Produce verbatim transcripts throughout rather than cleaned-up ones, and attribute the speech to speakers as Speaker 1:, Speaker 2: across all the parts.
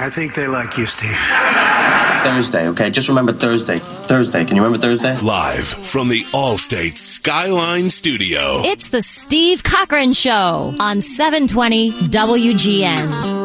Speaker 1: I think they like you, Steve.
Speaker 2: Thursday, okay? Just remember Thursday. Thursday. Can you remember Thursday?
Speaker 3: Live from the Allstate Skyline Studio.
Speaker 4: It's the Steve Cochran Show on seven twenty W G N.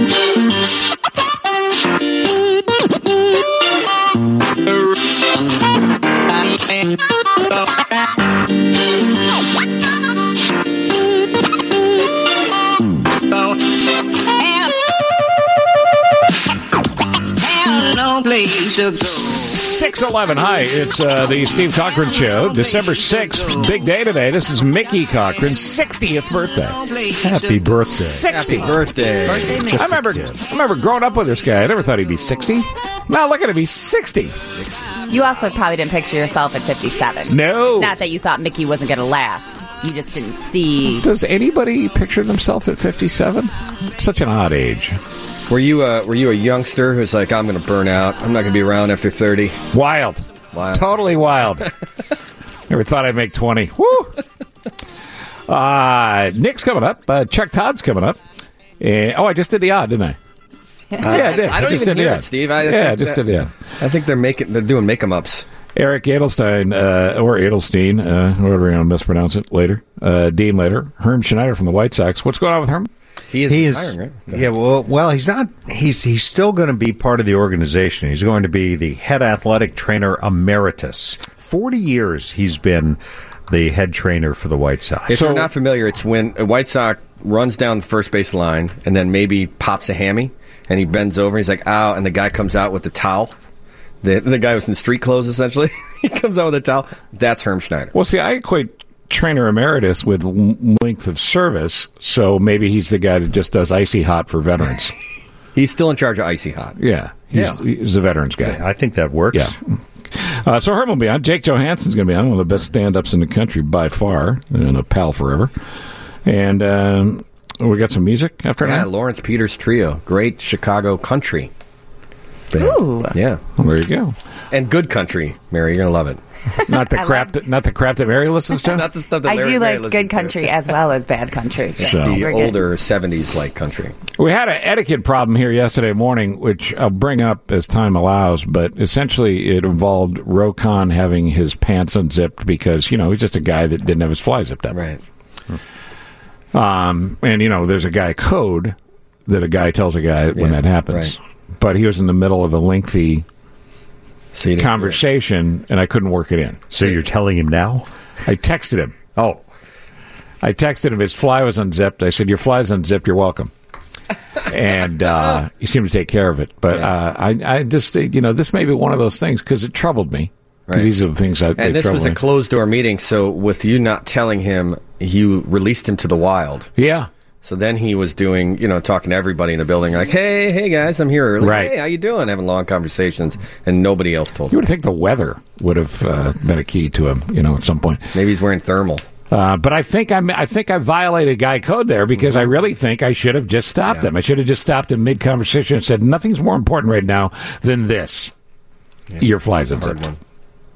Speaker 5: six eleven. Hi, it's uh, the Steve Cochran Show. December sixth, big day today. This is Mickey Cochran's sixtieth birthday.
Speaker 6: Happy birthday.
Speaker 5: sixty.
Speaker 7: Happy birthday.
Speaker 5: I remember, I remember growing up with this guy. I never thought he'd be sixty. Now look at him, he's sixty.
Speaker 8: You also probably didn't picture yourself at fifty-seven.
Speaker 5: No.
Speaker 8: It's not that you thought Mickey wasn't going to last. You just didn't see.
Speaker 5: Does anybody picture themselves at fifty-seven? Such an odd age.
Speaker 7: Were you a, were you a youngster who's like, I'm going to burn out. I'm not going to be around after thirty?
Speaker 5: Wild.
Speaker 7: Wild.
Speaker 5: Totally wild. Never thought I'd make twenty. Woo! Uh, Nick's coming up. Uh, Chuck Todd's coming up. Uh, oh, I just did the odd, didn't I?
Speaker 7: Uh,
Speaker 5: yeah, I did.
Speaker 7: I don't
Speaker 5: I just
Speaker 7: even
Speaker 5: did
Speaker 7: hear
Speaker 5: the
Speaker 7: it, Steve. I,
Speaker 5: yeah,
Speaker 7: I
Speaker 5: I just
Speaker 7: that,
Speaker 5: did the odd.
Speaker 7: I think they're making they're doing make-em-ups.
Speaker 5: Eric Edelstein, uh, or Edelstein, uh, whoever you're going to mispronounce it later. Uh, Dean later. Herm Schneider from the White Sox. What's going on with Herm?
Speaker 7: He is,
Speaker 6: he is
Speaker 7: retiring, right?
Speaker 6: Yeah, well, well, he's not. He's he's still going to be part of the organization. He's going to be the head athletic trainer emeritus. Forty years he's been the head trainer for the White Sox.
Speaker 7: If
Speaker 5: So-
Speaker 7: you're not familiar, it's when a White Sox runs down the first base line and then maybe pops a hammy and he bends over and he's like, ow, and the guy comes out with the towel. The, the guy was in street clothes, essentially. He comes out with a towel. That's Herm Schneider.
Speaker 5: Well, see, I equate trainer emeritus with l- length of service, so maybe he's the guy that just does icy hot for veterans.
Speaker 7: He's still in charge of Icy Hot.
Speaker 5: Yeah, he's,
Speaker 6: Yeah.
Speaker 5: he's a veterans guy.
Speaker 6: I think that works.
Speaker 5: Yeah. Uh, so Herm will be on. Jake Johansson's going to be on, one of the best stand-ups in the country by far, and a pal forever. And um, we got some music after
Speaker 7: Yeah,
Speaker 5: that.
Speaker 7: Lawrence Peters Trio. Great Chicago country band.
Speaker 8: Ooh.
Speaker 7: Yeah.
Speaker 5: Well, there you go.
Speaker 7: And good country, Mary. You're going to love it.
Speaker 5: Not the
Speaker 8: I
Speaker 5: crap,
Speaker 8: love-
Speaker 5: that, not the crap that Mary listens to.
Speaker 7: Not the stuff that
Speaker 8: I
Speaker 7: Larry
Speaker 8: do
Speaker 7: Mary
Speaker 8: like
Speaker 7: listens
Speaker 8: good
Speaker 7: to.
Speaker 8: country as well as bad country.
Speaker 5: So-
Speaker 7: The
Speaker 8: We're good.
Speaker 7: older seventies like country.
Speaker 5: We had an etiquette problem here yesterday morning, which I'll bring up as time allows, but essentially it involved Rokon having his pants unzipped because, you know, he's just a guy that didn't have his fly zipped up.
Speaker 7: Right.
Speaker 5: Um, and, you know, there's a guy code that a guy tells a guy when
Speaker 7: Yeah,
Speaker 5: that happens.
Speaker 7: right.
Speaker 5: But he was in the middle of a lengthy
Speaker 7: So you didn't-
Speaker 5: conversation, and I couldn't work it in.
Speaker 6: So you're telling him now?
Speaker 5: I texted him.
Speaker 6: Oh,
Speaker 5: I texted him. His fly was unzipped. I said, "Your fly's unzipped. You're welcome." And uh, he seemed to take care of it. But uh, I, I just, you know, this may be one of those things because it troubled me. Because
Speaker 7: Right.
Speaker 5: these are the things I.
Speaker 7: And this was a
Speaker 5: me.
Speaker 7: closed door meeting, so with you not telling him, you released him to the wild.
Speaker 5: Yeah.
Speaker 7: So then he was doing, you know, talking to everybody in the building, like, hey, hey, guys, I'm here early.
Speaker 5: Right.
Speaker 7: Hey, how you doing? Having long conversations, and nobody else told
Speaker 5: You
Speaker 7: him.
Speaker 5: would think the weather would have uh, been a key to him, you know, at some point.
Speaker 7: Maybe he's wearing thermal.
Speaker 5: Uh, but I think I, I think I violated guy code there because I really think I should have just stopped
Speaker 7: Yeah.
Speaker 5: him. I should have just stopped him mid conversation and said, "Nothing's more important right now than this." Your flies
Speaker 7: Hard
Speaker 5: unzipped.
Speaker 7: one.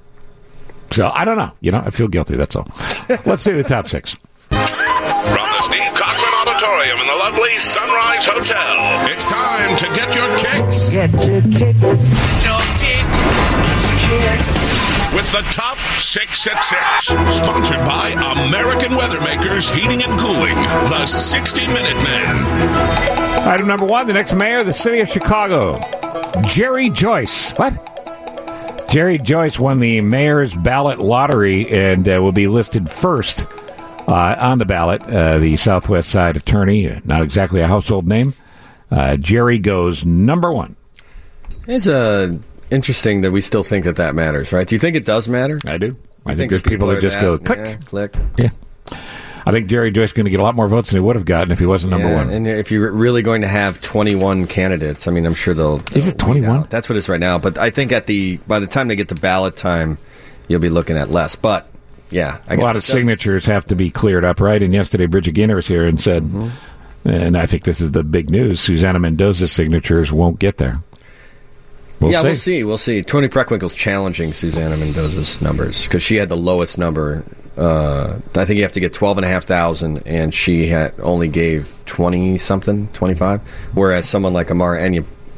Speaker 5: So I don't know. You know, I feel guilty. That's all. Let's do the top six.
Speaker 3: From the Steve Cochran Auditorium in the lovely Sunrise Hotel, it's time to get your kicks.
Speaker 9: Get your kick. Get your kick. Get your kicks.
Speaker 3: With the top six at six, sponsored by American Weathermakers Heating and Cooling, the sixty minute Men.
Speaker 5: Item number one, the next mayor of the city of Chicago, Jerry Joyce. What? Jerry Joyce won the mayor's ballot lottery and uh, will be listed first uh, on the ballot. Uh, the Southwest Side attorney, uh, not exactly a household name. Uh, Jerry goes number one.
Speaker 7: It's uh, interesting that we still think that that matters, right? Do you think it does matter?
Speaker 5: I do. I
Speaker 7: You
Speaker 5: think there's people
Speaker 7: are
Speaker 5: that just go click.
Speaker 7: Yeah, click.
Speaker 5: Yeah. I think Jerry Joyce is going to get a lot more votes than he would have gotten if he wasn't number
Speaker 7: Yeah,
Speaker 5: one.
Speaker 7: And if you're really going to have twenty-one candidates, I mean, I'm sure they'll.
Speaker 5: Is it
Speaker 7: they'll weed
Speaker 5: twenty-one?
Speaker 7: out. That's what it is right now. But I think at the by the time they get to ballot time, you'll be looking at less. But yeah, I
Speaker 5: a
Speaker 7: guess
Speaker 5: lot
Speaker 7: it
Speaker 5: of
Speaker 7: does-
Speaker 5: signatures have to be cleared up, right? And yesterday, Bridget Gaynor was here and said,
Speaker 7: Mm-hmm.
Speaker 5: and I think this is the big news, Susanna Mendoza's signatures won't get there. We'll
Speaker 7: yeah,
Speaker 5: see.
Speaker 7: we'll see. We'll see. Tony Preckwinkle's challenging Susanna Mendoza's numbers because she had the lowest number. Uh, I think you have to get twelve and a half thousand, and she had only gave twenty something, twenty five. Whereas someone like Amara Enya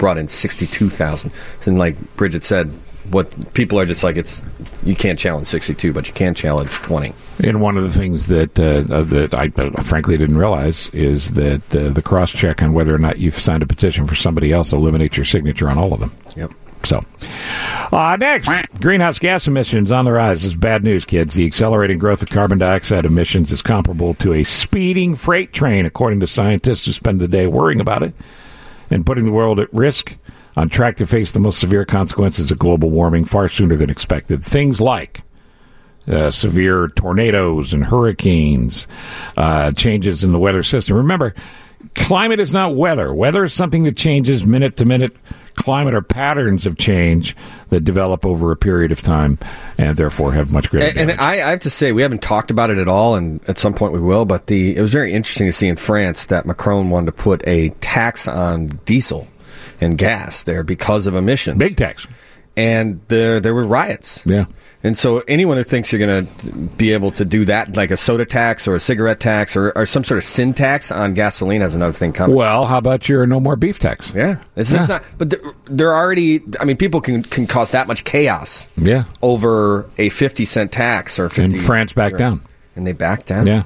Speaker 7: brought in sixty-two thousand. And like Bridget said, what people are just like, it's you can't challenge sixty-two, but you can challenge twenty.
Speaker 5: And one of the things that uh, uh, that I uh, frankly didn't realize is that uh, the cross-check on whether or not you've signed a petition for somebody else eliminates your signature on all of them.
Speaker 7: Yep.
Speaker 5: So, uh, next, greenhouse gas emissions on the rise. This is bad news, kids. The accelerating growth of carbon dioxide emissions is comparable to a speeding freight train, according to scientists who spend the day worrying about it and putting the world at risk, on track to face the most severe consequences of global warming far sooner than expected. Things like uh, severe tornadoes and hurricanes, uh, changes in the weather system. Remember, climate is not weather. Weather is something that changes minute to minute. Climate are patterns of change that develop over a period of time and therefore have much greater
Speaker 7: And, and I, I have to say, we haven't talked about it at all, and at some point we will, but the it was very interesting to see in France that Macron wanted to put a tax on diesel and gas there because of emissions.
Speaker 5: Big tax.
Speaker 7: And there there were riots.
Speaker 5: Yeah.
Speaker 7: And so anyone who thinks you're going to be able to do that, like a soda tax or a cigarette tax or, or some sort of sin tax on gasoline, has another thing coming.
Speaker 5: Well, how about your no more beef tax?
Speaker 7: Yeah. It's,
Speaker 5: Yeah.
Speaker 7: it's not, but they're, they're already, I mean, people can, can cause that much chaos
Speaker 5: Yeah.
Speaker 7: over a fifty cent tax or fifty.
Speaker 5: And France backed down.
Speaker 7: And they backed down?
Speaker 5: Yeah.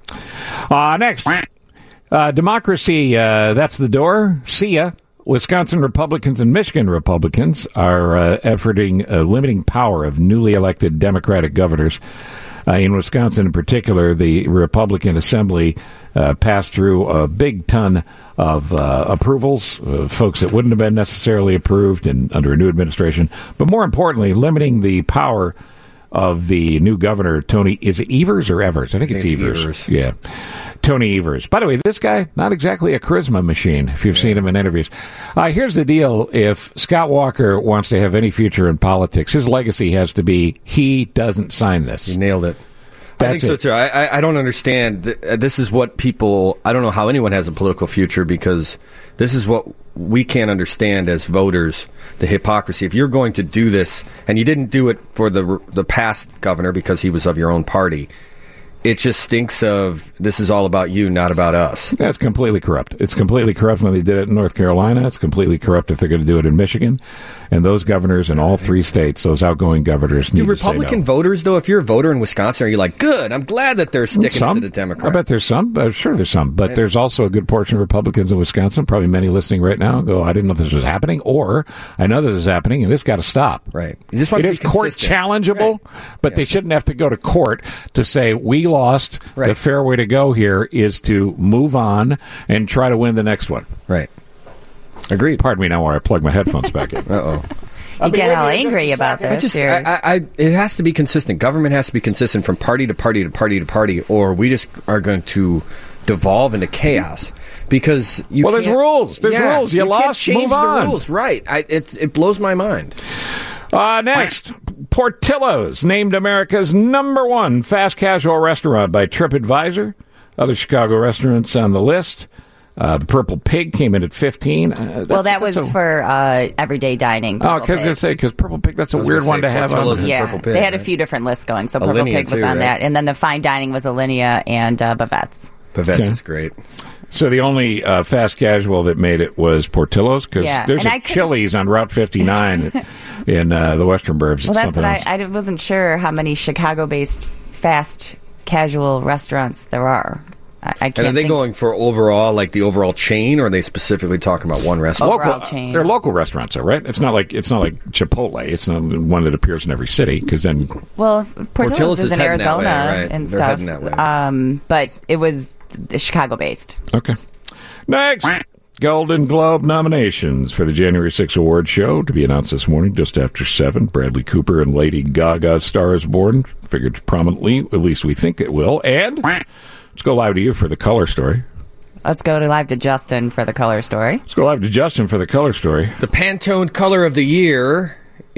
Speaker 5: Uh, next, uh, democracy, uh, that's the door. See ya. Wisconsin Republicans and Michigan Republicans are uh, efforting uh, limiting power of newly elected Democratic governors. Uh, in Wisconsin in particular, the Republican Assembly uh, passed through a big ton of uh, approvals, uh, folks that wouldn't have been necessarily approved in, under a new administration. But more importantly, limiting the power of the new governor, Tony, is it Evers or Evers? I think,
Speaker 7: I think
Speaker 5: it's,
Speaker 7: it's
Speaker 5: Evers.
Speaker 7: Evers.
Speaker 5: Yeah. Tony Evers. By the way, this guy, not exactly a charisma machine, if you've yeah. seen him in interviews. Uh, here's the deal. If Scott Walker wants to have any future in politics, his legacy has to be he doesn't sign this.
Speaker 7: You nailed it.
Speaker 5: That's
Speaker 7: I think so,
Speaker 5: it.
Speaker 7: too. I, I don't understand. This is what people... I don't know how anyone has a political future because this is what we can't understand as voters, the hypocrisy. If you're going to do this, and you didn't do it for the the past governor because he was of your own party, it just stinks of this is all about you, not about us.
Speaker 5: That's completely corrupt. It's completely corrupt when they did it in North Carolina. It's completely corrupt if they're going to do it in Michigan. And those governors in all three states, those outgoing governors, need
Speaker 7: do Republican
Speaker 5: to say no.
Speaker 7: voters, though, if you're a voter in Wisconsin, are you like, good, I'm glad that they're sticking
Speaker 5: some.
Speaker 7: it to the Democrats?
Speaker 5: I bet there's some. Uh, sure, there's some. But there's also a good portion of Republicans in Wisconsin, probably many listening right now, go, I didn't know this was happening, or I know this is happening, and this got to stop.
Speaker 7: Right. You just want
Speaker 5: it
Speaker 7: to
Speaker 5: is
Speaker 7: be
Speaker 5: court
Speaker 7: consistent.
Speaker 5: challengeable,
Speaker 7: Right.
Speaker 5: but
Speaker 7: Yeah.
Speaker 5: they shouldn't have to go to court to say, we lost.
Speaker 7: Right.
Speaker 5: The fair way to go here is to move on and try to win the next one.
Speaker 7: Right. Agreed.
Speaker 5: Pardon me now while I plug my headphones back in.
Speaker 7: Uh-oh.
Speaker 8: You get all angry about
Speaker 7: I
Speaker 8: this.
Speaker 7: just,
Speaker 8: Jerry.
Speaker 7: I, I, it has to be consistent. Government has to be consistent from party to party to party to party, or we just are going to devolve into chaos. Because you
Speaker 5: Well, there's
Speaker 7: can't-
Speaker 5: rules. There's
Speaker 7: yeah,
Speaker 5: rules. You
Speaker 7: can't
Speaker 5: lost,
Speaker 7: change
Speaker 5: move
Speaker 7: the
Speaker 5: on.
Speaker 7: rules. Right. I, it's, it blows my mind.
Speaker 5: Uh, next, Portillo's named America's number one fast casual restaurant by TripAdvisor. Other Chicago restaurants on the list. Uh, the Purple Pig came in at fifteen. Uh, that's-
Speaker 8: well, that was
Speaker 5: that's a-
Speaker 8: for uh, everyday dining.
Speaker 5: Oh,
Speaker 8: Purple
Speaker 5: because I was going to
Speaker 8: Pig.
Speaker 5: say, because Purple Pig, that's a
Speaker 7: I was
Speaker 5: weird
Speaker 7: gonna
Speaker 5: one
Speaker 7: say
Speaker 5: to have on.
Speaker 7: Portillo's and
Speaker 8: Yeah,
Speaker 7: Purple Pig,
Speaker 8: they had a
Speaker 7: right?
Speaker 8: few different lists going. So Purple
Speaker 7: Alinea
Speaker 8: Pig was
Speaker 7: too,
Speaker 8: on
Speaker 7: right?
Speaker 8: that, and then the fine dining was Alinea and uh, Bavette's.
Speaker 7: Bavette's
Speaker 5: Okay.
Speaker 7: is great.
Speaker 5: So the only uh, fast casual that made it was Portillo's, because
Speaker 8: Yeah,
Speaker 5: there's
Speaker 8: and
Speaker 5: a
Speaker 8: I couldn't-
Speaker 5: Chili's on Route fifty-nine in uh, the Western Burbs.
Speaker 8: Well,
Speaker 5: It's
Speaker 8: that's
Speaker 5: something
Speaker 8: what I,
Speaker 5: else.
Speaker 8: I wasn't sure how many Chicago-based fast casual restaurants there are. I, I can't.
Speaker 7: And are they
Speaker 8: think-
Speaker 7: going for overall, like the overall chain, or are they specifically talking about one restaurant?
Speaker 8: Overall
Speaker 5: Local,
Speaker 8: chain.
Speaker 5: they're local restaurants, though, right? It's not like it's not like Chipotle. It's not one that appears in every city, because then
Speaker 8: Well,
Speaker 7: Portillo's
Speaker 8: Portillo's
Speaker 7: is
Speaker 8: is in
Speaker 7: heading that
Speaker 8: Arizona
Speaker 7: way, right?
Speaker 8: and
Speaker 7: They're
Speaker 8: stuff.
Speaker 7: heading that way.
Speaker 8: Um, but it was Chicago-based.
Speaker 5: okay. Next, Golden Globe nominations for the January sixth Awards show to be announced this morning just after seven. Bradley Cooper and Lady Gaga's Star is Born figured prominently, at least we think it will. And let's go live to you for the color story.
Speaker 8: Let's go to live to Justin for the color story.
Speaker 5: Let's go live to Justin for the color story.
Speaker 7: The Pantone color of the year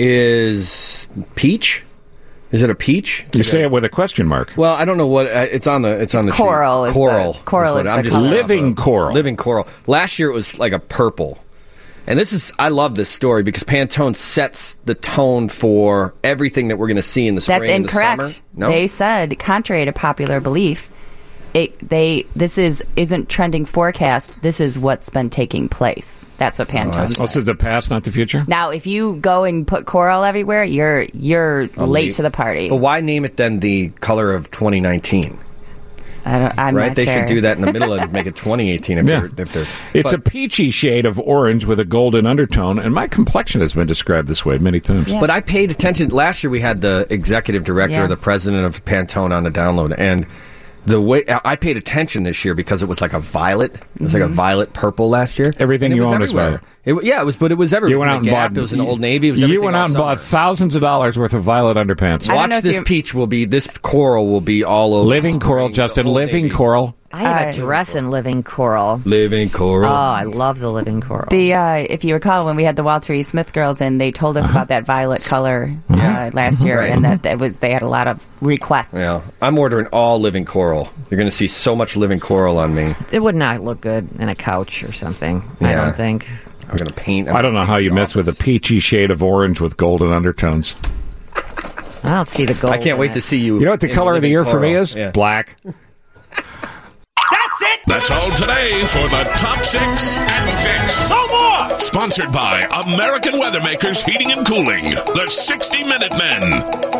Speaker 7: is peach. Is it a peach?
Speaker 5: You say it with a question mark.
Speaker 7: Well, I don't know what uh, it's on the. It's, on the sheet.
Speaker 8: coral is the-
Speaker 7: Coral.
Speaker 8: coral
Speaker 7: what
Speaker 8: is
Speaker 7: I'm
Speaker 8: the
Speaker 7: just
Speaker 8: color.
Speaker 7: going off
Speaker 5: Living
Speaker 7: of.
Speaker 5: coral.
Speaker 7: Living coral. Last year it was like a purple, and this is. I love this story because Pantone sets the tone for everything that we're going to see in the spring
Speaker 8: That's
Speaker 7: and the
Speaker 8: incorrect.
Speaker 7: summer. No,
Speaker 8: They said, contrary to popular belief, it, they this is isn't trending forecast. This is what's been taking place. That's what Pantone.
Speaker 5: Oh,
Speaker 8: said.
Speaker 5: this is the past, not the future.
Speaker 8: Now, if you go and put coral everywhere, you're you're
Speaker 7: Oh,
Speaker 8: late
Speaker 7: late.
Speaker 8: to the party.
Speaker 7: But why name it then the color of twenty nineteen?
Speaker 8: I don't, I'm
Speaker 7: right?
Speaker 8: not
Speaker 7: They
Speaker 8: sure.
Speaker 7: should do that in the middle and make it twenty eighteen. If
Speaker 5: Yeah.
Speaker 7: they're, if they're,
Speaker 5: It's
Speaker 7: but,
Speaker 5: a peachy shade of orange with a golden undertone, and my complexion has been described this way many times.
Speaker 8: Yeah.
Speaker 7: But I paid attention. Last year we had the executive director,
Speaker 8: Yeah.
Speaker 7: the president of Pantone on the download, and the way I paid attention this year because it was like a violet. It was like a violet purple last year.
Speaker 5: Everything
Speaker 7: And it
Speaker 5: you
Speaker 7: was
Speaker 5: own is
Speaker 7: everywhere.
Speaker 5: violet.
Speaker 7: It, yeah, it was, but it was everywhere.
Speaker 5: You went
Speaker 7: it
Speaker 5: out
Speaker 7: was
Speaker 5: and
Speaker 7: in Gap,
Speaker 5: bought.
Speaker 7: It was in Old Navy. It was
Speaker 5: you
Speaker 7: everything
Speaker 5: went
Speaker 7: all
Speaker 5: out and
Speaker 7: summer.
Speaker 5: bought thousands of dollars worth of violet underpants.
Speaker 8: I don't
Speaker 7: Watch
Speaker 8: know if
Speaker 7: this
Speaker 8: you-
Speaker 7: peach will be this coral will be all over.
Speaker 5: Living coral,
Speaker 7: Spring,
Speaker 5: Justin.
Speaker 7: the Old
Speaker 5: Living
Speaker 7: Navy.
Speaker 5: coral.
Speaker 4: I have
Speaker 8: Uh,
Speaker 4: a dress in living coral.
Speaker 7: Living coral.
Speaker 4: Oh, I love the living coral.
Speaker 8: The uh, if you recall when we had the Walter E. Smith girls in, they told us
Speaker 5: Uh-huh.
Speaker 8: about that violet color uh, last year,
Speaker 7: Right.
Speaker 8: and that, that was they had a lot of requests.
Speaker 7: Yeah, I'm ordering all living coral. You're going to see so much living coral on me.
Speaker 4: It would not look good in a couch or something. I
Speaker 7: Yeah.
Speaker 4: don't think.
Speaker 7: I'm going to paint.
Speaker 5: I don't know how you mess with a peachy shade of orange with golden undertones.
Speaker 4: I don't see the gold.
Speaker 7: I can't
Speaker 4: in
Speaker 7: wait
Speaker 4: it.
Speaker 7: to see you.
Speaker 5: You know what the
Speaker 7: in
Speaker 5: color of the
Speaker 7: living
Speaker 5: year for me
Speaker 7: coral.
Speaker 5: is?
Speaker 7: Yeah.
Speaker 5: Black.
Speaker 3: That's all today for the Top Six at Six. No more! Sponsored by American Weathermakers Heating and Cooling, the sixty minute Men.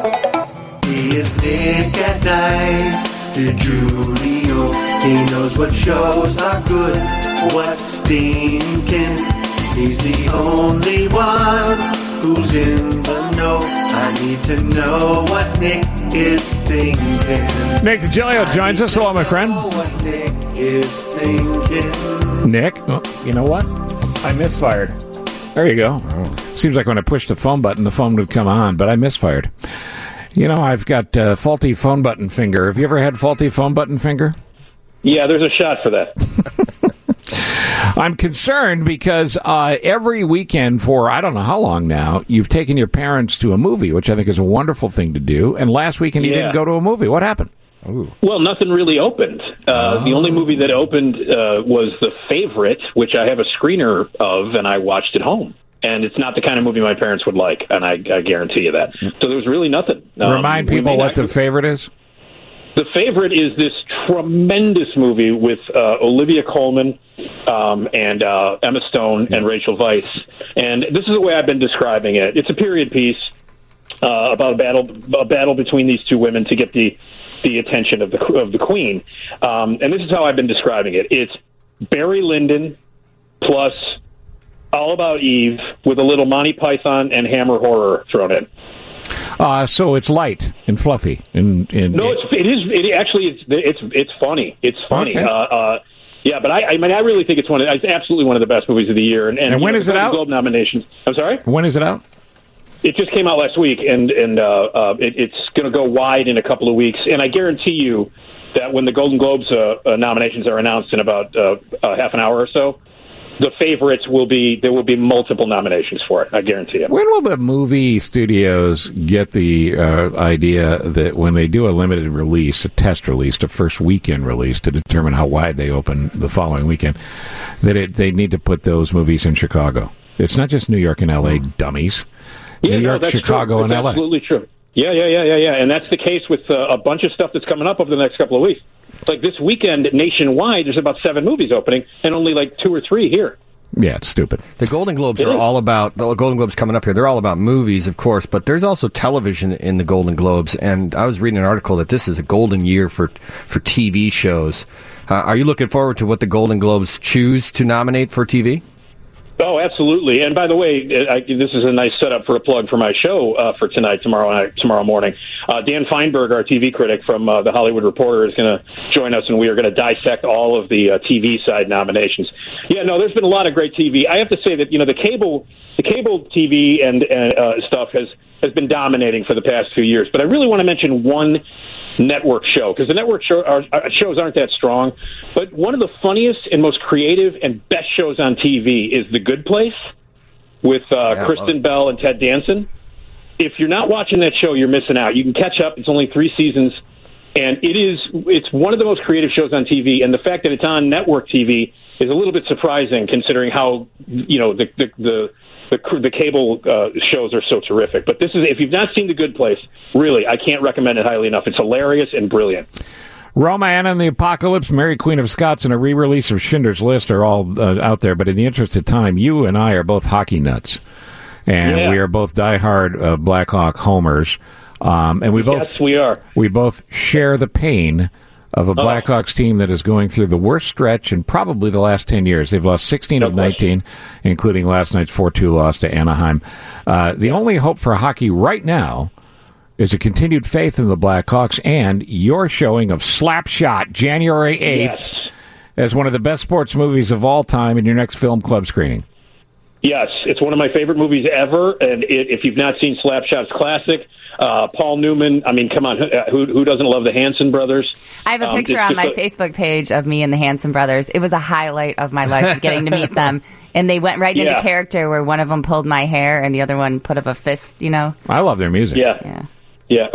Speaker 1: He is Nick at Night, the Julio. He knows what shows are good, what's stinking. He's the only one who's in the know. I need to know what Nick is thinking.
Speaker 5: Nick DiGilio joins us. Hello, my friend.
Speaker 1: Know what Nick is thinking.
Speaker 5: Nick, oh, you know what? I misfired. There you go. Seems like when I pushed the phone button, the phone would come on, but I misfired. You know, I've got uh, faulty phone button finger. Have you ever had faulty phone button finger?
Speaker 10: Yeah, there's a shot for that.
Speaker 5: I'm concerned because uh, every weekend for I don't know how long now, you've taken your parents to a movie, which I think is a wonderful thing to do. And last weekend you
Speaker 10: Yeah.
Speaker 5: didn't go to a movie. What happened?
Speaker 10: Well, nothing really opened. Uh,
Speaker 5: Oh.
Speaker 10: The only movie that opened uh, was The Favorite, which I have a screener of, and I watched at home. And it's not the kind of movie my parents would like, and I, I guarantee you that. So there was really nothing. Um,
Speaker 5: Remind
Speaker 10: we
Speaker 5: people
Speaker 10: may
Speaker 5: what
Speaker 10: not-
Speaker 5: The Favorite is.
Speaker 10: The Favorite is this tremendous movie with uh, Olivia Colman um, and uh, Emma Stone and Rachel Weisz. And this is the way I've been describing it. It's a period piece uh, about a battle a battle between these two women to get the the attention of the of the Queen. Um, and this is how I've been describing it. It's Barry Lyndon plus All About Eve with a little Monty Python and Hammer horror thrown in.
Speaker 5: Uh, so it's light and fluffy. And, and
Speaker 10: No, it's, it is. It actually, it's it's it's funny. It's funny.
Speaker 5: Okay.
Speaker 10: Uh, uh, yeah, but I, I mean, I really think it's one. Of, it's absolutely one of the best movies of the year. And, and,
Speaker 5: And
Speaker 10: you
Speaker 5: when
Speaker 10: know,
Speaker 5: is
Speaker 10: the
Speaker 5: it
Speaker 10: Golden
Speaker 5: out?
Speaker 10: Globe nominations. I'm sorry.
Speaker 5: when is it out?
Speaker 10: It just came out last week, and and uh, uh, it, it's going to go wide in a couple of weeks. And I guarantee you that when the Golden Globes uh, uh, nominations are announced in about uh, uh, half an hour or so, The Favorites will be there will be multiple nominations for it. I guarantee it.
Speaker 5: When will the movie studios get the uh, idea that when they do a limited release, a test release, a first weekend release to determine how wide they open the following weekend, that it, they need to put those movies in Chicago? It's not just New York and L A, dummies.
Speaker 10: Yeah,
Speaker 5: New
Speaker 10: no,
Speaker 5: York,
Speaker 10: that's
Speaker 5: Chicago,
Speaker 10: true.
Speaker 5: and
Speaker 10: It's
Speaker 5: L A.
Speaker 10: Absolutely true. Yeah, yeah, yeah, yeah, yeah. And that's the case with uh, a bunch of stuff that's coming up over the next couple of weeks. Like this weekend, nationwide, there's about seven movies opening, and only like two or three here.
Speaker 5: Yeah, it's stupid.
Speaker 7: The Golden Globes
Speaker 10: It
Speaker 7: are
Speaker 10: is.
Speaker 7: all about the Golden Globes coming up here. They're all about movies, of course, but there's also television in the Golden Globes. And I was reading an article that this is a golden year for for T V shows. Uh, are you looking forward to what the Golden Globes choose to nominate for T V?
Speaker 10: Oh, absolutely. And by the way, I, this is a nice setup for a plug for my show uh, for tonight, tomorrow night, tomorrow morning. Uh, Dan Feinberg, our T V critic from uh, The Hollywood Reporter, is going to join us, and we are going to dissect all of the uh, T V side nominations. Yeah, no, there's been a lot of great T V. I have to say that, you know, the cable the cable T V and uh, stuff has, has been dominating for the past few years. But I really want to mention one network show, because the network show, our, our shows aren't that strong. But one of the funniest and most creative and best shows on T V is The Good Place with uh,
Speaker 7: Yeah, I
Speaker 10: Kristen
Speaker 7: love it.
Speaker 10: Bell and Ted Danson. If you're not watching that show, you're missing out. You can catch up. It's only three seasons, and it is it's one of the most creative shows on T V. And the fact that it's on network T V is a little bit surprising, considering how you know the the the, the, the cable uh, shows are so terrific. But this is if you've not seen The Good Place, really, I can't recommend it highly enough. It's hilarious and brilliant.
Speaker 5: Roma, Anna and the Apocalypse, Mary Queen of Scots, and a re-release of Schindler's List are all uh, out there. But in the interest of time, you and I are both hockey nuts. And
Speaker 10: Yeah.
Speaker 5: we are both diehard uh, Blackhawk homers. Um, and we both
Speaker 10: Yes, we are.
Speaker 5: We both share the pain of a
Speaker 10: Oh.
Speaker 5: Blackhawks team that is going through the worst stretch in probably the last ten years. They've lost sixteen
Speaker 10: No
Speaker 5: of nineteen, including last night's four two loss to Anaheim. Uh, the only hope for hockey right now is a continued faith in the Blackhawks and your showing of Slapshot January eighth
Speaker 10: Yes.
Speaker 5: as one of the best sports movies of all time in your next film club screening.
Speaker 10: Yes, it's one of my favorite movies ever, and it, if you've not seen Slapshot's classic, uh, Paul Newman, I mean, come on, who, who doesn't love the Hanson brothers?
Speaker 8: I have a
Speaker 10: Um,
Speaker 8: picture
Speaker 10: it's
Speaker 8: on my
Speaker 10: just a-
Speaker 8: Facebook page of me and the Hanson brothers. It was a highlight of my life getting to meet them. And they went right into
Speaker 10: Yeah.
Speaker 8: character where one of them pulled my hair and the other one put up a fist, you know?
Speaker 5: I love their music.
Speaker 10: Yeah.
Speaker 8: Yeah.
Speaker 10: Yeah,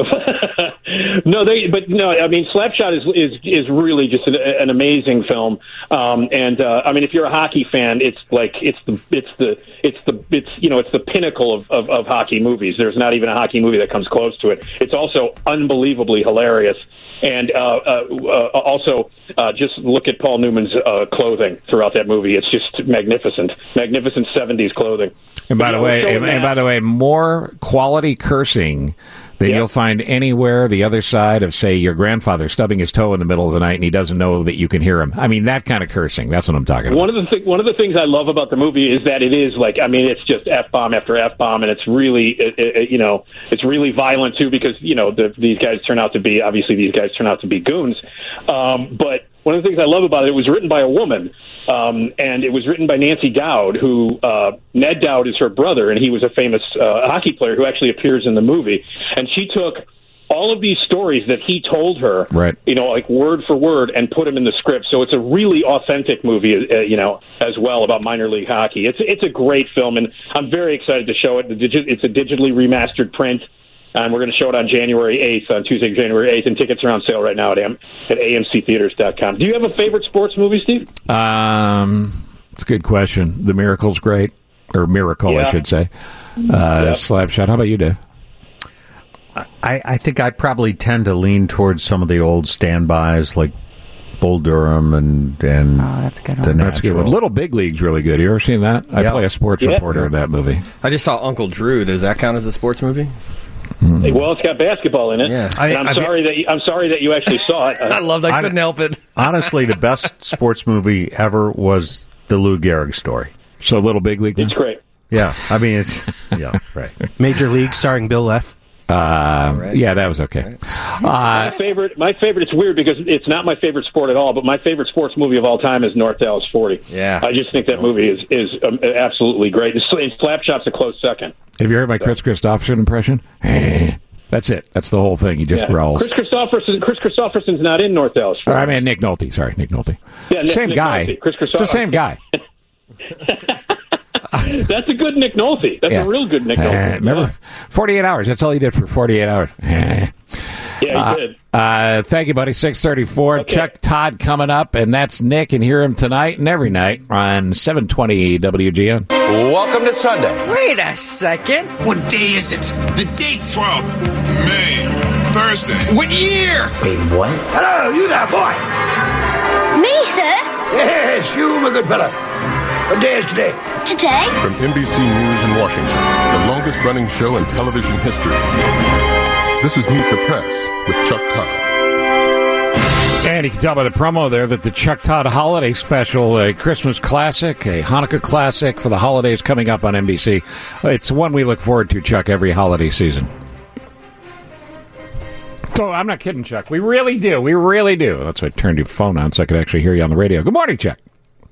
Speaker 10: no, they. But no, I mean, Slapshot is is is really just an, an amazing film. Um, and uh, I mean, if you're a hockey fan, it's like it's the it's the it's the it's you know it's the pinnacle of, of, of hockey movies. There's not even a hockey movie that comes close to it. It's also unbelievably hilarious. And uh, uh, uh, also, uh, just look at Paul Newman's uh, clothing throughout that movie. It's just magnificent, magnificent seventies clothing.
Speaker 5: And by
Speaker 10: But,
Speaker 5: the
Speaker 10: yeah,
Speaker 5: way,
Speaker 10: we're
Speaker 5: and,
Speaker 10: showing
Speaker 5: and
Speaker 10: that.
Speaker 5: by the way, more quality cursing than
Speaker 10: Yeah.
Speaker 5: you'll find anywhere the other side of, say, your grandfather stubbing his toe in the middle of the night and he doesn't know that you can hear him. I mean, that kind of cursing. That's what I'm talking about.
Speaker 10: One of the th- one of the things I love about the movie is that it is like I mean it's just f bomb after f bomb, and it's really it, it, you know it's really violent too because you know the, these guys turn out to be obviously these guys turn out to be goons, um, but one of the things I love about it, it was written by a woman, um, and it was written by Nancy Dowd, who uh, Ned Dowd is her brother, and he was a famous uh, hockey player who actually appears in the movie, and she took all of these stories that he told her,
Speaker 5: Right.
Speaker 10: you know, like word for word, and put them in the script. So it's a really authentic movie, uh, you know, as well about minor league hockey. It's it's a great film, and I'm very excited to show it. The digi- It's a digitally remastered print, and we're going to show it on January eighth, on Tuesday, January eighth, and tickets are on sale right now at, am- at A M C theaters dot com. Do you have a favorite sports movie, Steve?
Speaker 5: Um, it's a good question. The Miracle's great, or Miracle, I
Speaker 10: Yeah.
Speaker 5: should say. Uh,
Speaker 10: Yep.
Speaker 5: Slapshot. How about you, Dave?
Speaker 6: I, I think I probably tend to lean towards some of the old standbys like Bull Durham and and
Speaker 8: Oh, that's a good
Speaker 6: The
Speaker 8: one.
Speaker 6: Natural.
Speaker 5: That's a good one. Little Big League's really good. You ever seen that? I
Speaker 6: Yeah.
Speaker 5: play a sports
Speaker 10: Yeah.
Speaker 5: reporter in that movie.
Speaker 7: I just saw Uncle Drew. Does that count as a sports movie?
Speaker 10: Hey, well, it's got basketball in it.
Speaker 7: Yeah.
Speaker 10: And
Speaker 6: I-
Speaker 10: I'm
Speaker 6: I mean-
Speaker 10: sorry that you, I'm sorry that you actually saw it.
Speaker 7: I love that. I
Speaker 6: I-
Speaker 7: couldn't help it.
Speaker 6: Honestly, the best sports movie ever was the Lou Gehrig story.
Speaker 5: So Little Big League.
Speaker 10: It's great.
Speaker 6: Yeah, I mean it's yeah right.
Speaker 11: Major League starring Bill Leff.
Speaker 5: Um, yeah, that was okay. Uh,
Speaker 10: My favorite, my favorite. It's weird because it's not my favorite sport at all. But my favorite sports movie of all time is North Dallas forty.
Speaker 7: Yeah.
Speaker 10: I just think that movie is is um, absolutely great. And Slapshot's a close second.
Speaker 5: have you heard my Chris Christopherson impression? That's it. That's the whole thing. He just
Speaker 10: Yeah.
Speaker 5: growls.
Speaker 10: Chris Christopherson. Chris Christopherson's not in North Dallas
Speaker 5: Or,
Speaker 10: forty.
Speaker 5: I mean, Nick Nolte. Sorry, Nick Nolte.
Speaker 10: Yeah, Nick-
Speaker 5: same
Speaker 10: Nick
Speaker 5: guy.
Speaker 10: Nolte. Chris
Speaker 5: It's the same guy.
Speaker 10: That's a good Nick Nolte. That's
Speaker 5: Yeah.
Speaker 10: a real good Nick
Speaker 5: Uh,
Speaker 10: Nolte.
Speaker 5: remember, forty-eight hours. That's all he did for forty-eight hours.
Speaker 10: Yeah, he
Speaker 5: Uh,
Speaker 10: did.
Speaker 5: uh, thank you, buddy. six thirty-four.
Speaker 10: Okay.
Speaker 5: Chuck Todd coming up, and that's Nick, and hear him tonight and every night on seven twenty W G N.
Speaker 12: Welcome to Sunday.
Speaker 9: Wait a second. What day is it? The date.
Speaker 13: twelfth May, Thursday.
Speaker 9: What year?
Speaker 12: Wait, what?
Speaker 14: Hello, you there, boy.
Speaker 15: Me, sir?
Speaker 14: Yes, you, my good fella. What day is today?
Speaker 15: Today?
Speaker 16: From N B C News in Washington, the longest running show in television history. This is Meet the Press with Chuck Todd.
Speaker 5: And you can tell by the promo there that the Chuck Todd Holiday Special, a Christmas classic, a Hanukkah classic for the holidays coming up on N B C. It's one we look forward to, Chuck, every holiday season. So I'm not kidding, Chuck. We really do. We really do. That's why I turned your phone on so I could actually hear you on the radio. Good morning, Chuck.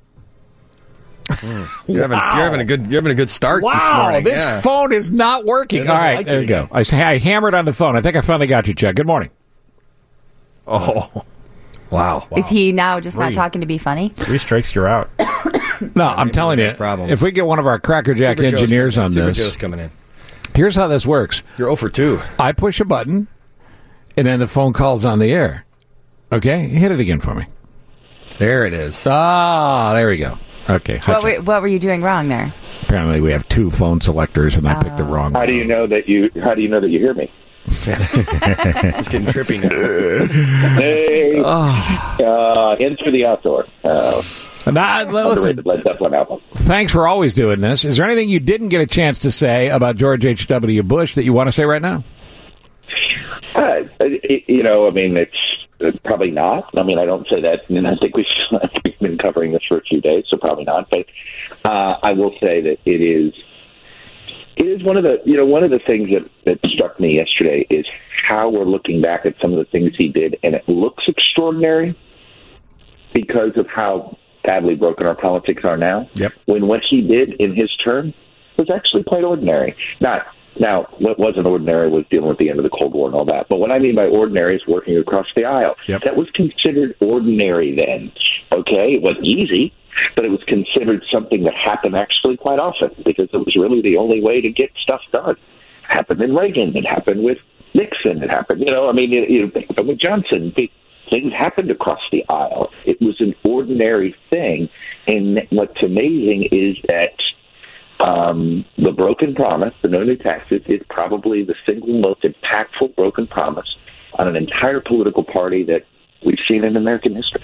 Speaker 7: You're, having,
Speaker 5: Wow.
Speaker 7: you're having a good. You're having a good start
Speaker 5: Wow,
Speaker 7: this morning.
Speaker 5: this
Speaker 7: yeah.
Speaker 5: phone is not working.
Speaker 7: It
Speaker 5: All
Speaker 7: doesn't
Speaker 5: right,
Speaker 7: like
Speaker 5: there
Speaker 7: it
Speaker 5: you go.
Speaker 7: again.
Speaker 5: I, say- I hammered on the phone. I think I finally got you, Chuck. Good morning.
Speaker 7: Oh, wow.
Speaker 8: Is he now just not
Speaker 5: Three.
Speaker 8: talking to be funny?
Speaker 5: Three strikes, you're out. No, I'm telling you,
Speaker 7: problems.
Speaker 5: if we get one of our Cracker Jack
Speaker 7: Super Joe's
Speaker 5: engineers
Speaker 7: coming
Speaker 5: on
Speaker 7: in. Super
Speaker 5: this,
Speaker 7: Joe's coming in.
Speaker 5: here's how this works.
Speaker 7: You're zero for two.
Speaker 5: I push a button, and then the phone call's on the air. Okay? Hit it again for me.
Speaker 7: There it is.
Speaker 5: Ah, there we go. Okay.
Speaker 8: What
Speaker 5: Hutch-
Speaker 8: were, what were you doing wrong there?
Speaker 5: Apparently, we have two phone selectors, and I picked the wrong
Speaker 10: How
Speaker 5: one.
Speaker 10: do you know that you? How do you know that you hear me?
Speaker 7: It's getting trippy now.
Speaker 12: Hey,
Speaker 5: Oh.
Speaker 12: uh, Into the Outdoor. Uh,
Speaker 5: Now, listen,
Speaker 12: underrated Led Zeppelin album.
Speaker 5: thanks for always doing this. Is there anything you didn't get a chance to say about George H W. Bush that you want to say right now?
Speaker 12: Uh, it, you know, I mean, it's uh, probably not. I mean, I don't say that, and I think we've, we've been covering this for a few days, so probably not. But uh, I will say that it is, it is one of the, you know, one of the things that, that struck me yesterday is how we're looking back at some of the things he did, and it looks extraordinary because of how badly broken our politics are now.
Speaker 5: Yep.
Speaker 12: When what he did in his term was actually quite ordinary. Not Now, what wasn't ordinary was dealing with the end of the Cold War and all that. But what I mean by ordinary is working across the aisle.
Speaker 5: Yep.
Speaker 12: That was considered ordinary then. Okay? It wasn't easy, but it was considered something that happened actually quite often because it was really the only way to get stuff done. It happened in Reagan. It happened with Nixon. It happened, you know, I mean, it, it happened with Johnson. Things happened across the aisle. It was an ordinary thing. And what's amazing is that Um, the broken promise, the no new taxes, is probably the single most impactful broken promise on an entire political party that we've seen in American history.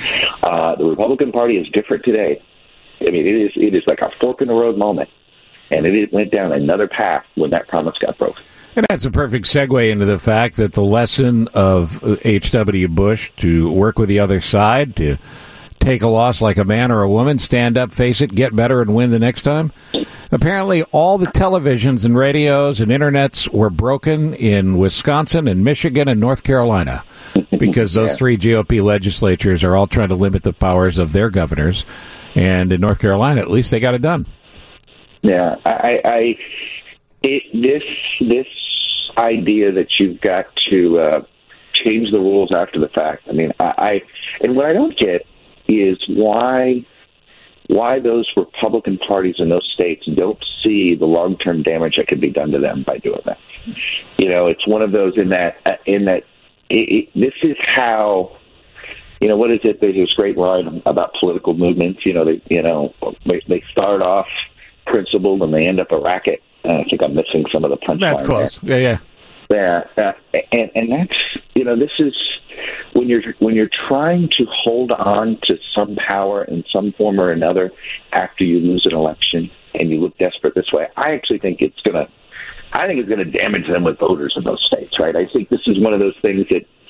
Speaker 12: Uh, the Republican Party is different today. I mean, it is it is like a fork in the road moment, and it went down another path when that promise got broken.
Speaker 5: And that's a perfect segue into the fact that the lesson of H W. Bush to work with the other side, to take a loss like a man or a woman, stand up, face it, get better, and win the next time. Apparently, all the televisions and radios and internets were broken in Wisconsin and Michigan and North Carolina because those
Speaker 12: Yeah.
Speaker 5: three G O P legislatures are all trying to limit the powers of their governors. And in North Carolina, at least they got it done.
Speaker 12: Yeah, I, I it, this this idea that you've got to uh, change the rules after the fact. I mean, I, I and what I don't get is why why those Republican parties in those states don't see the long term damage that could be done to them by doing that. You know, it's one of those in that in that it, it, this is how. You know, what is it? There's this great line about political movements. You know, they you know they, they start off principled and they end up a racket. Uh, I think I'm missing some of the punchline.
Speaker 5: That's close.
Speaker 12: There.
Speaker 5: Yeah,
Speaker 12: yeah. Yeah, uh, and and that's you know this is when you're when you're trying to hold on to some power in some form or another after you lose an election and you look desperate this way. I actually think it's gonna I think it's gonna damage them with voters in those states. Right. I think this is one of those things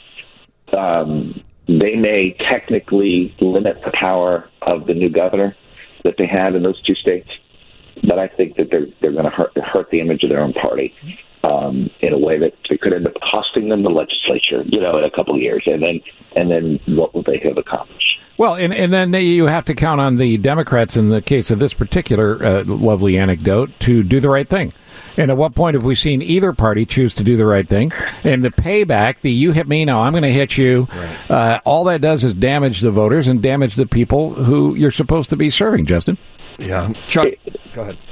Speaker 12: that. Um, They may technically limit the power of the new governor that they have in those two states, but I think that they're they're going to hurt hurt the image of their own party um, in a way that it could end up costing them the legislature, you know, in a couple of years, and then and then what will they have accomplished?
Speaker 5: Well, and, and then you have to count on the Democrats in the case of this particular uh, lovely anecdote to do the right thing. And at what point have we seen either party choose to do the right thing? And the payback, the you hit me, now I'm going to hit you, right. uh, all that does is damage the voters and damage the people who you're supposed to be serving, Justin.
Speaker 7: Yeah. Chuck, go ahead.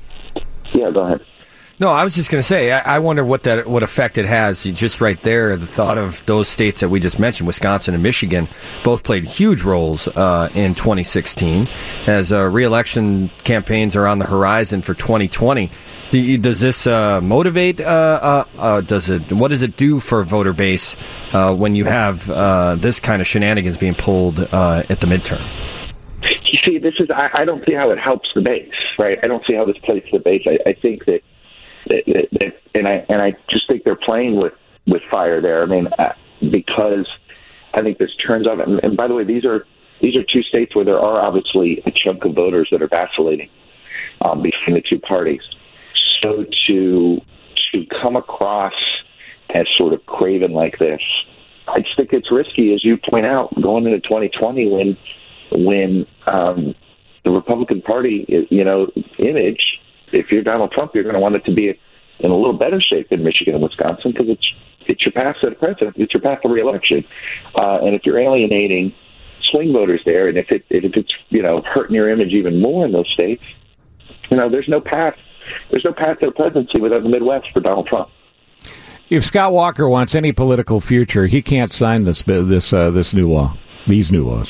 Speaker 12: Yeah, go ahead.
Speaker 7: No, I was just going to say, I, I wonder what that what effect it has. Just right there, the thought of those states that we just mentioned, Wisconsin and Michigan, both played huge roles uh, in twenty sixteen. As uh, re-election campaigns are on the horizon for twenty twenty, the, does this uh, motivate? Uh, uh, uh, does it? What does it do for a voter base uh, when you have uh, this kind of shenanigans being pulled uh, at the midterm?
Speaker 12: You see, this is I, I don't see how it helps the base, right? I don't see how this plays to the base. I, I think that. And I and I just think they're playing with, with fire there. I mean, uh, because I think this turns out. And, and by the way, these are these are two states where there are obviously a chunk of voters that are vacillating um, between the two parties. So to to come across as sort of craven like this, I just think it's risky, as you point out, going into twenty twenty when when um, the Republican Party, is, you know, image. If you're Donald Trump, you're going to want it to be in a little better shape in Michigan and Wisconsin because it's it's your path to the president, it's your path to re-election. Uh, and if you're alienating swing voters there, and if it if it's you know hurting your image even more in those states, you know there's no path there's no path to the presidency without the Midwest for Donald Trump.
Speaker 5: If Scott Walker wants any political future, he can't sign this this uh, this new law, these new laws.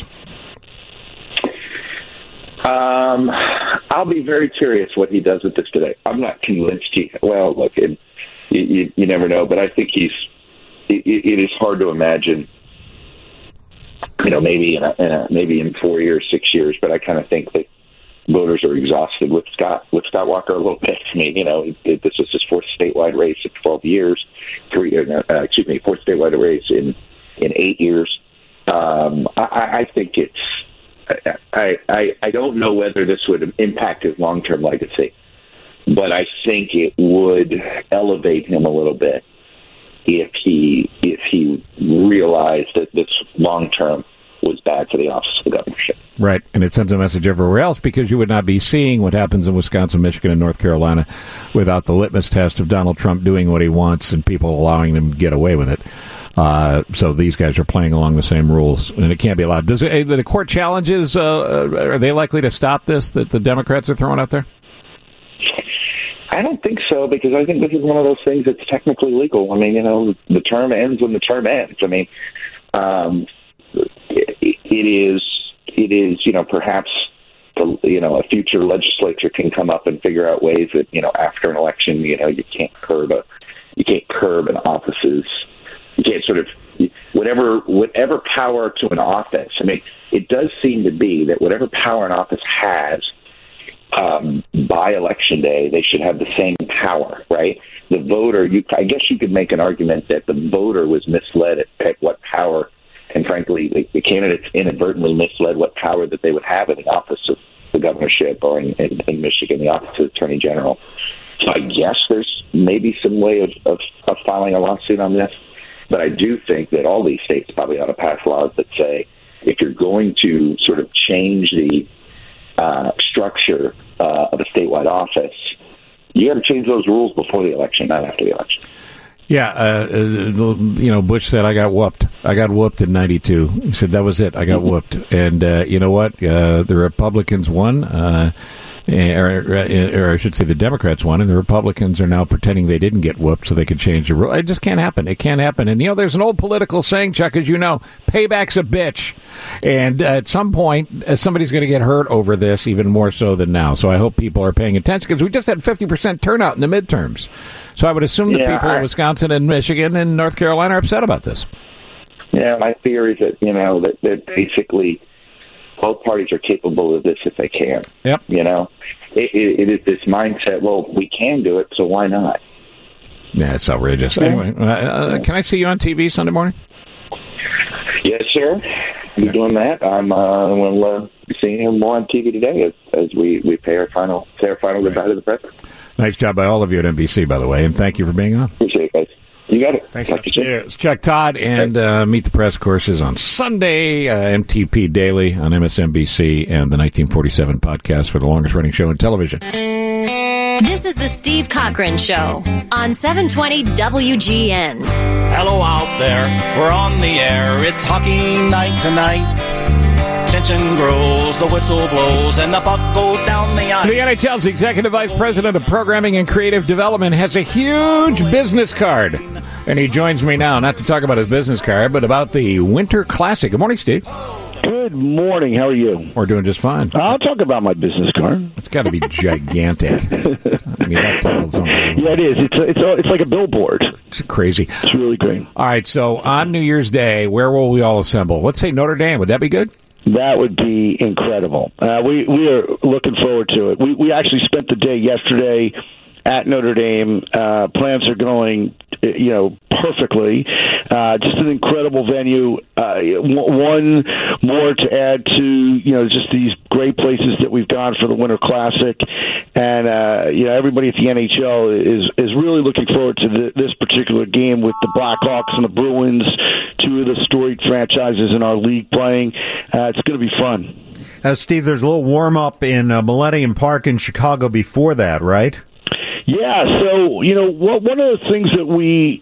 Speaker 12: Um, I'll be very curious what he does with this today. I'm not convinced he. Well, look, it, you, you, you never know. But I think he's. It, it is hard to imagine. You know, maybe in, a, in a, maybe in four years, six years. But I kind of think that voters are exhausted with Scott with Scott Walker a little bit. I mean, you know, it, this was his fourth statewide race in twelve years. Three, uh, excuse me, fourth statewide race in in eight years. Um, I, I think it's. I, I I don't know whether this would impact his long term legacy, but I think it would elevate him a little bit if he if he realized that this long term was bad for the office of the governorship.
Speaker 5: Right, and it sends a message everywhere else because you would not be seeing what happens in Wisconsin, Michigan, and North Carolina without the litmus test of Donald Trump doing what he wants and people allowing him to get away with it. Uh, so these guys are playing along the same rules, and it can't be allowed. Does it, the court challenges, uh, are they likely to stop this that the Democrats are throwing out there?
Speaker 12: I don't think so, because I think this is one of those things that's technically legal. I mean, you know, the term ends when the term ends. I mean, um, it, it is, it is, you know, perhaps, the, you know, a future legislature can come up and figure out ways that, you know, after an election, you know, you can't curb a, you can't curb an office's, you can't sort of, whatever, whatever power to an office. I mean, it does seem to be that whatever power an office has, Um, by election day, they should have the same power, right? The voter, you, I guess you could make an argument that the voter was misled at, at what power, and frankly, the, the candidates inadvertently misled what power that they would have in the office of the governorship, or in, in, in Michigan, the office of the attorney general. So I guess there's maybe some way of, of, of filing a lawsuit on this, but I do think that all these states probably ought to pass laws that say if you're going to sort of change the Uh, structure uh, of a statewide office, you got to change those rules before the election, not after the election.
Speaker 5: Yeah, uh, uh, you know, Bush said, I got whooped. I got whooped in ninety-two. He said, that was it. I got mm-hmm. whooped. And uh, you know what? Uh, the Republicans won, uh, or, or I should say the Democrats won, and the Republicans are now pretending they didn't get whooped so they could change the rule. It just can't happen. It can't happen. And, you know, there's an old political saying, Chuck, as you know, payback's a bitch. And uh, at some point, uh, somebody's going to get hurt over this, even more so than now. So I hope people are paying attention, because we just had fifty percent turnout in the midterms. So I would assume that
Speaker 12: yeah,
Speaker 5: people
Speaker 12: I,
Speaker 5: in Wisconsin and Michigan and North Carolina are upset about this.
Speaker 12: Yeah, my theory is that, you know, that, that basically both parties are capable of this if they can.
Speaker 5: Yep.
Speaker 12: You know, it, it, it is this mindset, well, we can do it, so why not?
Speaker 5: Yeah, it's outrageous. Yeah. Anyway, uh, uh, can I see you on T V Sunday morning?
Speaker 12: Yes, sir. We're doing that. I'm uh, we'll uh, be seeing him more on T V today as, as we, we pay our final pay our final goodbye to the president.
Speaker 5: Nice job by all of you at N B C, by the way, and thank you for being on.
Speaker 12: Appreciate it, guys. You got it.
Speaker 5: Thanks. It's Chuck Todd, and uh, Meet the Press courses on Sunday, uh, M T P Daily on M S N B C, and the nineteen forty-seven podcast for the longest-running show in television.
Speaker 4: This is the Steve Cochran Show on seven twenty W G N.
Speaker 9: Hello out there, we're on the air. It's hockey night tonight. Tension grows, the whistle blows, and the puck goes down the ice.
Speaker 5: The N H L's Executive Vice President of Programming and Creative Development has a huge business card. And he joins me now, not to talk about his business card, but about the Winter Classic. Good morning, Steve.
Speaker 17: Good morning. How are you?
Speaker 5: We're doing just fine.
Speaker 17: I'll talk about my business card.
Speaker 5: It's got to be gigantic. I mean, that title's unbelievable.
Speaker 17: Yeah, it is. It's a, it's a, it's like a billboard.
Speaker 5: It's crazy.
Speaker 17: It's really great.
Speaker 5: All right, so on New Year's Day, where will we all assemble? Let's say Notre Dame. Would that be good?
Speaker 17: That would be incredible. Uh, we we are looking forward to it. We we actually spent the day yesterday at Notre Dame. Uh, plans are going, you know, perfectly. Uh, just an incredible venue. Uh, one more to add to, you know, just these great places that we've gone for the Winter Classic, and uh, you know, everybody at the N H L is is really looking forward to the, this particular game with the Blackhawks and the Bruins, two of the storied franchises in our league playing. Uh, it's going to be fun.
Speaker 6: Uh, Steve, there's a little warm up in uh, Millennium Park in Chicago before that, right?
Speaker 17: Yeah. So you know, what, one of the things that we consider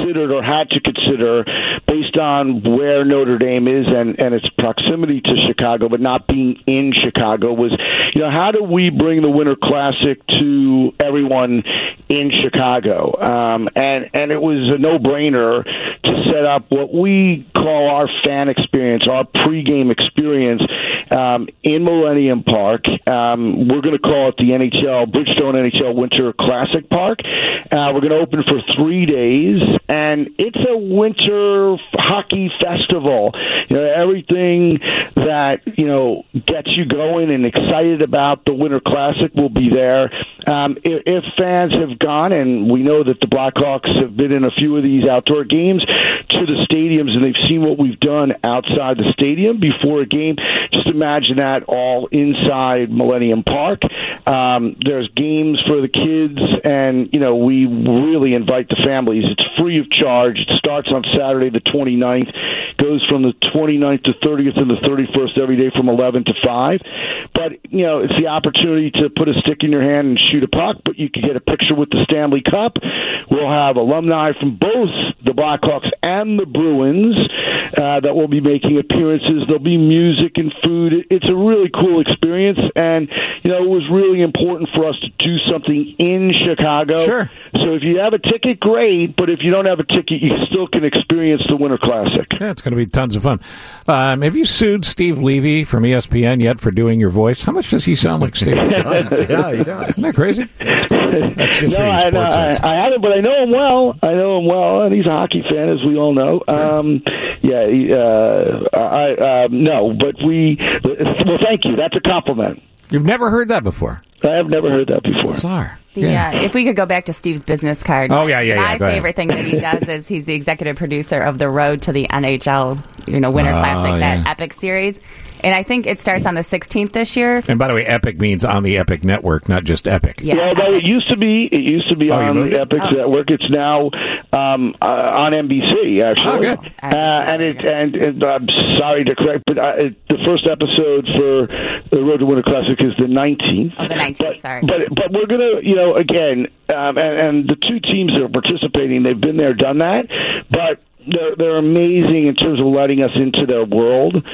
Speaker 17: considered or had to consider based on where Notre Dame is and, and its proximity to Chicago, but not being in Chicago, was, you know, how do we bring the Winter Classic to everyone in Chicago? Um, and, and it was a no-brainer to set up what we call our fan experience, our pregame experience um, in Millennium Park. Um, we're going to call it the N H L, Bridgestone N H L Winter Classic Park. Uh, we're going to open for three days, and it's a winter hockey festival. You know, everything that, you know, gets you going and excited about the Winter Classic will be there. Um, if, if fans have gone, and we know that the Blackhawks have been in a few of these outdoor games, to the stadiums, and they've seen what we've done outside the stadium before a game, just imagine that all inside Millennium Park. Um, there's games for the kids, and, you know, we really invite the families. It's free of charge. It starts on Saturday the twenty-ninth, goes from the twenty-ninth to thirtieth and the thirty-first every day from eleven to five. But, you know, it's the opportunity to put a stick in your hand and shoot a puck, but you can get a picture with the Stanley Cup. We'll have alumni from both the Blackhawks and the Bruins uh, that will be making appearances. There'll be music and food. It's a really cool experience, and, you know, it was really important for us to do something in Chicago.
Speaker 5: Sure.
Speaker 17: So if you have a ticket, great, but if you don't have a ticket, you still can experience the Winter Classic.
Speaker 5: Yeah, it's going to be tons of fun. Um, have you sued Steve Levy from E S P N yet for doing your voice? How much does he sound like Steve?
Speaker 6: He does. Yeah, he does.
Speaker 5: Isn't that crazy? That's just
Speaker 17: no,
Speaker 5: for you
Speaker 17: I,
Speaker 5: sports
Speaker 17: I,
Speaker 5: heads.
Speaker 17: I haven't, but I know him well. I know him well, and he's a hockey fan, as we all know.
Speaker 5: Sure.
Speaker 17: Um, yeah, he, uh, I uh, no, but we. Well, thank you. That's a compliment.
Speaker 5: You've never heard that before?
Speaker 17: I have never heard that before.
Speaker 5: Bizarre.
Speaker 8: The, yeah. Uh, if we could go back to Steve's business card.
Speaker 5: Oh, yeah, yeah,
Speaker 8: My
Speaker 5: yeah. Go
Speaker 8: favorite
Speaker 5: ahead.
Speaker 8: thing that he does is he's the executive producer of the Road to the N H L, you know, Winter
Speaker 5: Oh,
Speaker 8: Classic, that
Speaker 5: yeah.
Speaker 8: epic series. And I think it starts on the sixteenth this year.
Speaker 5: And by the way, Epic means on the Epic Network, not just Epic.
Speaker 8: Yeah,
Speaker 17: well, no, it used to be. It used to be
Speaker 5: Oh, you
Speaker 17: on
Speaker 5: moved
Speaker 17: the
Speaker 5: it?
Speaker 17: Epic
Speaker 8: Oh.
Speaker 17: Network. It's now um, uh, on N B C. Actually,
Speaker 5: Oh, good.
Speaker 17: Uh, and it and, and I'm sorry to correct, but uh, it, the first episode for the Road to Winter Classic is the nineteenth.
Speaker 8: Oh, the nineteenth. Sorry.
Speaker 17: But but we're gonna, you know, again, um, and, and the two teams that are participating, they've been there, done that, but. They're, they're amazing in terms of letting us into their world,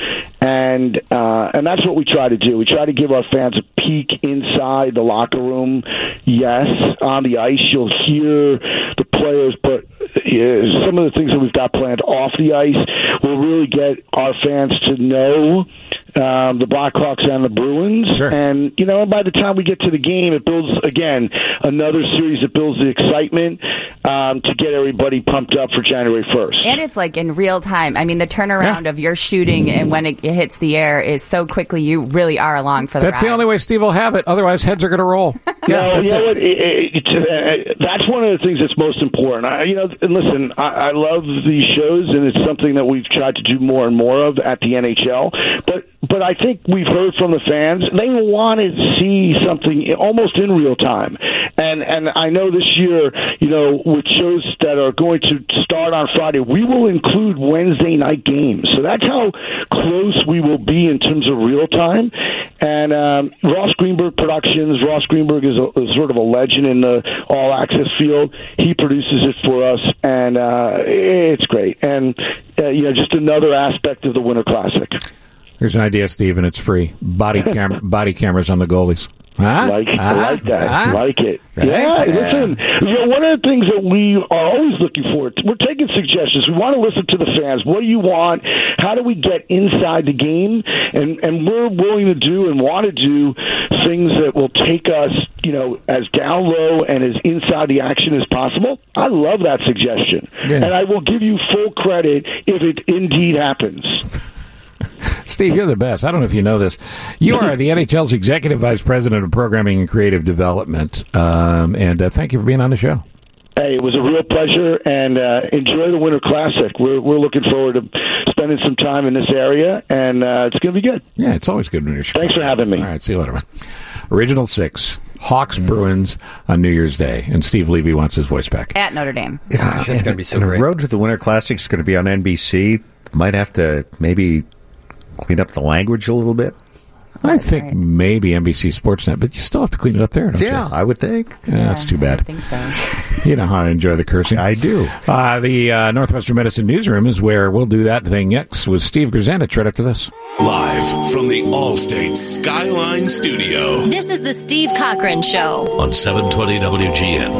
Speaker 17: and uh, and that's what we try to do. We try to give our fans a peek inside the locker room. Yes, on the ice, you'll hear the players, but yeah, some of the things that we've got planned off the ice will really get our fans to know um, the Blackhawks and the Bruins.
Speaker 5: Sure.
Speaker 17: And, you know, by the time we get to the game, it builds, again, another series that builds the excitement um, to get everybody pumped up for January first.
Speaker 8: And it's like in real time. I mean, the turnaround
Speaker 5: Yeah.
Speaker 8: of your shooting and when it, it hits the air is so quickly. You really are along for the
Speaker 5: That's
Speaker 8: ride.
Speaker 5: the only way Steve will have it. Otherwise, heads are going to roll. Yeah,
Speaker 17: no,
Speaker 5: that's
Speaker 17: you know
Speaker 5: it.
Speaker 17: what? It, it, it's, uh, that's one of the things that's most important. I, you know, and listen, I, I love these shows, and it's something that we've tried to do more and more of at the N H L. But but I think we've heard from the fans; they want to see something almost in real time. And and I know this year, you know, with shows that are going to start on Friday, we will include Wednesday night games. So that's how close we will be in terms of real time. And um, Ross Greenberg Productions, Ross Greenberg is, a, is sort of a legend in the All Access field. He produces it for us, and uh, it's great. And uh, you know, just another aspect of the Winter Classic.
Speaker 5: Here's an idea, Steve, and it's free. Body cam- body cameras on the goalies. Huh?
Speaker 17: Like,
Speaker 5: huh?
Speaker 17: I like that.
Speaker 5: Huh?
Speaker 17: Like it.
Speaker 5: Right?
Speaker 17: Yeah,
Speaker 5: Yeah.
Speaker 17: listen. You know, one of the things that we are always looking for, we're taking suggestions. We want to listen to the fans. What do you want? How do we get inside the game? And and we're willing to do and want to do things that will take us, you know, as down low and as inside the action as possible. I love that suggestion.
Speaker 5: Yeah.
Speaker 17: And I will give you full credit if it indeed happens.
Speaker 5: Steve, you're the best. I don't know if you know this. You are the N H L's Executive Vice President of Programming and Creative Development. Um, and uh, thank you for being on the show.
Speaker 17: Hey, it was a real pleasure, and uh, enjoy the Winter Classic. We're we're looking forward to spending some time in this area, and uh, it's going to be good.
Speaker 5: Yeah, it's always good when you're
Speaker 17: Thanks for having me.
Speaker 5: All right, see you later, man. Original Six, Hawks Bruins on New Year's Day, and Steve Levy wants his voice back.
Speaker 8: At Notre Dame.
Speaker 7: Gosh, that's going to be so
Speaker 6: and
Speaker 7: great.
Speaker 6: The Road to the Winter Classic is going to be on N B C. Might have to maybe clean up the language a little bit.
Speaker 5: I think maybe N B C Sportsnet, but you still have to clean it up there, don't
Speaker 6: Yeah,
Speaker 5: you?
Speaker 6: I would think.
Speaker 5: Yeah, that's too bad.
Speaker 8: I think so.
Speaker 5: You know how I enjoy the cursing.
Speaker 6: I do.
Speaker 5: Uh, the uh, Northwestern Medicine Newsroom is where we'll do that thing next with Steve Grzanich right after this.
Speaker 3: Live from the Allstate Skyline Studio.
Speaker 4: This is the Steve Cochran Show.
Speaker 3: On seven twenty W G N.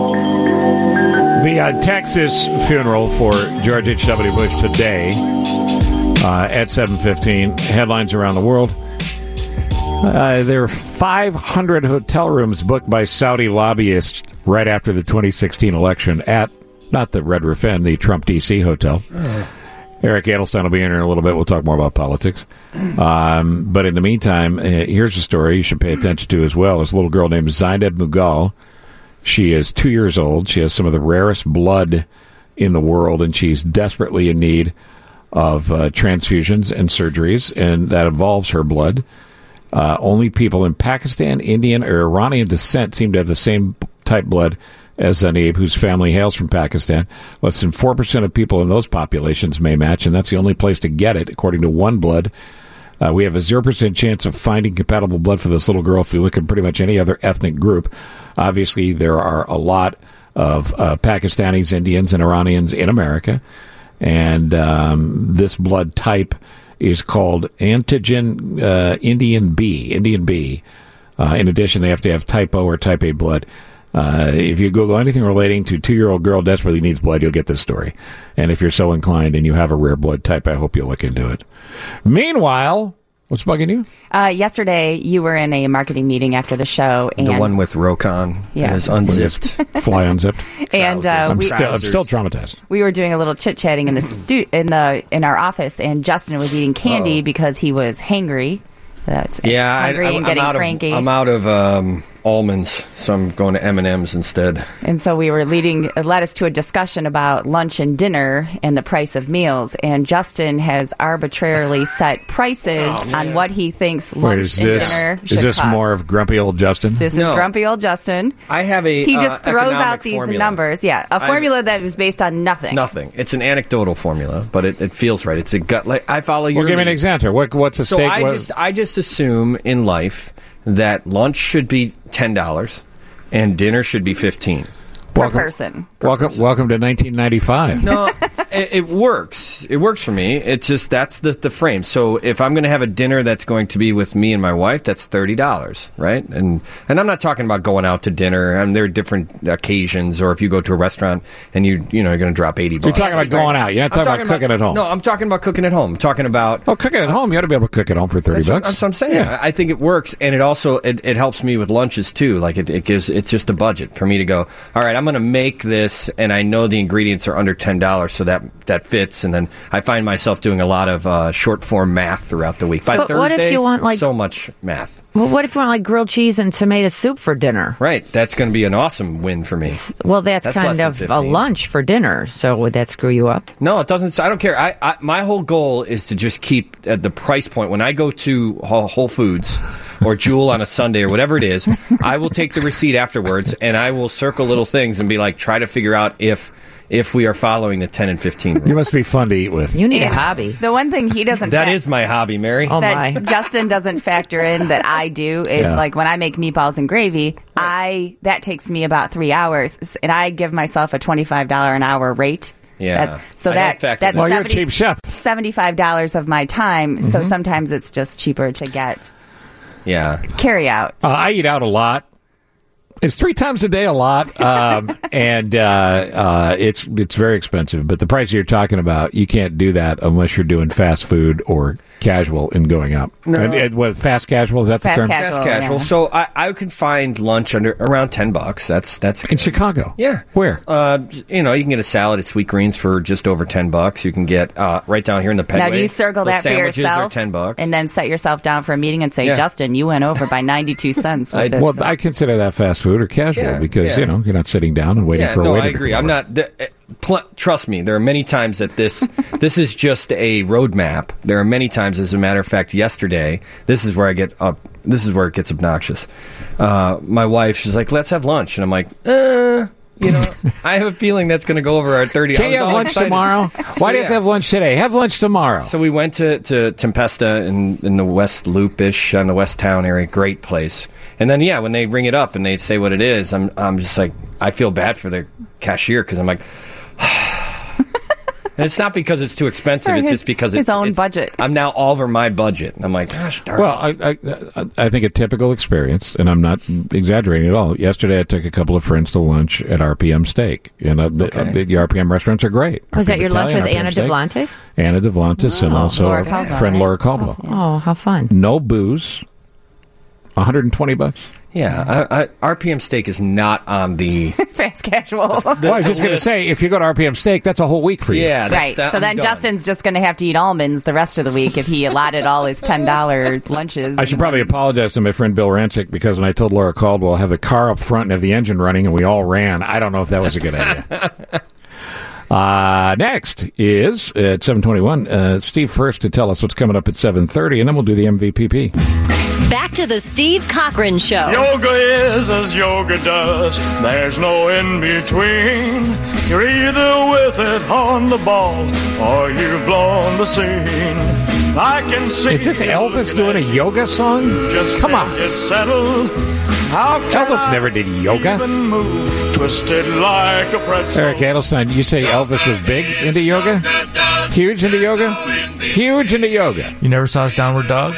Speaker 5: The uh, Texas funeral for George H W. Bush today uh, at seven fifteen. Headlines around the world. Uh, there are five hundred hotel rooms booked by Saudi lobbyists right after the twenty sixteen election at, not the Red Roof Inn, the Trump D C hotel. Oh. Eric Adelstein will be in here in a little bit. We'll talk more about politics. Um, but in the meantime, uh, here's a story you should pay attention to as well. There's a little girl named Zainab Mughal. She is two years old. She has some of the rarest blood in the world, and she's desperately in need of uh, transfusions and surgeries, and that involves her blood. Uh, only people in Pakistan, Indian, or Iranian descent seem to have the same type blood as Zainab, whose family hails from Pakistan. Less than four percent of people in those populations may match, and that's the only place to get it, according to One Blood. Uh, we have a zero percent chance of finding compatible blood for this little girl if we look at pretty much any other ethnic group. Obviously, there are a lot of uh, Pakistanis, Indians, and Iranians in America, and um, this blood type is called antigen uh, Indian B, Indian B. Uh, in addition, they have to have type O or type A blood. Uh, if you Google anything relating to two-year-old girl desperately needs blood, you'll get this story. And if you're so inclined and you have a rare blood type, I hope you'll look into it. Meanwhile, what's bugging you?
Speaker 8: Uh, yesterday, you were in a marketing meeting after the show. And
Speaker 7: the one with Rokon.
Speaker 8: Yeah.
Speaker 7: Is unzipped.
Speaker 5: Fly unzipped.
Speaker 8: And uh,
Speaker 5: I'm,
Speaker 8: we,
Speaker 5: still, I'm still traumatized.
Speaker 8: We were doing a little chit-chatting in the stu- in the in our office, and Justin was eating candy
Speaker 7: Uh-oh.
Speaker 8: because he was hangry. That's
Speaker 7: Yeah, I,
Speaker 8: hungry
Speaker 7: I'm,
Speaker 8: and getting
Speaker 7: I'm out
Speaker 8: cranky.
Speaker 7: Of, I'm out of um, almonds, so I'm going to M and M's instead.
Speaker 8: And so we were leading, it led us to a discussion about lunch and dinner and the price of meals. And Justin has arbitrarily set prices
Speaker 7: Oh,
Speaker 8: on what he thinks
Speaker 5: Wait,
Speaker 8: lunch
Speaker 5: is
Speaker 8: and
Speaker 5: this,
Speaker 8: dinner should
Speaker 5: is this
Speaker 8: cost.
Speaker 5: more of grumpy old Justin?
Speaker 8: This
Speaker 7: No.
Speaker 8: is grumpy old Justin.
Speaker 7: I have a
Speaker 8: He just
Speaker 7: uh,
Speaker 8: throws
Speaker 7: economic
Speaker 8: out these
Speaker 7: formula.
Speaker 8: numbers. Yeah, a
Speaker 7: I-
Speaker 8: formula that is based on nothing.
Speaker 7: Nothing. It's an anecdotal formula, but it, it feels right. It's a gut. Like I follow your.
Speaker 5: Well, give me an
Speaker 7: lead.
Speaker 5: example. What, what's a
Speaker 7: So
Speaker 5: steak?
Speaker 7: I
Speaker 5: what-
Speaker 7: just I just assume in life that lunch should be ten dollars and dinner should be fifteen.
Speaker 8: Per
Speaker 5: welcome,
Speaker 8: person.
Speaker 5: Welcome, welcome to nineteen ninety-five.
Speaker 7: No, it, it works. It works for me. It's just that's the, the frame. So if I'm going to have a dinner that's going to be with me and my wife, that's thirty dollars, right? And and I'm not talking about going out to dinner. I mean, there are different occasions, or if you go to a restaurant and you you know you're going to drop eighty
Speaker 5: You're
Speaker 7: bucks.
Speaker 5: talking about going out. You're not
Speaker 7: I'm
Speaker 5: talking about cooking at home.
Speaker 7: No, I'm talking about cooking at home. I'm talking about
Speaker 5: Oh, cooking at home. You ought to be able to cook at home for thirty
Speaker 7: That's what,
Speaker 5: bucks.
Speaker 7: that's what I'm saying.
Speaker 5: Yeah.
Speaker 7: I I think it works, and it also it, it helps me with lunches too. Like it, it gives it's just a budget for me to go. All right, I'm going to make this, and I know the ingredients are under ten dollars, so that that fits. And then I find myself doing a lot of uh, short form math throughout the week. By
Speaker 18: But
Speaker 7: Thursday,
Speaker 18: what if you want, like-
Speaker 7: so much math?
Speaker 18: Well, what if you want like grilled cheese and tomato soup for dinner?
Speaker 7: Right, that's going to be an awesome win for me.
Speaker 18: Well, that's,
Speaker 7: That's less
Speaker 18: kind
Speaker 7: than
Speaker 18: of a
Speaker 7: fifteen.
Speaker 18: lunch for dinner. So would that screw you up?
Speaker 7: No, it doesn't. I don't care. I, I my whole goal is to just keep at the price point. When I go to Whole Whole Foods or Jewel on a Sunday or whatever it is, I will take the receipt afterwards and I will circle little things and be like, try to figure out if if we are following the ten and fifteen rule.
Speaker 5: You must be fun to eat with.
Speaker 18: You need
Speaker 8: And
Speaker 18: a hobby.
Speaker 8: The one thing he doesn't
Speaker 7: That
Speaker 8: fa-
Speaker 7: is my hobby, Mary.
Speaker 18: Oh
Speaker 8: that
Speaker 18: my!
Speaker 8: Justin doesn't factor in that I do is
Speaker 5: Yeah.
Speaker 8: like when I make meatballs and gravy, I that takes me about three hours, and I give myself a twenty-five dollars an hour rate.
Speaker 7: Yeah.
Speaker 8: That's, so
Speaker 7: I
Speaker 8: that
Speaker 7: don't factor
Speaker 8: that's
Speaker 7: that.
Speaker 5: Well, you're a
Speaker 8: seventy
Speaker 5: cheap chef.
Speaker 8: seventy-five dollars of my time. So
Speaker 7: Mm-hmm.
Speaker 8: sometimes it's just cheaper to get
Speaker 7: Yeah.
Speaker 8: carry out.
Speaker 5: Uh, I eat out a lot. It's three times a day a lot, um, and uh, uh, it's it's very expensive. But the price you're talking about, you can't do that unless you're doing fast food or casual and going out.
Speaker 7: No.
Speaker 5: And, and what fast casual is that the
Speaker 8: Fast
Speaker 5: term?
Speaker 8: casual.
Speaker 7: Fast casual.
Speaker 8: yeah.
Speaker 7: So I, I can find lunch under around ten bucks. That's that's
Speaker 5: In Chicago.
Speaker 7: Yeah.
Speaker 5: Where?
Speaker 7: Uh, you know, you can get a salad at Sweet Greens for just over ten bucks. You can get uh, right down here in the Pedway.
Speaker 8: Now, do you circle
Speaker 7: those
Speaker 8: that for
Speaker 7: sandwiches
Speaker 8: yourself
Speaker 7: Are ten bucks.
Speaker 8: and then set yourself down for a meeting and say,
Speaker 7: Yeah.
Speaker 8: Justin, you went over by ninety-two cents with
Speaker 7: I-
Speaker 8: this.
Speaker 5: Well, I consider that fast food or casual
Speaker 7: Yeah,
Speaker 5: because
Speaker 7: yeah.
Speaker 5: you know you're not sitting down and waiting
Speaker 7: yeah,
Speaker 5: for a
Speaker 7: no,
Speaker 5: waiter
Speaker 7: I
Speaker 5: to
Speaker 7: agree.
Speaker 5: come
Speaker 7: I'm
Speaker 5: over.
Speaker 7: not. th- uh, pl- trust me, there are many times that this this is just a roadmap. There are many times, as a matter of fact, yesterday, this is where I get up. This is where it gets obnoxious. Uh, my wife, she's like, "Let's have lunch," and I'm like, "Uh, You know, I have a feeling that's going to go over our thirty.
Speaker 5: Can't you have lunch
Speaker 7: excited.
Speaker 5: tomorrow?
Speaker 7: So,
Speaker 5: Why do you have to
Speaker 7: yeah.
Speaker 5: have lunch today? Have lunch tomorrow.
Speaker 7: So we went to, to Tempesta in, in the West Loop-ish, on the West Town area. Great place. And then, yeah, when they ring it up and they say what it is, I'm I'm just like, I feel bad for the cashier because I'm like, and it's not because it's too expensive.
Speaker 8: Or
Speaker 7: It's
Speaker 8: his-
Speaker 7: just because
Speaker 8: his
Speaker 7: it's,
Speaker 8: own
Speaker 7: it's-
Speaker 8: budget.
Speaker 7: I'm now all over my budget. And I'm like, gosh darn
Speaker 5: Well,
Speaker 7: it.
Speaker 5: I, I I think a typical experience, and I'm not exaggerating at all. Yesterday, I took a couple of friends to lunch at R P M Steak, and uh, the, uh, the R P M restaurants are great.
Speaker 18: Was
Speaker 5: R P M
Speaker 18: that your lunch
Speaker 5: Italian,
Speaker 18: with
Speaker 5: R P M
Speaker 18: Anna
Speaker 5: Steak.
Speaker 18: DeVlantes?
Speaker 5: Anna DeVlantes, and
Speaker 18: Oh,
Speaker 5: also
Speaker 18: Laura
Speaker 5: our
Speaker 18: Caldwell,
Speaker 5: friend
Speaker 18: right?
Speaker 5: Laura Caldwell.
Speaker 18: Oh, how fun.
Speaker 5: No booze, one hundred twenty bucks.
Speaker 7: Yeah, I, I, R P M Steak is not on the...
Speaker 8: Fast casual.
Speaker 5: Well, I was just going to say, if you go to R P M Steak, that's a whole week for you.
Speaker 7: Yeah, that's
Speaker 8: Right.
Speaker 7: that-
Speaker 8: So
Speaker 7: I'm
Speaker 8: then
Speaker 7: done.
Speaker 8: Justin's just going to have to eat almonds the rest of the week if he allotted all his ten dollars lunches.
Speaker 5: I should probably apologize to my friend Bill Rancic because when I told Laura Caldwell I have the car up front and have the engine running and we all ran, I don't know if that was a good idea. Uh, next is at seven twenty-one, uh, Steve first to tell us what's coming up at seven thirty, and then we'll do the M V P P.
Speaker 4: Back to the Steve Cochran Show.
Speaker 19: Yoga is as yoga does. There's no in between. You're either with it on the ball or you've blown the scene. I can see.
Speaker 5: Is this Elvis doing a yoga song?
Speaker 19: Just
Speaker 5: Come on.
Speaker 19: It's settled. How can
Speaker 5: Elvis
Speaker 19: I
Speaker 5: never did yoga.
Speaker 19: even move? Twisted like a pretzel.
Speaker 5: Eric Adelstein, you say Elvis was big into yoga? Huge into yoga? Huge into yoga.
Speaker 11: You never saw his Downward Dog?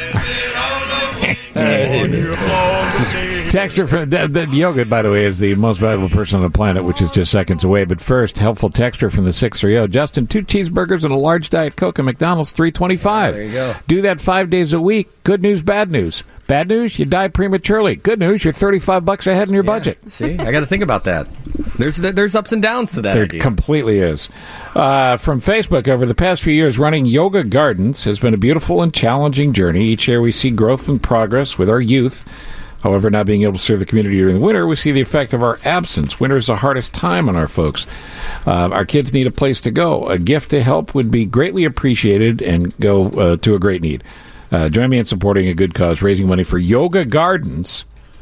Speaker 5: Texter from the, the yoga, by the way, is the most valuable person on the planet, which is just seconds away. But first, helpful texter from the six three zero. Justin, two cheeseburgers and a large Diet Coke at McDonald's, three twenty-five.
Speaker 7: There you go.
Speaker 5: Do that five days a week. Good news, bad news. Bad news, you die prematurely. Good news, you're thirty-five bucks ahead in your budget.
Speaker 7: See, I got to think about that. There's there's ups and downs to that
Speaker 5: There
Speaker 7: idea.
Speaker 5: completely is. Uh, from Facebook, over the past few years, running Yoga Gardens has been a beautiful and challenging journey. Each year we see growth and progress with our youth. However, not being able to serve the community during the winter, we see the effect of our absence. Winter is the hardest time on our folks. Uh, our kids need a place to go. A gift to help would be greatly appreciated and go uh, to a great need. Uh, join me in supporting a good cause, raising money for Yoga Gardens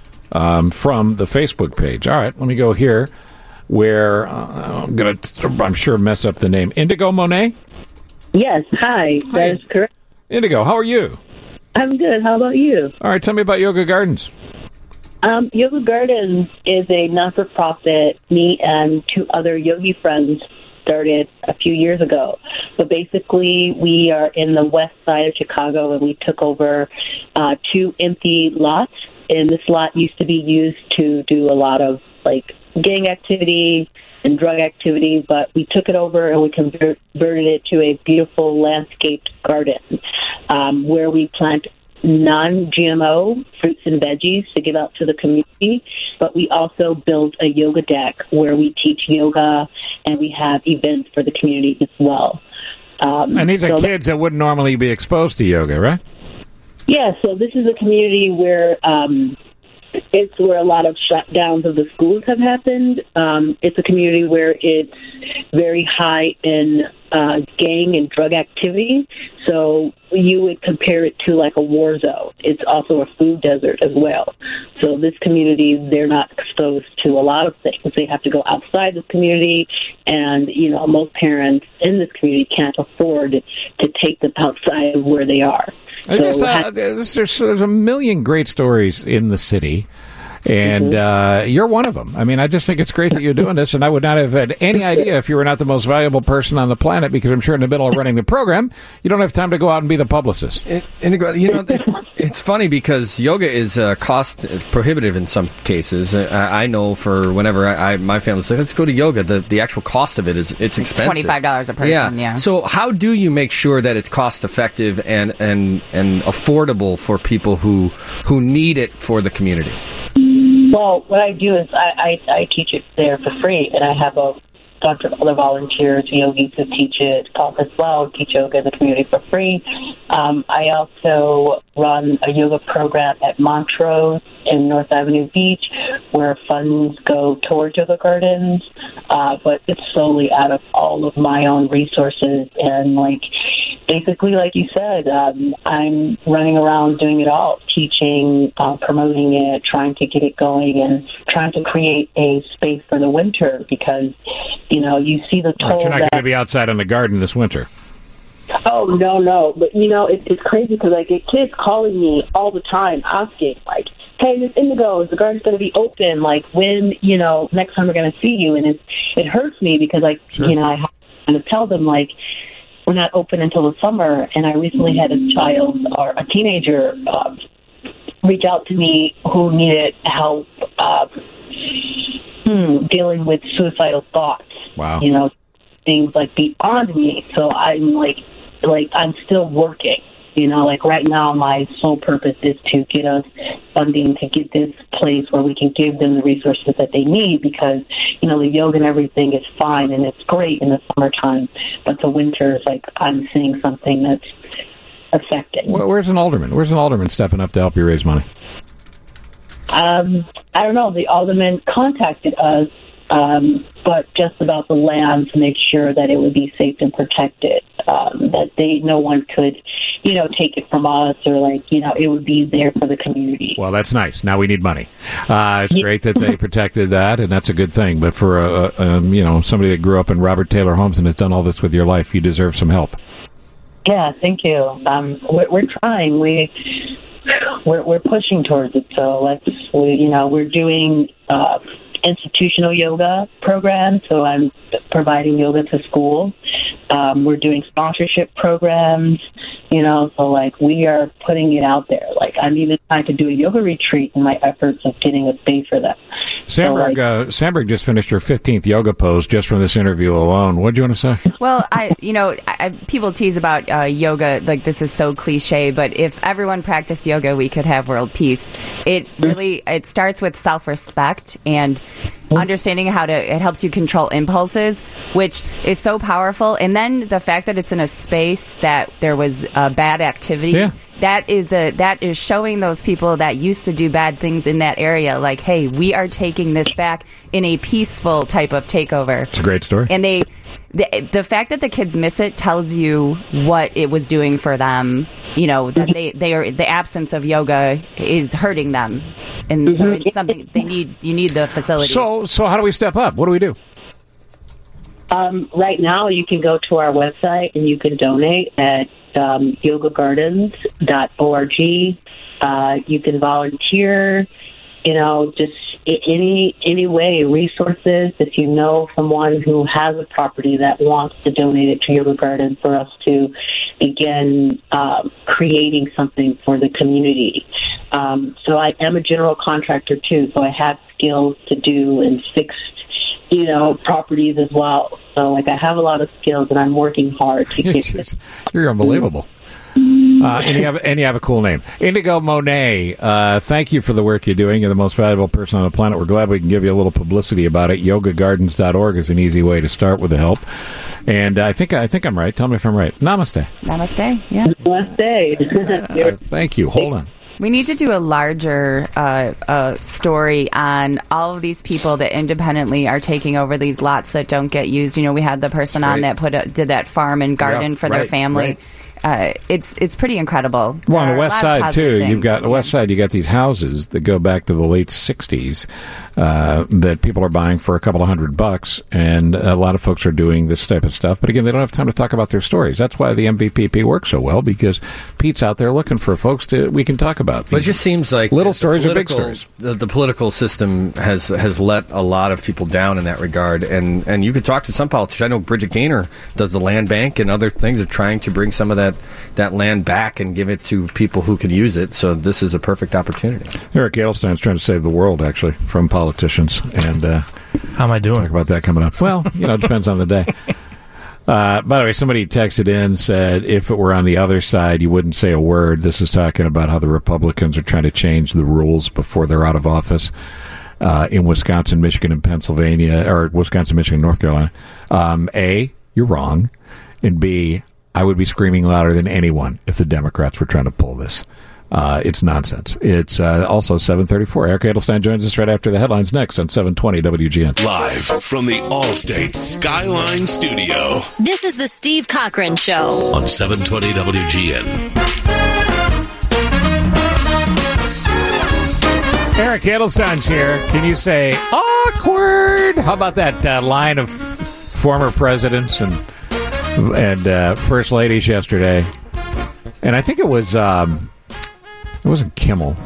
Speaker 5: um, from the Facebook page. All right, let me go here, where uh, I'm going to, I'm sure, mess up the name. Indigo Monet?
Speaker 20: Yes, hi. That is correct.
Speaker 5: Indigo, how are you?
Speaker 20: I'm good. How about you?
Speaker 5: All right, tell me about Yoga Gardens.
Speaker 20: Um, Yoga Gardens is a not-for-profit. Me and two other yogi friends started a few years ago. So basically, we are in the west side of Chicago, and we took over uh, two empty lots. And this lot used to be used to do a lot of like gang activity and drug activity, but we took it over and we converted it to a beautiful landscaped garden um, where we plant non-G M O fruits and veggies to give out to the community, but we also built a yoga deck where we teach yoga and we have events for the community as well. Um,
Speaker 5: And these are
Speaker 20: so
Speaker 5: kids that wouldn't normally be exposed to yoga, right?
Speaker 20: Yeah, so this is a community where um, it's where a lot of shutdowns of the schools have happened. Um, it's a community where it's very high in uh, gang and drug activity. So you would compare it to like a war zone. It's also a food desert as well. So this community, they're not exposed to a lot of things. They have to go outside this community, and you know most parents in this community can't afford to take them outside of where they are.
Speaker 5: I
Speaker 20: So
Speaker 5: guess, uh,
Speaker 20: ha-
Speaker 5: there's, there's, there's a million great stories in the city, and uh, you're one of them. I mean, I just think it's great that you're doing this, and I would not have had any idea if you were not the most valuable person on the planet, because I'm sure in the middle of running the program, you don't have time to go out and be the publicist.
Speaker 7: It, you know, it, it's funny because yoga is uh, cost is prohibitive in some cases. I, I know for whenever I, I my family's like, let's go to yoga. The the actual cost of it is it's expensive.
Speaker 8: twenty-five dollars a person,
Speaker 7: Yeah.
Speaker 8: yeah.
Speaker 7: So how do you make sure that it's cost effective and and and affordable for people who who need it for the community?
Speaker 20: Well, what I do is I, I, I teach it there for free, and I have a bunch of other volunteers, yogis, who teach it as well, teach yoga in the community for free. Um, I also run a yoga program at Montrose in North Avenue Beach, where funds go towards yoga gardens, uh, but it's solely out of all of my own resources and, like, basically, like you said, um, I'm running around doing it all, teaching, uh, promoting it, trying to get it going, and trying to create a space for the winter because, you know, you see the toll
Speaker 5: Right, you're not
Speaker 20: that...
Speaker 5: going to be outside in the garden this winter.
Speaker 20: Oh, no, no. But, you know, it, it's crazy because I get kids calling me all the time asking, like, hey, Miss Indigo, is the garden going to be open? Like, when, you know, next time we're going to see you? And it, it hurts me because, like, sure. you know, I have to tell them, like, we're not open until the summer. And I recently had a child or a teenager uh, reach out to me who needed help uh, hmm, dealing with suicidal thoughts.
Speaker 5: Wow.
Speaker 20: You know, things like beyond me. So I'm like, like I'm still working. You know, like right now, my sole purpose is to get us funding to get this place where we can give them the resources that they need because, you know, the yoga and everything is fine and it's great in the summertime. But the winter is like I'm seeing something that's affecting.
Speaker 5: Where's an alderman? Where's an alderman stepping up to help you raise money?
Speaker 20: Um, I don't know. The alderman contacted us, um, but just about the land to make sure that it would be safe and protected. Um, that they, no one could, you know, take it from us or like, you know, it would be there for the community.
Speaker 5: Well, that's nice. Now we need money. Uh, it's great that they protected that, and that's a good thing. But for a, a um, you know, somebody that grew up in Robert Taylor Homes and has done all this with your life, you deserve some help.
Speaker 20: Yeah, thank you. Um, we're, we're trying. We we're, we're pushing towards it. So let's, we, you know, we're doing uh, institutional yoga programs. So I'm providing yoga to schools. Um, we're doing sponsorship programs, you know, so like we are putting it out there. Like I'm even trying to do a yoga retreat in my efforts of getting a space for that.
Speaker 5: Sandberg, so, like, uh, Sandberg just finished her fifteenth yoga pose just from this interview alone. What do you want to say?
Speaker 8: Well, I, you know, I, people tease about uh, yoga, like this is so cliche, but if everyone practiced yoga, we could have world peace. It really, it starts with self-respect and understanding how to, it helps you control impulses, which is so powerful. And then the fact that it's in a space that there was uh, bad activity,
Speaker 5: yeah.
Speaker 8: that is a, that is showing those people that used to do bad things in that area, like, hey, we are taking this back in a peaceful type of takeover.
Speaker 5: It's a great story.
Speaker 8: And they, the, the fact that the kids miss it tells you what it was doing for them. You know, that they, they are, the absence of yoga is hurting them. And so it's something they need, you need the facility.
Speaker 5: So, so how do we step up? What do we do?
Speaker 20: Um, right now, you can go to our website and you can donate at um, yoga gardens dot org. Uh, you can volunteer, you know, just any any way, resources. If you know someone who has a property that wants to donate it to Yoga Garden for us to begin um, creating something for the community. Um, so I am a general contractor too, so I have skills to do and fix, you know, properties as well. So like I have a lot of skills and I'm working hard to get this.
Speaker 5: You're unbelievable. Uh, and, you have, and you have a cool name. Indigo Monet, uh, thank you for the work you're doing. You're the most valuable person on the planet. We're glad we can give you a little publicity about it. yoga gardens dot org is an easy way to start with the help. And I think I think I'm right. Tell me if I'm right. Namaste.
Speaker 8: Namaste, yeah.
Speaker 20: Namaste.
Speaker 5: uh, thank you. Hold on.
Speaker 8: We need to do a larger uh, uh, story on all of these people that independently are taking over these lots that don't get used. You know, we had the person on that put a, did that farm and garden
Speaker 5: yeah,
Speaker 8: for
Speaker 5: right,
Speaker 8: their family.
Speaker 5: Right.
Speaker 8: Uh, it's it's pretty incredible.
Speaker 5: Well, on the west side too,
Speaker 8: things.
Speaker 5: you've got the west side. You got these houses that go back to the late sixties uh, that people are buying for a couple of hundred bucks, and a lot of folks are doing this type of stuff. But again, they don't have time to talk about their stories. That's why the M V P P works so well, because Pete's out there looking for folks to we can talk about.
Speaker 7: But it just seems like
Speaker 5: little stories are big stories.
Speaker 7: The, the political system has has let a lot of people down in that regard, and and you could talk to some politicians. I know Bridget Gaynor does the land bank and other things. Are trying to bring some of that that land back and give it to people who can use it. So this is a perfect opportunity.
Speaker 5: Eric Edelstein's trying to save the world, actually, from politicians. And uh,
Speaker 11: how am I doing?
Speaker 5: Talk about that coming up. Well, you know, it depends on the day. Uh, by the way, somebody texted in, said if it were on the other side, you wouldn't say a word. This is talking about how the Republicans are trying to change the rules before they're out of office uh, in Wisconsin, Michigan, and Pennsylvania, or Wisconsin, Michigan, North Carolina. Um, A, you're wrong. And B, I would be screaming louder than anyone if the Democrats were trying to pull this. Uh, it's nonsense. It's uh, also seven thirty-four. Eric Edelstein joins us right after the headlines next on seven twenty W G N.
Speaker 3: Live from the Allstate Skyline Studio.
Speaker 4: This is the Steve Cochran Show
Speaker 3: on seven twenty W G N.
Speaker 5: Eric Edelstein's here. Can you say awkward? How about that uh, line of former presidents and and uh, first ladies yesterday? And I think it was um, it wasn't Kimmel.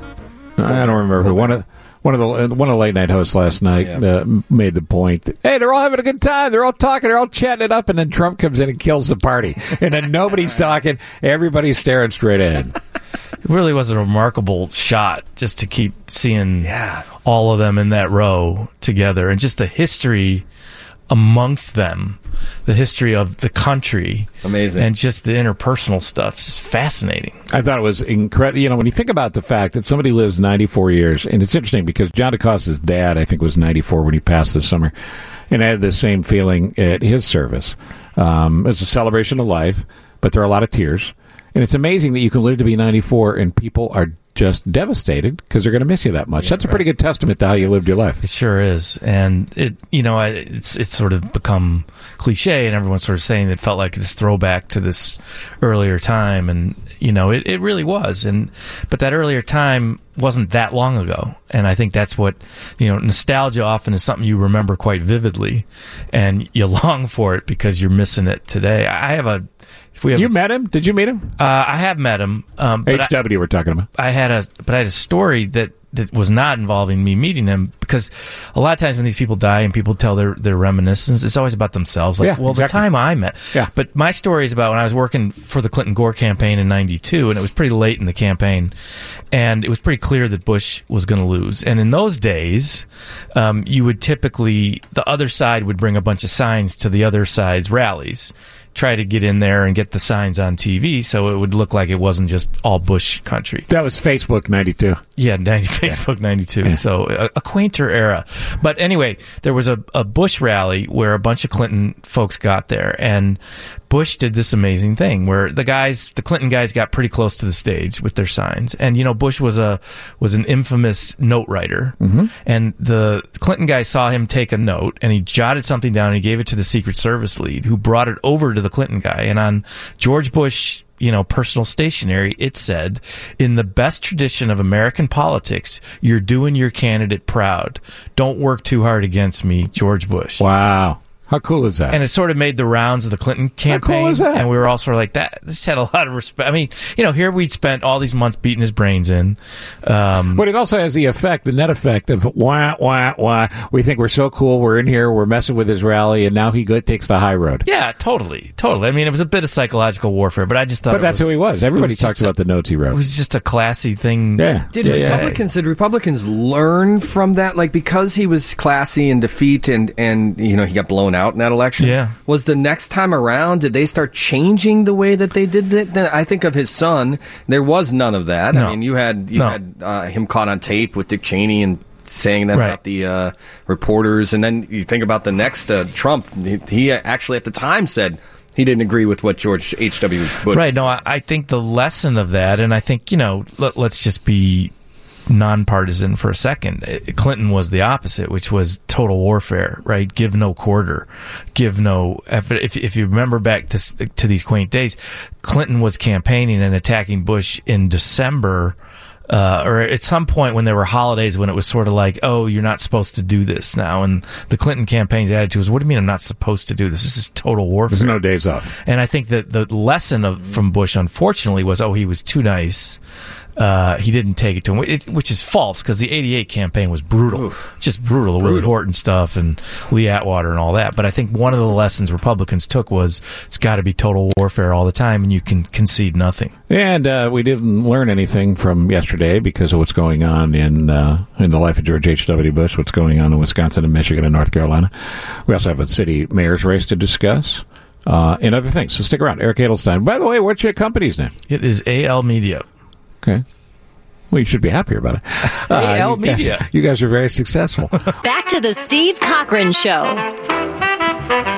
Speaker 5: I don't remember who. One of one of the one of the late night hosts last night yeah. uh, made the point that, hey, they're all having a good time. They're all talking. They're all chatting it up, and then Trump comes in and kills the party, and then nobody's talking. Everybody's staring straight ahead.
Speaker 21: It really was a remarkable shot just to keep seeing
Speaker 7: yeah.
Speaker 21: all of them in that row together, and just the history amongst them, the history of the country.
Speaker 7: Amazing.
Speaker 21: And just the interpersonal stuff. It's just fascinating.
Speaker 5: I thought it was incredible. You know, when you think about the fact that somebody lives ninety-four years, and it's interesting because John DeCosta's dad, I think, was ninety-four when he passed this summer, and I had the same feeling at his service. Um, it's a celebration of life, but there are a lot of tears. And it's amazing that you can live to be ninety-four and people are just devastated because they're going to miss you that much. Yeah, That's a pretty right. good testament to how you lived your life.
Speaker 21: It sure is. And, it, you know, it's it's sort of become cliche, and everyone's sort of saying it felt like this throwback to this earlier time. And, you know, it, it really was. And But that earlier time wasn't that long ago. And I think that's what, you know, nostalgia often is something you remember quite vividly. And you long for it because you're missing it today. I have a... If we have
Speaker 5: you
Speaker 21: a,
Speaker 5: met him? Did you meet him?
Speaker 21: Uh, I have met him. Um, but
Speaker 5: H W I, we're talking about.
Speaker 21: I had a, but I had a story that, that was not involving me meeting him, because a lot of times when these people die and people tell their, their reminiscence, it's always about themselves. Like,
Speaker 5: yeah,
Speaker 21: well,
Speaker 5: exactly.
Speaker 21: the time I met.
Speaker 5: Yeah.
Speaker 21: But my story is about when I was working for the Clinton Gore campaign in ninety-two, and it was pretty late in the campaign, and it was pretty clear that Bush was going to lose. And in those days, um, you would typically, the other side would bring a bunch of signs to the other side's rallies, try to get in there and get the signs on T V so it would look like it wasn't just all Bush country.
Speaker 5: That was Facebook ninety-two.
Speaker 21: Yeah, ninety, Facebook ninety-two. Yeah. So a, a quainter era. But anyway, there was a, a Bush rally where a bunch of Clinton folks got there, and Bush did this amazing thing where the guys, the Clinton guys, got pretty close to the stage with their signs. And, you know, Bush was a was an infamous note writer.
Speaker 5: Mm-hmm.
Speaker 21: And the Clinton guys saw him take a note, and he jotted something down, and he gave it to the Secret Service lead, who brought it over to the Clinton guy. And on George Bush, you know, personal stationery, it said, in the best tradition of American politics, you're doing your candidate proud. Don't work too hard against me, George Bush.
Speaker 5: Wow. How cool is that?
Speaker 21: And it sort of made the rounds of the Clinton campaign.
Speaker 5: How cool is that?
Speaker 21: And we were all sort of like, that. This had a lot of respect. I mean, you know, here we'd spent all these months beating his brains in. Um,
Speaker 5: but it also has the effect, the net effect of wah, wah, wah. We think we're so cool. We're in here. We're messing with his rally. And now he go, takes the high road.
Speaker 21: Yeah, totally. Totally. I mean, it was a bit of psychological warfare, but I just thought
Speaker 5: But that's
Speaker 21: was,
Speaker 5: who he was. Everybody was talks about a, the notes he wrote.
Speaker 21: It was just a classy thing.
Speaker 5: Yeah.
Speaker 7: Did
Speaker 21: yeah,
Speaker 7: Republicans,
Speaker 21: yeah.
Speaker 7: did Republicans learn from that? Like, because he was classy in defeat and, and, you know, he got blown out in that election?
Speaker 21: Yeah.
Speaker 7: Was the next time around, did they start changing the way that they did it? Then I think of his son. There was none of that.
Speaker 21: No.
Speaker 7: I mean, you had you
Speaker 21: no.
Speaker 7: had uh, him caught on tape with Dick Cheney and saying that
Speaker 21: right.
Speaker 7: about the uh, reporters. And then you think about the next uh, Trump. He, he actually at the time said he didn't agree with what George H W Bush
Speaker 21: Right. No, I, I think the lesson of that, and I think, you know, let, let's just be nonpartisan for a second. Clinton was the opposite, which was total warfare, right? Give no quarter, give no effort. If, if you remember back to, to these quaint days, Clinton was campaigning and attacking Bush in December, uh, or at some point when there were holidays when it was sort of like, oh, you're not supposed to do this now. And the Clinton campaign's attitude was, what do you mean I'm not supposed to do this? This is total warfare.
Speaker 5: There's no days off.
Speaker 21: And I think that the lesson of, from Bush, unfortunately, was, oh, he was too nice. Uh, he didn't take it to him, it, which is false, because the eighty-eight campaign was brutal. Oof. Just brutal. The Willie Horton stuff and Lee Atwater and all that. But I think one of the lessons Republicans took was it's got to be total warfare all the time, and you can concede nothing.
Speaker 5: And uh, we didn't learn anything from yesterday because of what's going on in uh, in the life of George H W Bush, what's going on in Wisconsin and Michigan and North Carolina. We also have a city mayor's race to discuss. Uh, and other things. So stick around. Eric Edelstein. By the way, what's your company's name?
Speaker 21: It is A L Media.
Speaker 5: Okay. Well, you should be happier about it. Uh,
Speaker 21: A L
Speaker 5: you guys,
Speaker 21: Media.
Speaker 5: You guys are very successful.
Speaker 4: Back to the Steve Cochran Show.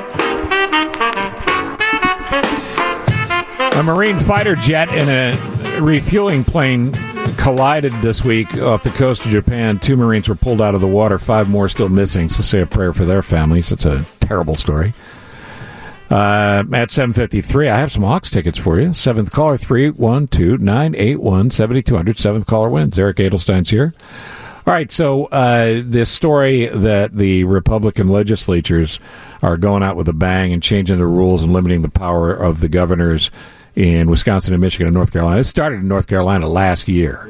Speaker 5: A Marine fighter jet and a refueling plane collided this week off the coast of Japan. Two Marines were pulled out of the water. Five more still missing. So say a prayer for their families. It's a terrible story. Uh, at seven fifty-three, I have some Hawks tickets for you. Seventh caller, three one two, nine eight one, seven two zero zero. Seventh caller wins. Eric Edelstein's here. All right, so uh, this story that the Republican legislatures are going out with a bang and changing the rules and limiting the power of the governors in Wisconsin and Michigan and North Carolina. It started in North Carolina last year.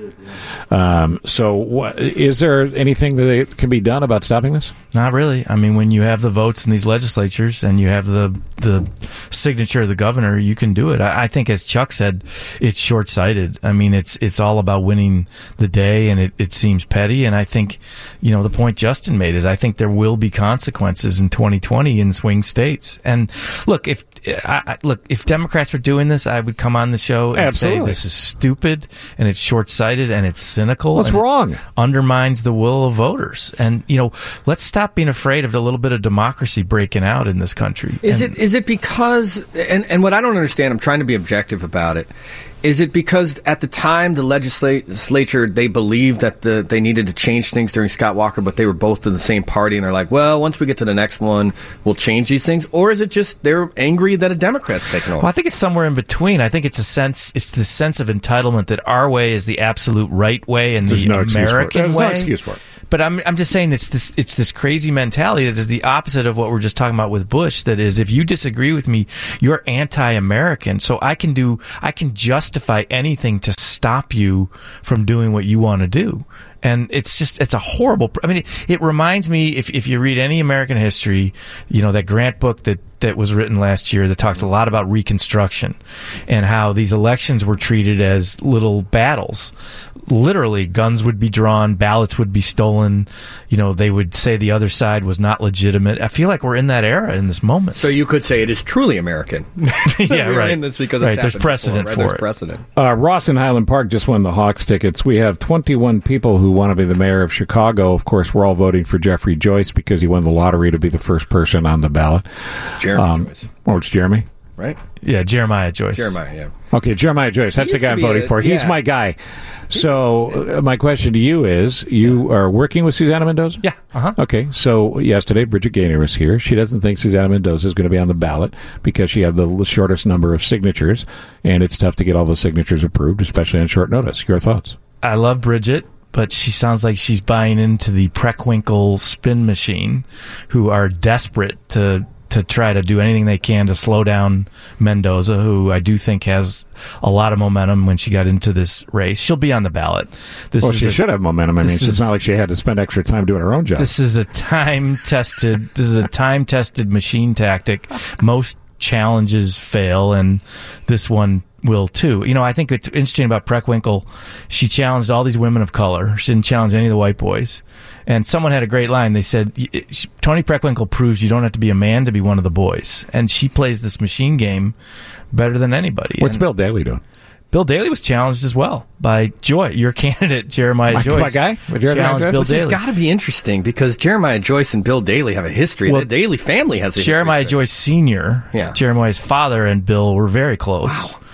Speaker 5: Um, so what, is there anything that can be done about stopping this?
Speaker 21: Not really. I mean, when you have the votes in these legislatures and you have the the signature of the governor, you can do it. I, I think, as Chuck said, it's short-sighted. I mean, it's it's all about winning the day, and it, it seems petty. And I think, you know, the point Justin made is I think there will be consequences in twenty twenty in swing states. And look, if I, I, look if Democrats were doing this, I would come on the show and
Speaker 5: Absolutely.
Speaker 21: say this is stupid and it's short-sighted and it's cynical.
Speaker 5: What's
Speaker 21: and
Speaker 5: wrong?
Speaker 21: It undermines the will of voters. And, you know, let's stop being afraid of the little bit of democracy breaking out in this country.
Speaker 7: Is
Speaker 21: And-
Speaker 7: it is it because and and what I don't understand, I'm trying to be objective about it. Is it because at the time the legislature they believed that the they needed to change things during Scott Walker, but they were both in the same party and they're like, well, once we get to the next one, we'll change these things? Or is it just they're angry that a Democrat's taken over?
Speaker 21: Well, I think it's somewhere in between. I think it's a sense, it's the sense of entitlement that our way is the absolute right way and
Speaker 5: There's
Speaker 21: the
Speaker 5: no excuse for it.
Speaker 21: American
Speaker 5: There's
Speaker 21: way.
Speaker 5: no excuse for it.
Speaker 21: But I'm I'm just saying it's this it's this crazy mentality that is the opposite of what we're just talking about with Bush. That is, if you disagree with me, you're anti-American. So I can do I can justify anything to stop you from doing what you want to do. And it's just, it's a horrible, I mean, it, it reminds me, if if you read any American history, you know, that Grant book that, that was written last year that talks a lot about Reconstruction and how these elections were treated as little battles. Literally, guns would be drawn, ballots would be stolen, you know, they would say the other side was not legitimate. I feel like we're in that era in this moment.
Speaker 7: So you could say it is truly American.
Speaker 21: Yeah,
Speaker 7: We're
Speaker 21: right.
Speaker 7: in this because
Speaker 21: Right,
Speaker 7: it's
Speaker 21: there's
Speaker 7: happened
Speaker 21: precedent
Speaker 7: before, right?
Speaker 21: for
Speaker 7: There's
Speaker 21: it.
Speaker 7: precedent.
Speaker 5: Uh, Ross in Highland Park just won the Hawks tickets. We have twenty-one people who want to be the mayor of Chicago. Of course, we're all voting for Jeffrey Joyce because he won the lottery to be the first person on the ballot.
Speaker 7: Jeremy Joyce.
Speaker 5: Oh, it's Jeremy?
Speaker 7: Right?
Speaker 21: Yeah, Jeremiah Joyce.
Speaker 7: Jeremiah, yeah.
Speaker 5: Okay, Jeremiah Joyce. That's
Speaker 7: He
Speaker 5: the guy
Speaker 7: used
Speaker 5: I'm
Speaker 7: to be
Speaker 5: voting
Speaker 7: a-
Speaker 5: for. He's
Speaker 7: yeah.
Speaker 5: my guy. So uh, my question to you is, you are working with Susanna Mendoza?
Speaker 21: Yeah. Uh-huh.
Speaker 5: Okay, so yesterday Bridget Gaynor was here. She doesn't think Susanna Mendoza is going to be on the ballot because she had the shortest number of signatures, and it's tough to get all the signatures approved, especially on short notice. Your thoughts?
Speaker 21: I love Bridget, but she sounds like she's buying into the Preckwinkle spin machine, who are desperate to to try to do anything they can to slow down Mendoza, who I do think has a lot of momentum when she got into this race. She'll be on the ballot. This
Speaker 5: well,
Speaker 21: is
Speaker 5: she
Speaker 21: a,
Speaker 5: should have momentum. I mean,
Speaker 21: this
Speaker 5: it's
Speaker 21: is-
Speaker 5: not like she had to spend extra time doing her own job.
Speaker 21: This is a time-tested. This is a time-tested machine tactic. Most challenges fail, and this one will too. You know, I think it's interesting about Preckwinkle. She challenged all these women of color. She didn't challenge any of the white boys. And someone had a great line. They said, Tony Preckwinkle proves you don't have to be a man to be one of the boys. And she plays this machine game better than anybody.
Speaker 5: What's
Speaker 21: And
Speaker 5: Bill Daley doing?
Speaker 21: Bill Daley was challenged as well by Joy, your candidate, Jeremiah
Speaker 5: My-
Speaker 21: Joyce.
Speaker 5: my guy? Jeremiah
Speaker 21: Challenged
Speaker 5: Joyce?
Speaker 21: Bill
Speaker 7: Which has
Speaker 21: Daley.
Speaker 7: got to be interesting because Jeremiah Joyce and Bill Daley have a history.
Speaker 21: Well,
Speaker 7: the Daley family has a history.
Speaker 21: Jeremiah
Speaker 7: too.
Speaker 21: Joyce Senior,
Speaker 7: Yeah.
Speaker 21: Jeremiah's father and Bill were very close. Wow.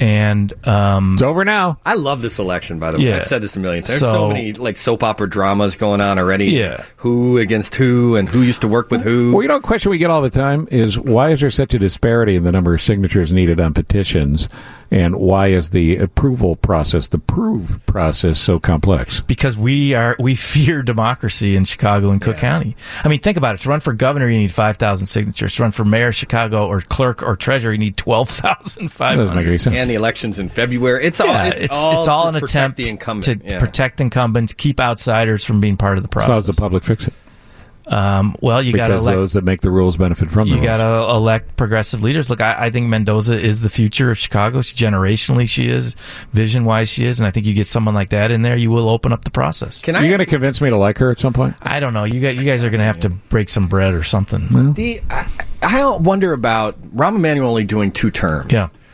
Speaker 21: And um,
Speaker 5: it's over now.
Speaker 7: I love this election, by the way.
Speaker 21: Yeah.
Speaker 7: I've said this a million times. There's
Speaker 21: So-
Speaker 7: so many like soap opera dramas going on already.
Speaker 21: Yeah.
Speaker 7: Who against who and who used to work with who.
Speaker 5: Well, you know, a question we get all the time is why is there such a disparity in the number of signatures needed on petitions, and why is the approval process, the prove process, so complex?
Speaker 21: because we are we fear democracy in Chicago and Cook County. I mean, think about it. To run for governor, you need five thousand signatures. To run for mayor of Chicago or clerk or treasurer, you need twelve thousand five hundred.
Speaker 5: Doesn't make any sense.
Speaker 7: And the elections in February. It's all.
Speaker 21: Yeah,
Speaker 7: it's,
Speaker 21: it's
Speaker 7: all
Speaker 21: it's all
Speaker 7: to
Speaker 21: an
Speaker 7: protect
Speaker 21: attempt
Speaker 7: the incumbent.
Speaker 21: to
Speaker 7: Yeah.
Speaker 21: protect incumbents, keep outsiders from being part of the
Speaker 5: So how's
Speaker 21: process.
Speaker 5: the public fix it?
Speaker 21: Um, well, you got to
Speaker 5: Because
Speaker 21: elect.
Speaker 5: those that make the rules benefit from the
Speaker 21: You
Speaker 5: rules.
Speaker 21: got to elect progressive leaders. Look, I, I think Mendoza is the future of Chicago. She, generationally, she is. Vision-wise, she is. And I think you get someone like that in there, you will open up the process.
Speaker 7: Can
Speaker 5: Are
Speaker 7: I
Speaker 5: you
Speaker 7: ask
Speaker 5: going to convince me to like her at some point?
Speaker 21: I don't know. You got, you guys are going to have to break some bread or something.
Speaker 7: The, I, I wonder about Rahm Emanuel only doing two terms.
Speaker 21: Yeah.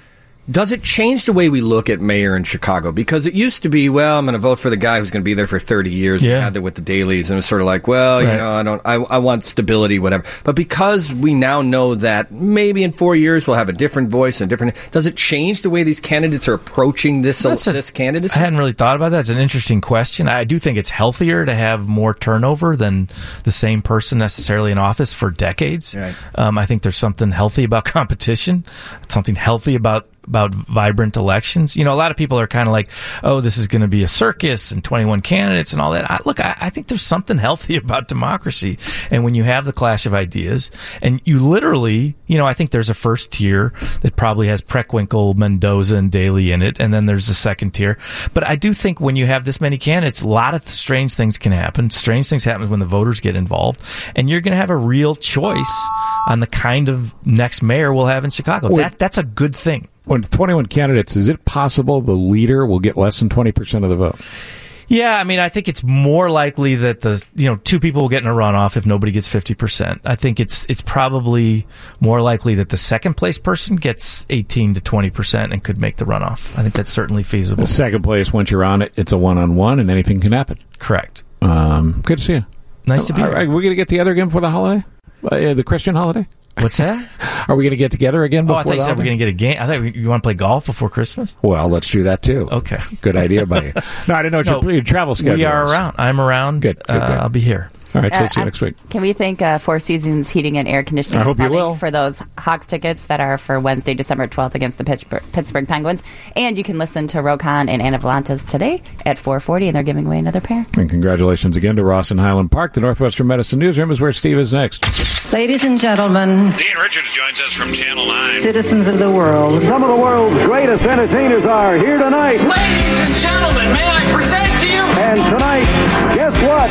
Speaker 7: Does it change the way we look at mayor in Chicago? Because it used to be, well, I'm going to vote for the guy who's going to be there for thirty years.
Speaker 21: Yeah.
Speaker 7: We had that with the dailies, and it was sort of like, well,
Speaker 21: Right.
Speaker 7: you know, I don't, I, I want stability, whatever. But because we now know that maybe in four years we'll have a different voice and different, does it change the way these candidates are approaching this
Speaker 21: That's a-
Speaker 7: this candidacy?
Speaker 21: I hadn't really thought about that. It's an interesting question. I do think it's healthier to have more turnover than the same person necessarily in office for decades.
Speaker 7: Right.
Speaker 21: Um, I think there's something healthy about competition, something healthy about about vibrant elections. You know, a lot of people are kind of like, oh, this is going to be a circus and twenty-one candidates and all that. I, look, I, I think there's something healthy about democracy. And when you have the clash of ideas and you literally, you know, I think there's a first tier that probably has Preckwinkle, Mendoza, and Daley in it. And then there's a second tier. But I do think when you have this many candidates, a lot of strange things can happen. Strange things happen when the voters get involved. And you're going to have a real choice on the kind of next mayor we'll have in Chicago.
Speaker 5: Well,
Speaker 21: That That's a good thing.
Speaker 5: When twenty-one candidates, is it possible the leader will get less than twenty percent of the vote?
Speaker 21: Yeah, I mean, I think it's more likely that the you know two people will get in a runoff if nobody gets fifty percent. I think it's it's probably more likely that the second place person gets eighteen to twenty percent and could make the runoff. I think that's certainly feasible.
Speaker 5: The second place, once you're on it, it's a one-on-one, and anything can happen.
Speaker 21: Correct.
Speaker 5: Um, good to see you.
Speaker 21: Nice to be
Speaker 5: Are,
Speaker 21: here.
Speaker 5: are we going to get together again for the holiday? Uh, the Christian holiday?
Speaker 21: What's that?
Speaker 5: Are we going to get together again
Speaker 21: Oh,
Speaker 5: before
Speaker 21: I thought
Speaker 5: the
Speaker 21: you said we're
Speaker 5: holiday?
Speaker 21: going to get a game. I thought you want to play golf before Christmas.
Speaker 5: Well, let's do that too.
Speaker 21: Okay.
Speaker 5: Good idea by you. No, I didn't know what
Speaker 21: No,
Speaker 5: your, your travel schedule
Speaker 21: We are
Speaker 5: was.
Speaker 21: around. I'm around.
Speaker 5: Good, good,
Speaker 21: Uh,
Speaker 5: good.
Speaker 21: I'll be here.
Speaker 5: All right, so
Speaker 8: Uh,
Speaker 5: see you
Speaker 8: I-
Speaker 5: next week.
Speaker 8: Can we thank uh, Four Seasons Heating and Air Conditioning
Speaker 5: I hope you
Speaker 8: Plumbing
Speaker 5: will.
Speaker 8: for those Hawks tickets that are for Wednesday, December twelfth against the Pittsburgh, Pittsburgh Penguins. And you can listen to Rokon and Anna Volantes today at four forty, and they're giving away another pair.
Speaker 5: And congratulations again to Ross in Highland Park. The Northwestern Medicine Newsroom is where Steve is next.
Speaker 2: Ladies and gentlemen,
Speaker 3: Dean Richards joins us from Channel nine.
Speaker 2: citizens of the world,
Speaker 22: Some of the world's greatest entertainers are here tonight.
Speaker 23: Ladies and gentlemen, may I present to you?
Speaker 22: And tonight, guess what?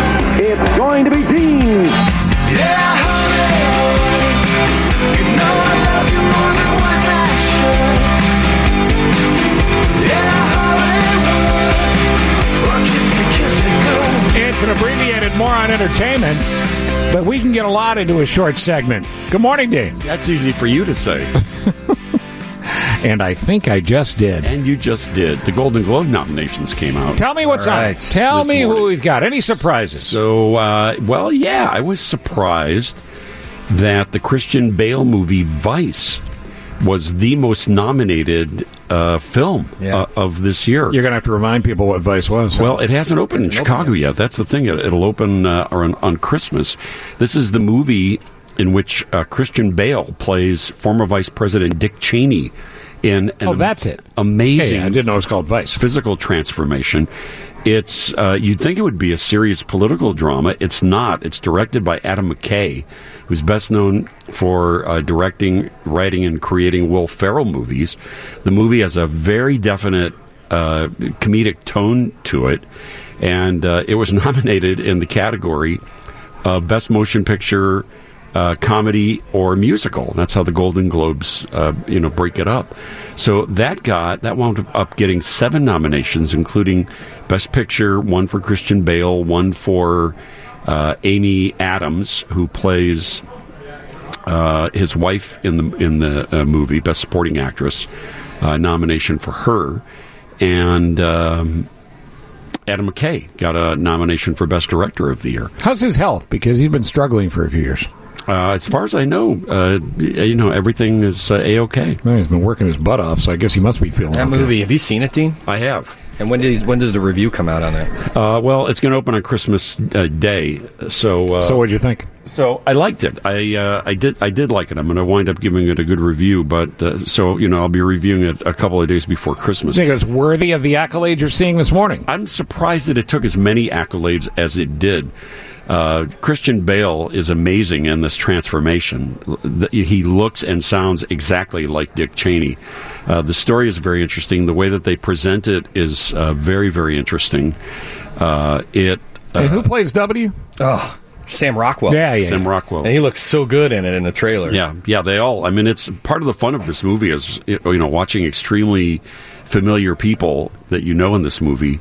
Speaker 22: It's going to be Dean.
Speaker 23: Yeah, honey, you know I love you more than what I should. Yeah, Hollywood, or kiss me, kiss me good.
Speaker 5: It's an abbreviated moron entertainment, but we can get a lot into a short segment. Good morning, Dean.
Speaker 24: That's easy for you to say.
Speaker 5: And I think I just did.
Speaker 24: And you just did. The Golden Globe nominations came out.
Speaker 5: Tell me what's
Speaker 24: All
Speaker 5: on.
Speaker 24: right.
Speaker 5: Tell
Speaker 24: This
Speaker 5: me
Speaker 24: morning.
Speaker 5: who we've got. Any surprises?
Speaker 24: So, uh, well, yeah, I was surprised that the Christian Bale movie Vice was the most nominated uh, film uh, of this year.
Speaker 5: You're going to have to remind people what Vice was. huh?
Speaker 24: Well, it hasn't opened in Chicago yet. That's the thing. It- It'll open uh, on, on Christmas. This is the movie in which uh, Christian Bale plays former Vice President Dick Cheney in an
Speaker 5: Oh, that's it.
Speaker 24: amazing.
Speaker 5: Hey, I didn't know it was called Vice.
Speaker 24: Physical transformation. It's uh, you'd think it would be a serious political drama. It's not. It's directed by Adam McKay, who's best known for uh, directing, writing, and creating Will Ferrell movies. The movie has a very definite uh, comedic tone to it, and uh, it was nominated in the category of Best Motion Picture, uh, Comedy, or Musical. That's how the Golden Globes, uh, you know, break it up. So that got that wound up getting seven nominations, including Best Picture, one for Christian Bale, one for uh, Amy Adams, who plays uh, his wife in the in the uh, movie, Best Supporting Actress, uh, nomination for her, and um, Adam McKay got a nomination for Best Director of the Year.
Speaker 5: How's his health? Because he's been struggling for a few years.
Speaker 24: Uh, as far as I know, uh, you know, everything is uh, A-okay.
Speaker 5: Well, he's been working his butt off, so I guess he must be feeling
Speaker 7: That
Speaker 5: okay.
Speaker 7: movie, have you seen it, Dean?
Speaker 24: I have.
Speaker 7: And when did when did the review come out on that?
Speaker 24: Uh, well, it's going to open on Christmas uh, Day, so. Uh,
Speaker 5: So what'd you think?
Speaker 24: So I liked it. I uh, I did I did like it. I'm going to wind up giving it a good review, but uh, so you know I'll be reviewing it a couple of days before Christmas.
Speaker 5: You think it's worthy of the accolades you're seeing this morning?
Speaker 24: I'm surprised that it took as many accolades as it did. Uh, Christian Bale is amazing in this transformation. He looks and sounds exactly like Dick Cheney. Uh, the story is very interesting. The way that they present it is uh, very, very interesting. Uh, it. Uh,
Speaker 5: Hey, who plays W?
Speaker 7: Oh, Sam Rockwell.
Speaker 5: Yeah, yeah.
Speaker 24: Sam Rockwell.
Speaker 7: And he looks so good in it in the trailer.
Speaker 24: Yeah, yeah, they all. I mean, it's part of the fun of this movie is you know watching extremely familiar people that you know in this movie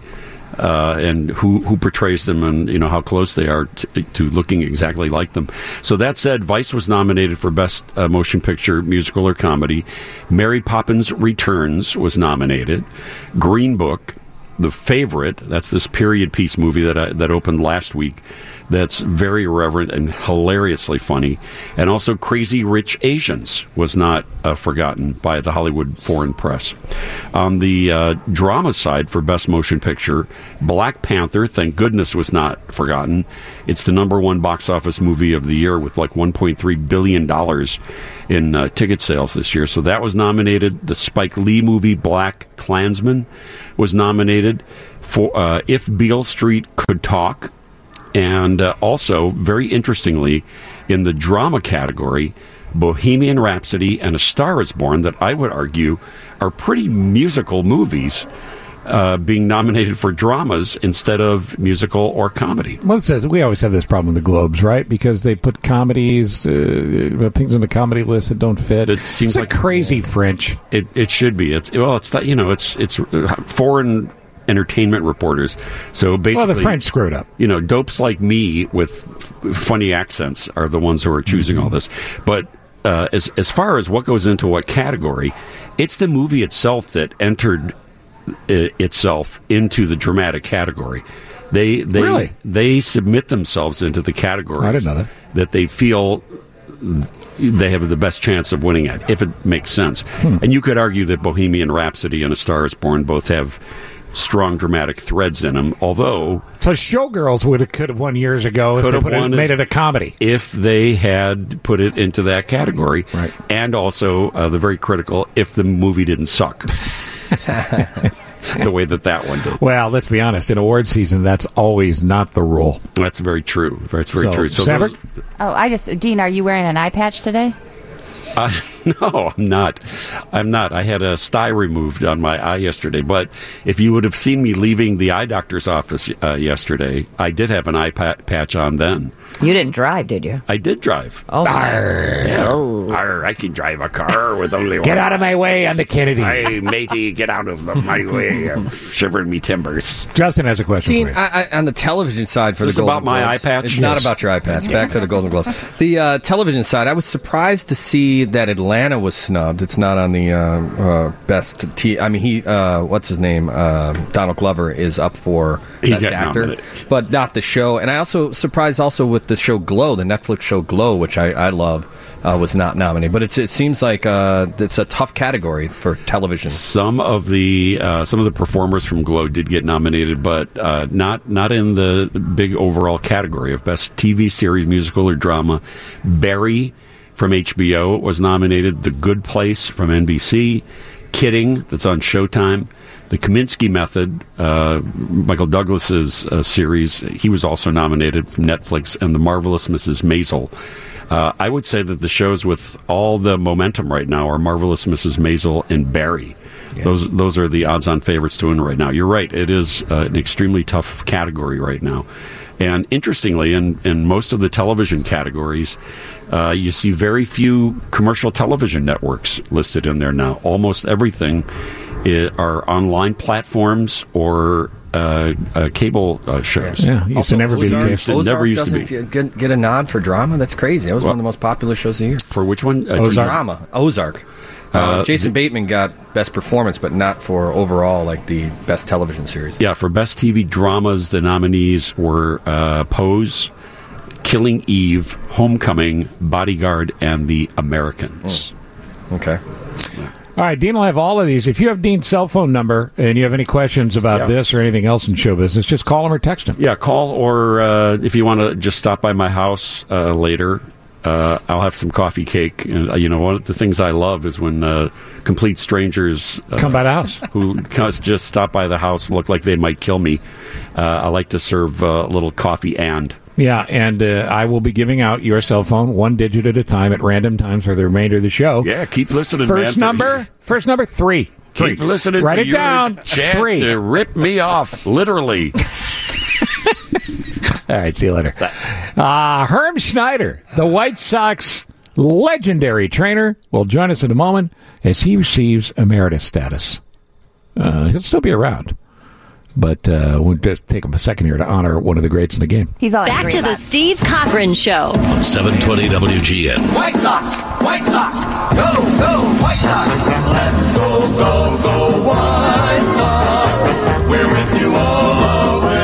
Speaker 24: Uh, and who who portrays them, and you know how close they are to, to looking exactly like them. So that said, Vice was nominated for Best uh, Motion Picture, Musical or Comedy. Mary Poppins Returns was nominated. Green Book, The Favorite, that's this period piece movie that I, that opened last week. That's very irreverent and hilariously funny. And also Crazy Rich Asians was not uh, forgotten by the Hollywood Foreign Press. On the uh, drama side for Best Motion Picture, Black Panther, thank goodness, was not forgotten. It's the number one box office movie of the year with like one point three billion dollars in uh, ticket sales this year. So that was nominated. The Spike Lee movie Black Klansman was nominated for uh, If Beale Street Could Talk. And uh, also, very interestingly, in the drama category, Bohemian Rhapsody and A Star Is Born, that I would argue are pretty musical movies, uh, being nominated for dramas instead of musical or comedy.
Speaker 5: Well, it says we always have this problem with the Globes, right? Because they put comedies, uh, things on the comedy list that don't fit.
Speaker 24: It seems
Speaker 5: it's
Speaker 24: like
Speaker 5: a crazy French.
Speaker 24: It it should be. It's well, it's that you know, it's it's foreign entertainment reporters. So basically,
Speaker 5: well, the French screwed up.
Speaker 24: You know, dopes like me with f- funny accents are the ones who are choosing mm-hmm. all this. But uh, as as far as what goes into what category, it's the movie itself that entered I- itself into the dramatic category. They they
Speaker 5: really?
Speaker 24: they submit themselves into the category.
Speaker 5: I didn't know that.
Speaker 24: That they feel they have the best chance of winning at, if it makes sense. Hmm. And you could argue that Bohemian Rhapsody and A Star Is Born both have strong dramatic threads in them, although
Speaker 5: so Showgirls would have could have won years ago if they put it, made it a comedy,
Speaker 24: if they had put it into that category,
Speaker 5: right?
Speaker 24: And also uh, the very critical, if the movie didn't suck, the way that that one did.
Speaker 5: Well, let's be honest, in award season, that's always not the rule.
Speaker 24: That's very true. That's very
Speaker 5: so,
Speaker 24: true. So,
Speaker 5: those,
Speaker 8: oh, I just Dean, are you wearing an eye patch today?
Speaker 24: Uh, no, I'm not. I'm not. I had a sty removed on my eye yesterday. But if you would have seen me leaving the eye doctor's office uh, yesterday, I did have an eye pat- patch on then.
Speaker 18: You didn't drive, did you?
Speaker 24: I did drive.
Speaker 18: Oh,
Speaker 24: Arr, yeah.
Speaker 18: oh.
Speaker 24: Arr, I can drive a car with only one.
Speaker 5: Get out of my way on the Kennedy.
Speaker 24: Hey, matey, get out of the, my way. I'm shivering me timbers.
Speaker 5: Justin has a question
Speaker 7: Dean,
Speaker 5: for you.
Speaker 7: I, I, on the television side for
Speaker 24: Is
Speaker 7: the
Speaker 24: this
Speaker 7: Golden
Speaker 24: about my
Speaker 7: Globes,
Speaker 24: eye patch?
Speaker 7: It's
Speaker 24: Yes.
Speaker 7: not about your eye patch. Back to the Golden Globes. The uh, television side, I was surprised to see that Atlanta was snubbed. It's not on the uh, uh, best. T- I mean, he. Uh, what's his name? Uh, Donald Glover is up for
Speaker 24: He
Speaker 7: best
Speaker 24: got
Speaker 7: actor,
Speaker 24: nominated.
Speaker 7: but not the show. And I also surprised also with the show Glow, the Netflix show Glow, which I, I love, uh, was not nominated. But it's, it seems like uh, it's a tough category for television.
Speaker 24: Some of the uh, some of the performers from Glow did get nominated, but uh, not not in the big overall category of best T V series, musical or drama. Barry from H B O was nominated. The Good Place from N B C. Kidding, that's on Showtime. The Kaminsky Method, uh, Michael Douglas's uh, series, he was also nominated from Netflix, and The Marvelous Missus Maisel. Uh, I would say that the shows with all the momentum right now are Marvelous Missus Maisel and Barry. Yeah. Those those are the odds-on favorites to win right now. You're right; it is uh, an extremely tough category right now. And interestingly, in, in most of the television categories, uh, you see very few commercial television networks listed in there now. Almost everything is, are online platforms or uh, uh, cable uh, shows.
Speaker 5: Yeah, used
Speaker 7: Also,
Speaker 5: to never be the
Speaker 7: Ozark,
Speaker 5: case.
Speaker 24: It
Speaker 7: Ozark
Speaker 24: never used to
Speaker 7: doesn't
Speaker 24: be.
Speaker 7: Get, get a nod for drama. That's crazy. That was
Speaker 24: Well,
Speaker 7: one of the most popular shows of the year.
Speaker 24: For which one? Uh,
Speaker 5: Ozark.
Speaker 7: Drama. Ozark. Uh,
Speaker 24: Uh,
Speaker 7: Jason
Speaker 24: the-
Speaker 7: Bateman got best performance, but not for overall like the best television series.
Speaker 24: Yeah, for best T V dramas, the nominees were uh, Pose, Killing Eve, Homecoming, Bodyguard, and The Americans.
Speaker 7: Oh. Okay.
Speaker 5: All right, Dean will have all of these. If you have Dean's cell phone number and you have any questions about
Speaker 24: Yeah.
Speaker 5: this or anything else in show business, just call him or text him.
Speaker 24: Yeah, call or uh, if you want to just stop by my house uh, later. Uh, I'll have some coffee cake. And, uh, you know, one of the things I love is when uh, complete strangers uh,
Speaker 5: Come by the house.
Speaker 24: who just stop by the house look like they might kill me. Uh, I like to serve uh, a little coffee and.
Speaker 5: Yeah, and uh, I will be giving out your cell phone one digit at a time at random times for the remainder of the show.
Speaker 24: Yeah, keep listening,
Speaker 5: First
Speaker 24: man.
Speaker 5: number, first number, three.
Speaker 24: Keep
Speaker 5: Three.
Speaker 24: listening.
Speaker 5: Write
Speaker 24: for
Speaker 5: it
Speaker 24: your
Speaker 5: down.
Speaker 24: Chance
Speaker 5: Three.
Speaker 24: to rip me off, literally.
Speaker 5: All right, see you later. Uh, Herm Schneider, the White Sox legendary trainer, will join us in a moment as he receives emeritus status. Uh, he'll still be around. But uh, we'll just take a second here to honor one of the greats in the game.
Speaker 8: He's all
Speaker 4: Back
Speaker 8: angry
Speaker 4: to the
Speaker 8: about.
Speaker 4: Steve Cochran Show.
Speaker 3: On seven twenty W G N.
Speaker 23: White Sox, White Sox, go, go, White Sox. Let's go, go, go, White Sox. We're with you all the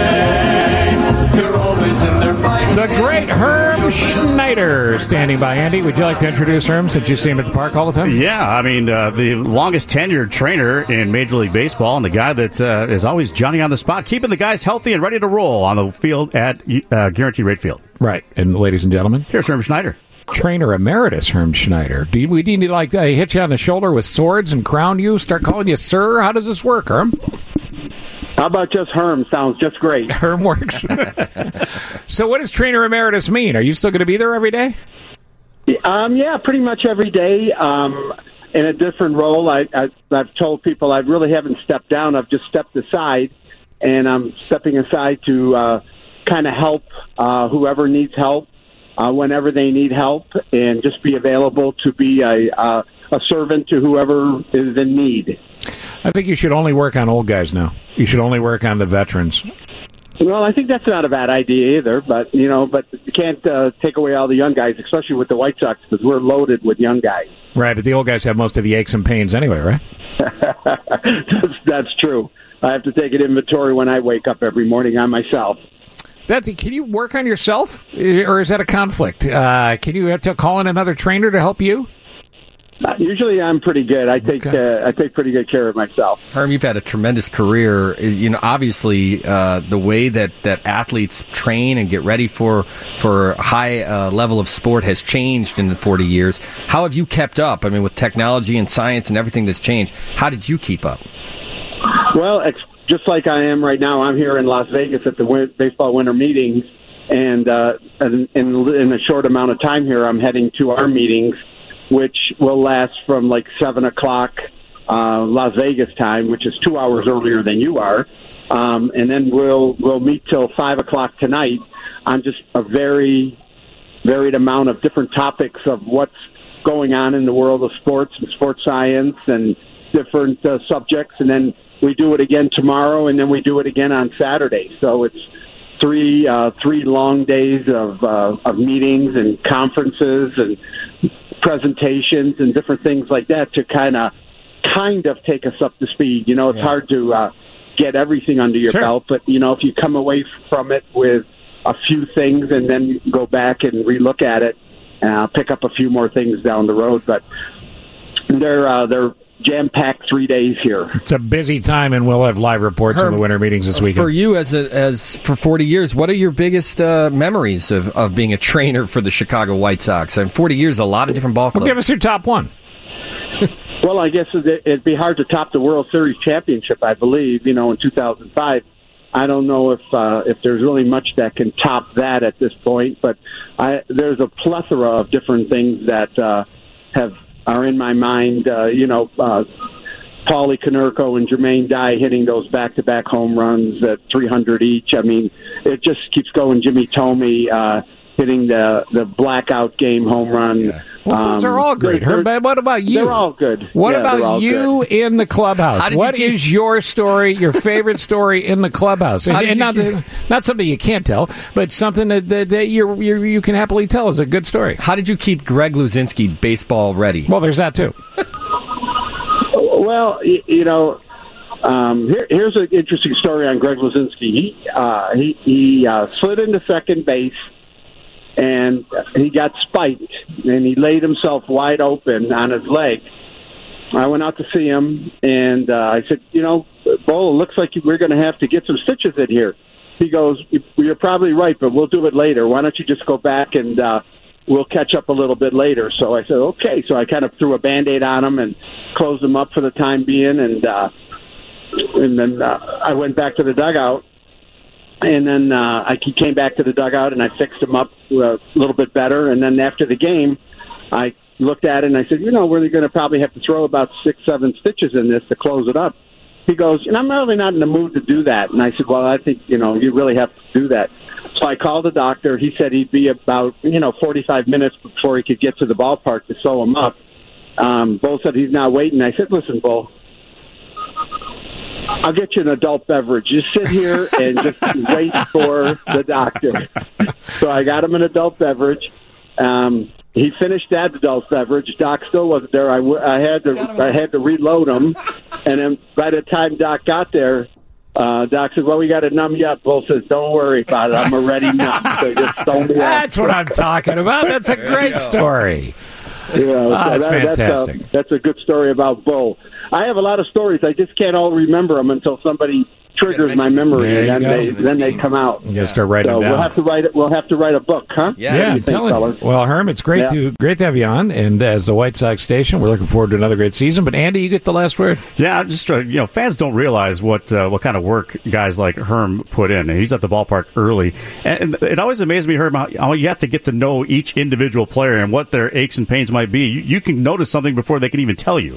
Speaker 23: way. You're always in their fight.
Speaker 5: The great Herm Schneider standing by. Andy, would you like to introduce Herm since you see him at the park all the time?
Speaker 1: Yeah, I mean, uh, the longest tenured trainer in Major League Baseball and the guy that uh, is always Johnny on the spot, keeping the guys healthy and ready to roll on the field at uh, Guaranteed Rate Field.
Speaker 5: Right. And ladies and gentlemen,
Speaker 1: here's Herm Schneider.
Speaker 5: Trainer emeritus Herm Schneider. Do you, we need to like uh, hit you on the shoulder with swords and crown you, start calling you sir? How does this work, Herm?
Speaker 13: How about just Herm? Sounds just great.
Speaker 5: Herm works. So what does trainer emeritus mean? Are you still going to be there every day?
Speaker 13: Um, yeah, pretty much every day. Um, in a different role. I, I, I've told people I really haven't stepped down. I've just stepped aside, and I'm stepping aside to uh, kind of help uh, whoever needs help uh, whenever they need help, and just be available to be a, uh, a servant to whoever is in need.
Speaker 5: I think you should only work on old guys now. You should only work on the veterans.
Speaker 13: Well, I think that's not a bad idea either, but you know, but you can't uh, take away all the young guys, especially with the White Sox, because we're loaded with young guys.
Speaker 5: Right, but the old guys have most of the aches and pains anyway, right?
Speaker 13: that's, that's true. I have to take an inventory when I wake up every morning on myself.
Speaker 5: That's, can you work on yourself, or is that a conflict? Uh, can you have to call in another trainer to help you?
Speaker 13: Uh, usually, I'm pretty good. I take okay. uh, I take pretty good care of myself.
Speaker 7: Herm, you've had a tremendous career. You know, obviously, uh, the way that, that athletes train and get ready for for a high uh, level of sport has changed in the forty years. How have you kept up? I mean, with technology and science and everything that's changed, how did you keep up?
Speaker 13: Well, it's just like I am right now. I'm here in Las Vegas at the win- baseball winter meetings, and uh, in, in, in a short amount of time here, I'm heading to our meetings, which will last from like seven o'clock uh, Las Vegas time, which is two hours earlier than you are, um, and then we'll we'll meet till five o'clock tonight on just a very varied amount of different topics of what's going on in the world of sports and sports science and different uh, subjects, and then we do it again tomorrow, and then we do it again on Saturday. So it's three uh, three long days of uh, of meetings and conferences and presentations and different things like that to kind of kind of take us up to speed. You know, it's yeah. hard to uh, get everything under your sure. belt, but you know, if you come away from it with a few things and then go back and relook at it, uh, pick up a few more things down the road. But they're uh, they're jam-packed three days here.
Speaker 5: It's a busy time, and we'll have live reports
Speaker 7: Herb,
Speaker 5: from the winter meetings this weekend.
Speaker 7: For you, as a, as for forty years, what are your biggest uh, memories of, of being a trainer for the Chicago White Sox? And forty years, a lot of different ball clubs.
Speaker 5: Well, give us your top one.
Speaker 13: Well, I guess it'd be hard to top the World Series championship, I believe, you know, in two thousand five. I don't know if uh, if there's really much that can top that at this point, but I, there's a plethora of different things that uh, have are in my mind, uh, you know, uh, Paulie Konerko and Jermaine Dye hitting those back-to-back home runs at three hundred each. I mean, it just keeps going. Jimmy Tomey uh, hitting the the blackout game home run. Yeah.
Speaker 5: Well, those um, are all great. Herb, what about you?
Speaker 13: They're all good.
Speaker 5: What
Speaker 13: yeah,
Speaker 5: about you
Speaker 13: good.
Speaker 5: in the clubhouse? What you is your story, your favorite story in the clubhouse? And, and not keep... not something you can't tell, but something that, that, that you're, you're, you can happily tell is a good story.
Speaker 7: How did you keep Greg Luzinski baseball ready?
Speaker 5: Well, there's that, too.
Speaker 13: Well, you know, um, here, here's an interesting story on Greg Luzinski. He, uh, he, he uh, slid into second base, and he got spiked, and he laid himself wide open on his leg. I went out to see him, and uh, I said, you know, Bo, it looks like we're going to have to get some stitches in here. He goes, you're probably right, but we'll do it later. Why don't you just go back and uh, we'll catch up a little bit later. So I said, okay. So I kind of threw a Band-Aid on him and closed him up for the time being, and uh, and then uh, I went back to the dugout. And then uh, I he came back to the dugout, and I fixed him up a little bit better. And then after the game, I looked at it, and I said, you know, we're going to probably have to throw about six, seven stitches in this to close it up. He goes, and I'm really not in the mood to do that. And I said, well, I think, you know, you really have to do that. So I called the doctor. He said he'd be about, you know, forty-five minutes before he could get to the ballpark to sew him up. Um, Bo said he's not waiting. I said, listen, Bo, I'll get you an adult beverage. Just sit here and just wait for the doctor. So I got him an adult beverage. Um, he finished that adult beverage. Doc still wasn't there. I, w- I had to I had to reload him, and then by the time Doc got there, uh, Doc said, "Well, we got to numb you up." Bull says, "Don't worry about it. I'm already numb." So just throw me
Speaker 5: That's
Speaker 13: off.
Speaker 5: what I'm talking about. That's a great story.
Speaker 13: You know,
Speaker 5: Ah,
Speaker 13: so
Speaker 5: that's
Speaker 13: that-
Speaker 5: fantastic.
Speaker 13: That's a, that's a good story about Bull. I have a lot of stories. I just can't all remember them until somebody triggers my memory,
Speaker 5: There you
Speaker 13: and then
Speaker 5: go.
Speaker 13: they then they come out.
Speaker 5: You got to start writing
Speaker 13: so
Speaker 5: them down.
Speaker 13: we'll have to write it. We'll have to write a book, huh?
Speaker 5: Yeah,
Speaker 13: What do
Speaker 5: I'm
Speaker 13: you think,
Speaker 5: telling
Speaker 13: fellas?
Speaker 5: you. Well, Herm, it's great
Speaker 13: Yeah.
Speaker 5: to great to have you on, and as the White Sox station, we're looking forward to another great season. But Andy, you get the last word.
Speaker 1: Yeah, I'm just uh, you know, fans don't realize what uh, what kind of work guys like Herm put in. And he's at the ballpark early, and, and it always amazes me, Herm, how, how you have to get to know each individual player and what their aches and pains might be. You, you can notice something before they can even tell you.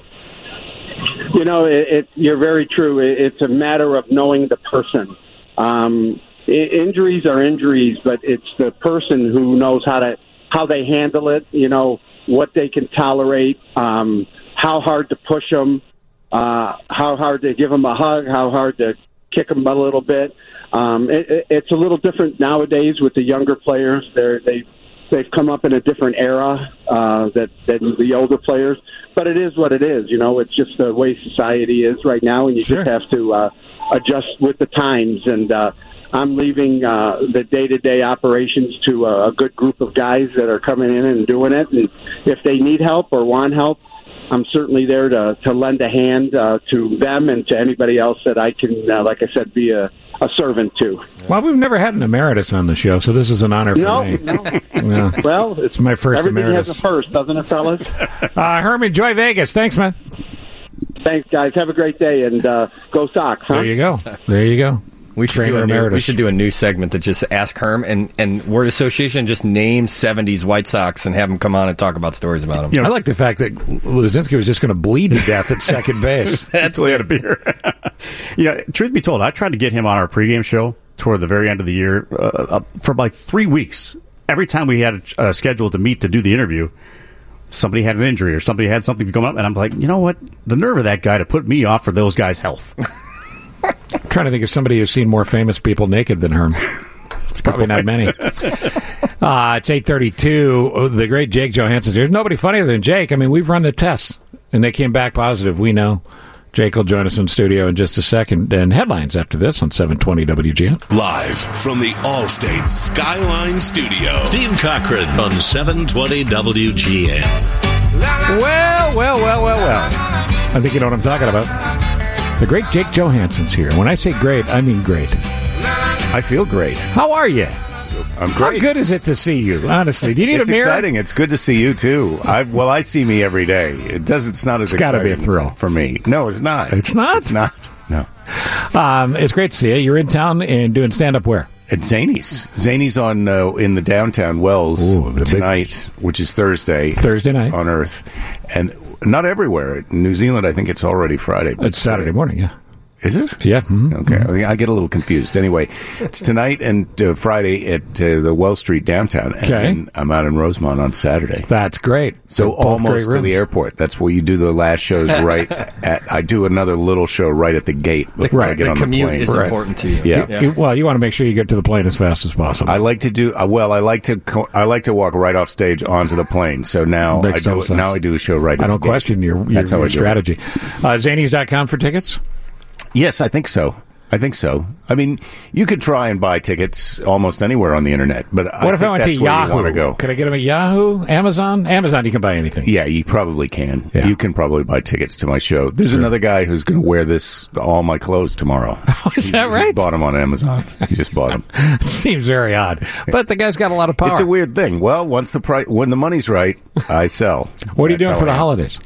Speaker 13: You know, it, it, you're very true. It, it's a matter of knowing the person. Um, I- injuries are injuries, but it's the person who knows how to how they handle it. You know, what they can tolerate, um, how hard to push them, uh, how hard to give them a hug, how hard to kick them a little bit. Um, it, it, it's a little different nowadays with the younger players. They're, they they've come up in a different era uh, that than the older players. But it is what it is. You know, it's just the way society is right now, and you
Speaker 5: Sure.
Speaker 13: just have to uh, adjust with the times. And uh, I'm leaving uh, the day-to-day operations to a, a good group of guys that are coming in and doing it. And if they need help or want help, I'm certainly there to, to lend a hand uh, to them and to anybody else that I can, uh, like I said, be a, a servant to.
Speaker 5: Well, we've never had an emeritus on the show, so this is an honor for
Speaker 13: No,
Speaker 5: me.
Speaker 13: no.
Speaker 5: Yeah.
Speaker 13: Well,
Speaker 5: It's my first
Speaker 13: everything
Speaker 5: emeritus.
Speaker 13: has a first, doesn't it, fellas?
Speaker 5: Uh, Herm, enjoy Vegas. Thanks, man.
Speaker 13: Thanks, guys. Have a great day, and uh, go Sox, huh?
Speaker 5: There you go. There you go.
Speaker 7: We should, do
Speaker 5: Trainer
Speaker 7: a new,
Speaker 5: emeritus.
Speaker 7: we should do a new segment that just ask Herm and, and word association, just name seventies White Sox and have him come on and talk about stories about them.
Speaker 5: I like the fact that Luzinski was just going to bleed to death at second base.
Speaker 1: Until he had a beer. You know, truth be told, I tried to get him on our pregame show toward the very end of the year uh, uh, for like three weeks. Every time we had a, a schedule to meet to do the interview, somebody had an injury or somebody had something come up, and I'm like, you know what? The nerve of that guy to put me off for those guys' health.
Speaker 5: I'm trying to think of somebody who's seen more famous people naked than Herm. It's probably not many. Uh, it's eight thirty-two. The great Jake Johansson. There's nobody funnier than Jake. I mean, we've run the tests, and they came back positive. We know. Jake will join us in studio in just a second. And headlines after this on seven twenty W G N.
Speaker 3: Live from the Allstate Skyline Studio.
Speaker 10: Steve Cochran on seven twenty W G N.
Speaker 5: Well, well, well, well, well. I think you know what I'm talking about. The great Jake Johansson's here. When I say great, I mean great.
Speaker 14: I feel great.
Speaker 5: How are you?
Speaker 14: I'm
Speaker 5: How
Speaker 14: great.
Speaker 5: good is it to see you? Honestly, do you need
Speaker 14: it's
Speaker 5: a mirror?
Speaker 14: exciting. It's good to see you too. I well, I see me every day. It doesn't. It's not as
Speaker 5: It's gotta be a
Speaker 14: exciting
Speaker 5: thrill.
Speaker 14: for me. No, it's not.
Speaker 5: It's not.
Speaker 14: It's not. No.
Speaker 5: Um, it's great to see you. You're in town and doing stand up where?
Speaker 14: At Zany's. Zany's on uh, in the downtown Wells
Speaker 5: Ooh, the big-
Speaker 14: tonight, which is Thursday.
Speaker 5: Thursday night.
Speaker 14: on Earth, and not everywhere. In New Zealand, I think it's already Friday. but,
Speaker 5: It's Saturday
Speaker 14: uh,
Speaker 5: morning, yeah.
Speaker 14: Is it?
Speaker 5: Yeah. mhm.
Speaker 14: Okay, I get a little confused. Anyway, it's tonight and uh, Friday at uh, the Wells Street downtown, and
Speaker 5: Okay.
Speaker 14: then I'm out in Rosemont on Saturday.
Speaker 5: That's great.
Speaker 14: So
Speaker 5: They're both great
Speaker 14: almost to the
Speaker 5: rooms.
Speaker 14: airport. That's where you do the last shows right at. I do another little show right at the gate before I
Speaker 7: Right,
Speaker 14: get
Speaker 7: the
Speaker 14: on
Speaker 7: commute
Speaker 14: the plane.
Speaker 7: is important to you.
Speaker 14: Yeah.
Speaker 5: You- well, you want to make sure you get to the plane as fast as possible.
Speaker 14: I like to do uh, well. I like to co- I like to walk right off stage onto the plane. So now I
Speaker 5: Makes
Speaker 14: do
Speaker 5: total
Speaker 14: it,
Speaker 5: sense.
Speaker 14: now I do a show right.
Speaker 5: I
Speaker 14: at
Speaker 5: don't
Speaker 14: the gate.
Speaker 5: question your, your,
Speaker 14: That's how
Speaker 5: your
Speaker 14: I do it.
Speaker 5: strategy. Uh, Zanies dot com for tickets?
Speaker 14: Yes, I think so. I think so. I mean, you could try and buy tickets almost anywhere on the internet, but I
Speaker 5: What if
Speaker 14: think
Speaker 5: I went to
Speaker 14: that's where you
Speaker 5: Yahoo?
Speaker 14: want to go.
Speaker 5: Could I get them at Yahoo? Amazon? Amazon, you can buy anything.
Speaker 14: Yeah, you probably can.
Speaker 5: Yeah.
Speaker 14: You can probably buy tickets to my show. There's
Speaker 5: Sure.
Speaker 14: another guy who's going to wear this all my clothes tomorrow.
Speaker 5: Oh, is that
Speaker 14: He
Speaker 5: right?
Speaker 14: bought them on Amazon. He just bought them.
Speaker 5: Seems very odd. But the guy's got a lot of power.
Speaker 14: It's a weird thing. Well, once the price, when the money's right, I sell.
Speaker 5: What are you
Speaker 14: That's
Speaker 5: doing
Speaker 14: how
Speaker 5: for the
Speaker 14: I am.
Speaker 5: holidays?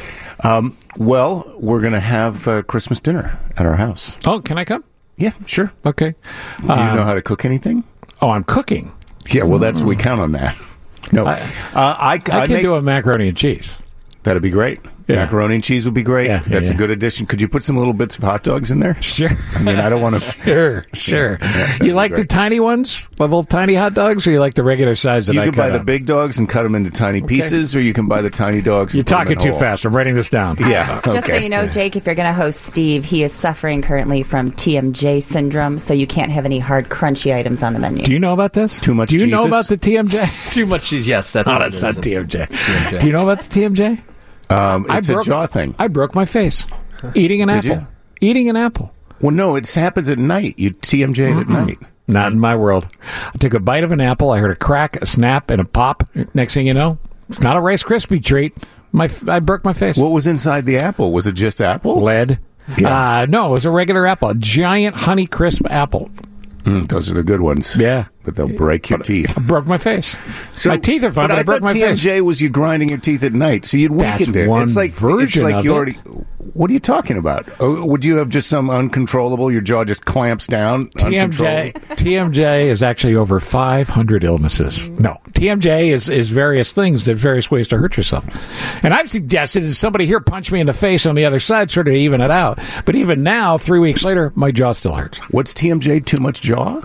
Speaker 14: Um, well, we're going to have uh, Christmas dinner at our house.
Speaker 5: Oh, can I come?
Speaker 14: Yeah, sure.
Speaker 5: Okay.
Speaker 14: Do you
Speaker 5: Um,
Speaker 14: know how to cook anything?
Speaker 5: Oh, I'm cooking.
Speaker 14: Yeah, well, that's we count on that. No,
Speaker 5: I-
Speaker 14: uh, I,
Speaker 5: I can
Speaker 14: make,
Speaker 5: do a macaroni and cheese.
Speaker 14: That'd be great.
Speaker 5: Yeah.
Speaker 14: Macaroni and cheese would be great.
Speaker 5: Yeah,
Speaker 14: That's
Speaker 5: yeah.
Speaker 14: a good addition. Could you put some little bits of hot dogs in there?
Speaker 5: Sure.
Speaker 14: I mean, I don't want to.
Speaker 5: Sure, sure.
Speaker 14: Yeah,
Speaker 5: you like
Speaker 14: great.
Speaker 5: the tiny ones, little tiny hot dogs, or you like the regular size that
Speaker 14: You
Speaker 5: I
Speaker 14: can
Speaker 5: cut
Speaker 14: buy the
Speaker 5: up?
Speaker 14: big dogs and cut them into tiny pieces, or you can buy the tiny dogs.
Speaker 5: You're
Speaker 14: and put 'em
Speaker 5: talking
Speaker 14: in
Speaker 5: too
Speaker 14: whole.
Speaker 5: fast. I'm writing this down.
Speaker 14: Yeah.
Speaker 8: Just so
Speaker 14: okay.
Speaker 8: you know, Jake, if you're going to host Steve, he is suffering currently from T M J syndrome, so you can't have any hard, crunchy items on the menu.
Speaker 5: Do you know about this?
Speaker 14: Too much
Speaker 5: Do you know
Speaker 14: Jesus?
Speaker 5: about the T M J?
Speaker 7: Too much cheese. Yes, that's
Speaker 5: oh,
Speaker 7: what
Speaker 5: that's
Speaker 7: it is.
Speaker 5: not T M J.
Speaker 7: T M J.
Speaker 5: Do you know about the T M J?
Speaker 14: Um, it's
Speaker 5: I
Speaker 14: a
Speaker 5: broke,
Speaker 14: jaw thing.
Speaker 5: I broke my face eating an
Speaker 14: Did
Speaker 5: apple.
Speaker 14: you?
Speaker 5: Eating an apple.
Speaker 14: Well, no, it happens at night. You T M J at night.
Speaker 5: Not in my world. I took a bite of an apple. I heard a crack, a snap, and a pop. Next thing you know, it's not a Rice Krispie treat. My I broke my face.
Speaker 14: What was inside the apple? Was it just apple?
Speaker 5: Lead.
Speaker 14: Yeah.
Speaker 5: Uh, no, it was a regular apple, a giant Honey Crisp apple.
Speaker 14: Mm, those are the good ones.
Speaker 5: Yeah.
Speaker 14: But they'll break your teeth.
Speaker 5: I broke my face.
Speaker 14: So-
Speaker 5: my teeth are fine, but,
Speaker 14: but
Speaker 5: I,
Speaker 14: I
Speaker 5: broke
Speaker 14: thought
Speaker 5: my
Speaker 14: T M
Speaker 5: face.
Speaker 14: J was you grinding your teeth at night, so you'd
Speaker 5: That's
Speaker 14: weakened it.
Speaker 5: one
Speaker 14: it's like
Speaker 5: version
Speaker 14: it's like
Speaker 5: of
Speaker 14: you
Speaker 5: it.
Speaker 14: already. What are you talking about? Oh, would you have just some uncontrollable? Your jaw just clamps down.
Speaker 5: T M J
Speaker 14: uncontrollable?
Speaker 5: T M J is actually over five hundred illnesses. No, T M J is, is various things. There's various ways to hurt yourself. And I've suggested that somebody here punch me in the face on the other side, sort of even it out. But even now, three weeks later, my jaw still hurts.
Speaker 14: What's T M J? Too much jaw?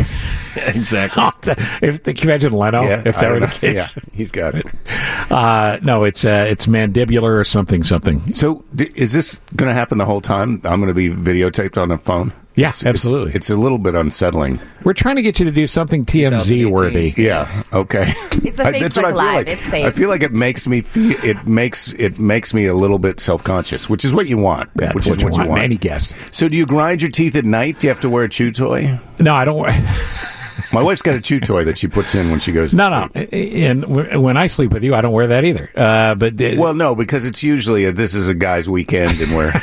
Speaker 7: Exactly.
Speaker 5: If can you imagine Leno,
Speaker 14: Yeah,
Speaker 5: if
Speaker 14: I
Speaker 5: that
Speaker 14: don't
Speaker 5: were the
Speaker 14: know.
Speaker 5: case,
Speaker 14: Yeah, he's got it.
Speaker 5: uh, no, it's uh, it's mandibular or something, something.
Speaker 14: So, d- is this going to happen the whole time? I'm going to be videotaped on the phone.
Speaker 5: Yeah,
Speaker 14: It's-
Speaker 5: absolutely.
Speaker 14: It's, it's a little bit unsettling.
Speaker 5: We're trying to get you to do something T M Z worthy.
Speaker 14: Yeah. Okay.
Speaker 8: It's a
Speaker 14: I- that's
Speaker 8: Facebook
Speaker 14: what I feel
Speaker 8: Live.
Speaker 14: like.
Speaker 8: It's safe.
Speaker 14: I feel like it makes me feel. It makes it makes me a little bit self conscious, which is what you want.
Speaker 5: That's
Speaker 14: which
Speaker 5: what
Speaker 14: is
Speaker 5: you
Speaker 14: what
Speaker 5: want.
Speaker 14: you want.
Speaker 5: Any guest.
Speaker 14: So, do you grind your teeth at night? Do you have to wear a chew toy?
Speaker 5: No, I don't.
Speaker 14: My wife's got a chew toy that she puts in when she goes. To
Speaker 5: No, no.
Speaker 14: sleep.
Speaker 5: And w- when I sleep with you, I don't wear that either. Uh, but uh,
Speaker 14: Well, no, because it's usually a, this is a guy's weekend, and we're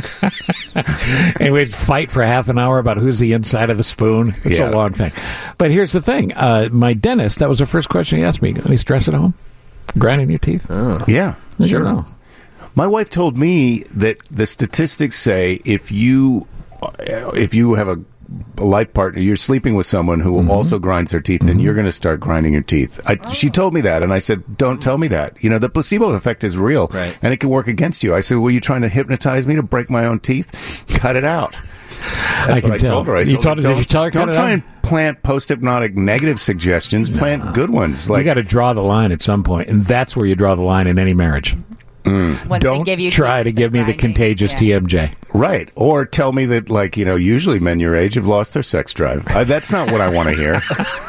Speaker 5: and we'd fight for half an hour about who's the inside of the spoon. It's
Speaker 14: Yeah.
Speaker 5: a long thing. But here's the thing: uh, my dentist. That was the first question he asked me. Any stress at home? Grinding your teeth?
Speaker 14: yeah,
Speaker 5: I
Speaker 14: sure.
Speaker 5: don't know.
Speaker 14: My wife told me that the statistics say if you if you have a, a life partner, you're sleeping with someone who
Speaker 5: Mm-hmm.
Speaker 14: also grinds their teeth, then you're going to start grinding your teeth. I, She told me that, and I said, "Don't tell me that. You know, the placebo effect is real,
Speaker 7: Right.
Speaker 14: and it can work against you." I said, "Were you trying to hypnotize me to break my own teeth? Cut it out." That's
Speaker 5: I
Speaker 14: what
Speaker 5: can
Speaker 14: I
Speaker 5: tell.
Speaker 14: told her. I
Speaker 5: You
Speaker 14: said,
Speaker 5: told her- did
Speaker 14: "Don't-
Speaker 5: you tell her cut
Speaker 14: Don't
Speaker 5: it
Speaker 14: try
Speaker 5: out?"
Speaker 14: and plant post-hypnotic negative suggestions. Plant good ones. Like
Speaker 5: you got to draw the line at some point, and that's where you draw the line in any marriage.
Speaker 8: Once they
Speaker 5: Don't
Speaker 8: give you
Speaker 5: try to
Speaker 8: teeth,
Speaker 5: give me the
Speaker 8: grinding.
Speaker 5: contagious
Speaker 8: Yeah.
Speaker 5: T M J.
Speaker 14: Right. Or tell me that, like, you know, usually men your age have lost their sex drive. I, that's not what I want to hear.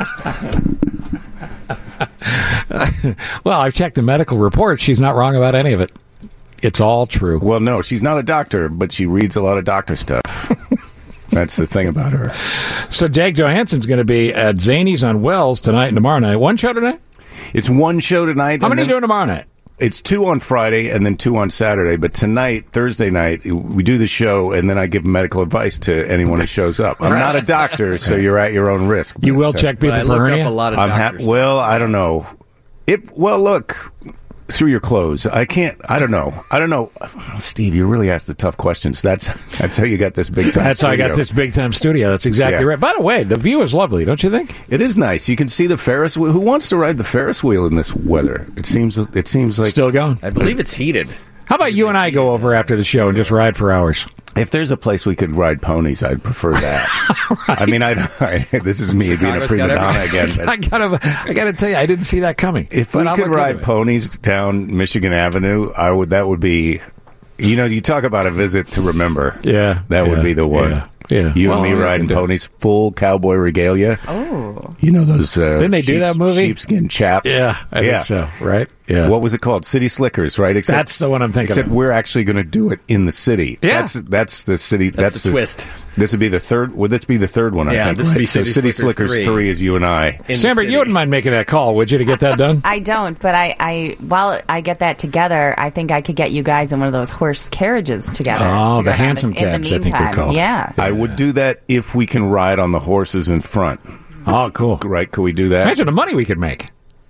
Speaker 5: Well, I've checked the medical reports. She's not wrong about any of it. It's all true.
Speaker 14: Well, no, she's not a doctor, but she reads a lot of doctor stuff. That's the thing about her.
Speaker 5: So Jake Johansson's going to be at Zany's on Wells tonight and tomorrow night. One show tonight?
Speaker 14: It's one show tonight.
Speaker 5: How
Speaker 14: and
Speaker 5: many are you
Speaker 14: then-
Speaker 5: doing tomorrow night?
Speaker 14: It's two on Friday and then two on Saturday. But tonight, Thursday night, we do the show, and then I give medical advice to anyone who shows up. I'm not a doctor, so you're at your own risk.
Speaker 5: You will
Speaker 14: But, uh,
Speaker 5: check people
Speaker 7: I
Speaker 5: for
Speaker 7: look up
Speaker 5: hernia?
Speaker 7: a lot of
Speaker 14: I'm
Speaker 7: doctors.
Speaker 14: ha- well, I don't know. It well, look through your clothes. I can't. I don't know. I don't know. Steve, you really asked the tough questions. That's that's how you got this big time.
Speaker 5: That's how I got
Speaker 14: studio.
Speaker 5: this big time studio. That's exactly
Speaker 14: Yeah.
Speaker 5: right. By the way, the view is lovely, don't you think?
Speaker 14: It is nice. You can see the Ferris wheel. Who wants to ride the Ferris wheel in this weather? It seems. It seems like
Speaker 5: Still going.
Speaker 7: I believe it's heated.
Speaker 5: How about you and I go over after the show and just ride for hours?
Speaker 14: if there's a place we could ride ponies, I'd prefer that. I mean, I, I this is me being a
Speaker 7: Chicago's
Speaker 14: prima
Speaker 7: got
Speaker 14: donna
Speaker 7: everything.
Speaker 14: again. but
Speaker 5: I gotta, I gotta tell you, I didn't see that coming.
Speaker 14: If
Speaker 5: But
Speaker 14: we
Speaker 5: I'll
Speaker 14: could
Speaker 5: look
Speaker 14: ride
Speaker 5: into it.
Speaker 14: ponies down Michigan Avenue, I would. That would be, you know, you talk about a visit to remember.
Speaker 5: Yeah,
Speaker 14: that would
Speaker 5: yeah,
Speaker 14: be the one.
Speaker 5: yeah, yeah.
Speaker 14: You
Speaker 5: Well,
Speaker 14: and me
Speaker 5: I
Speaker 14: riding
Speaker 5: can do it.
Speaker 14: ponies, full cowboy regalia.
Speaker 8: Oh,
Speaker 14: You know those? Uh,
Speaker 5: Didn't they do
Speaker 14: sheep-
Speaker 5: that movie?
Speaker 14: Sheepskin chaps.
Speaker 5: Yeah, I
Speaker 14: yeah.
Speaker 5: think so. Right? Yeah.
Speaker 14: What was it called? City Slickers, right? Except,
Speaker 5: That's the one I'm thinking
Speaker 14: Except
Speaker 5: of.
Speaker 14: we're actually going to do it in the city.
Speaker 5: Yeah.
Speaker 14: That's that's the city.
Speaker 7: That's the twist.
Speaker 14: This would be the third. Would this be the third one? I
Speaker 7: Yeah,
Speaker 14: think.
Speaker 7: this would
Speaker 14: right?
Speaker 7: be
Speaker 14: so
Speaker 7: City
Speaker 14: City
Speaker 7: Slickers
Speaker 14: Slickers
Speaker 7: three.
Speaker 14: three is you and I.
Speaker 7: In the
Speaker 5: Samber,
Speaker 7: city.
Speaker 5: you wouldn't mind making that call, would you, to get that done?
Speaker 8: I don't, but I, I while I get that together, I think I could get you guys in one of those horse carriages together.
Speaker 5: Oh,
Speaker 8: to go
Speaker 5: the
Speaker 8: down
Speaker 5: handsome
Speaker 8: in the
Speaker 5: cabs, I think they're
Speaker 8: meantime.
Speaker 5: called.
Speaker 8: Yeah.
Speaker 14: I would do that if we can ride on the horses in front.
Speaker 5: Oh, cool.
Speaker 14: Right? Could we do that?
Speaker 5: Imagine the money we could make.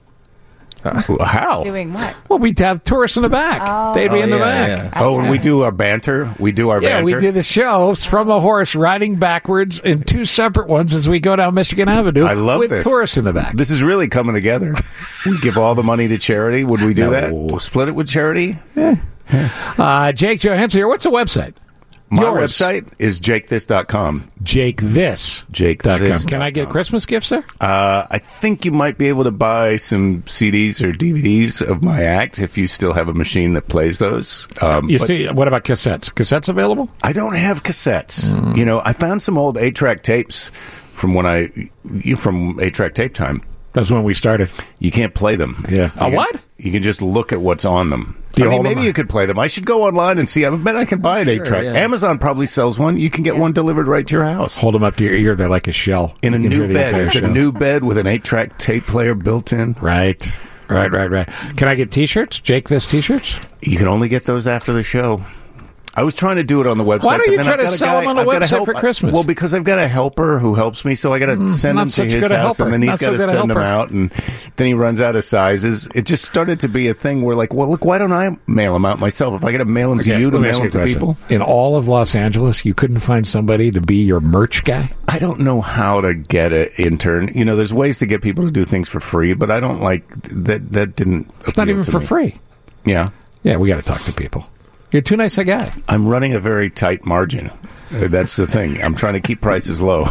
Speaker 14: How?
Speaker 8: Doing what?
Speaker 5: Well, we'd have tourists in the back.
Speaker 8: Oh.
Speaker 5: They'd be
Speaker 7: Oh,
Speaker 5: in the
Speaker 7: yeah,
Speaker 5: back.
Speaker 7: yeah.
Speaker 14: Oh, and we do our banter. We do our
Speaker 5: Yeah,
Speaker 14: banter.
Speaker 5: we do the shows from the horse riding backwards in two separate ones as we go down Michigan Avenue.
Speaker 14: I love
Speaker 5: with
Speaker 14: this.
Speaker 5: tourists in the back.
Speaker 14: This is really coming together. We give all the money to charity. Would we do
Speaker 5: No.
Speaker 14: that? Split it with charity?
Speaker 5: Uh, Jake Johansson here. What's the website?
Speaker 14: My
Speaker 5: Yours.
Speaker 14: website is jake this dot com.
Speaker 5: Jake this.
Speaker 14: Jake
Speaker 5: Dot com.
Speaker 14: this.
Speaker 5: Can I get Christmas gifts there?
Speaker 14: Uh, I think you might be able to buy some C Ds or D V Ds of my act if you still have a machine that plays those. Um,
Speaker 5: You
Speaker 14: but
Speaker 5: see, what about cassettes? Cassettes available?
Speaker 14: I don't have cassettes.
Speaker 5: Mm.
Speaker 14: You know, I found some old eight-track tapes from when I you from eight-track tape time.
Speaker 5: That's when we started.
Speaker 14: You can't play them.
Speaker 5: Yeah.
Speaker 14: You
Speaker 5: A
Speaker 14: can-
Speaker 5: what?
Speaker 14: You can just look at what's on them.
Speaker 5: Do you
Speaker 14: I mean,
Speaker 5: hold
Speaker 14: maybe
Speaker 5: them?
Speaker 14: you could play them. I should go online and see. I bet I can buy an eight-track.
Speaker 7: yeah.
Speaker 14: Amazon probably sells one. You can get one delivered right to your house.
Speaker 5: Hold them up to your ear. They're like a shell.
Speaker 14: In a
Speaker 5: You can
Speaker 14: new
Speaker 5: hear the
Speaker 14: bed.
Speaker 5: entire
Speaker 14: It's a
Speaker 5: show.
Speaker 14: new bed with an eight-track tape player built in.
Speaker 5: Right. Right, right, right. Can I get T-shirts? Jake this T-shirts?
Speaker 14: You can only get those after the show. I was trying to do it on the website.
Speaker 5: Why don't
Speaker 14: but
Speaker 5: you
Speaker 14: then
Speaker 5: try
Speaker 14: I've
Speaker 5: to
Speaker 14: got a
Speaker 5: sell
Speaker 14: guy-
Speaker 5: them on the
Speaker 14: I've got a
Speaker 5: website
Speaker 14: help-
Speaker 5: for Christmas?
Speaker 14: Well, because I've got a helper who helps me, so I got to
Speaker 5: Mm,
Speaker 14: send
Speaker 5: not
Speaker 14: him to
Speaker 5: such
Speaker 14: his
Speaker 5: good a
Speaker 14: house,
Speaker 5: helper.
Speaker 14: and then he's
Speaker 5: Not so
Speaker 14: got to
Speaker 5: good a
Speaker 14: send them
Speaker 5: helper.
Speaker 14: out, and then he runs out of sizes. It just started to be a thing where, like, well, look, why don't I mail them out myself? If I got to mail them to
Speaker 5: Okay,
Speaker 14: you to
Speaker 5: let me
Speaker 14: mail
Speaker 5: ask
Speaker 14: them
Speaker 5: you a
Speaker 14: to
Speaker 5: question.
Speaker 14: people,
Speaker 5: In all of Los Angeles, you couldn't find somebody to be your merch guy?
Speaker 14: I don't know how to get an intern. You know, there's ways to get people to do things for free, but I don't like that. That didn't.
Speaker 5: It's not
Speaker 14: appeal
Speaker 5: even
Speaker 14: to
Speaker 5: for
Speaker 14: me.
Speaker 5: free.
Speaker 14: Yeah.
Speaker 5: Yeah, we got to talk to people. You're too nice a guy.
Speaker 14: I'm running a very tight margin. Uh, That's the thing. I'm trying to keep prices low.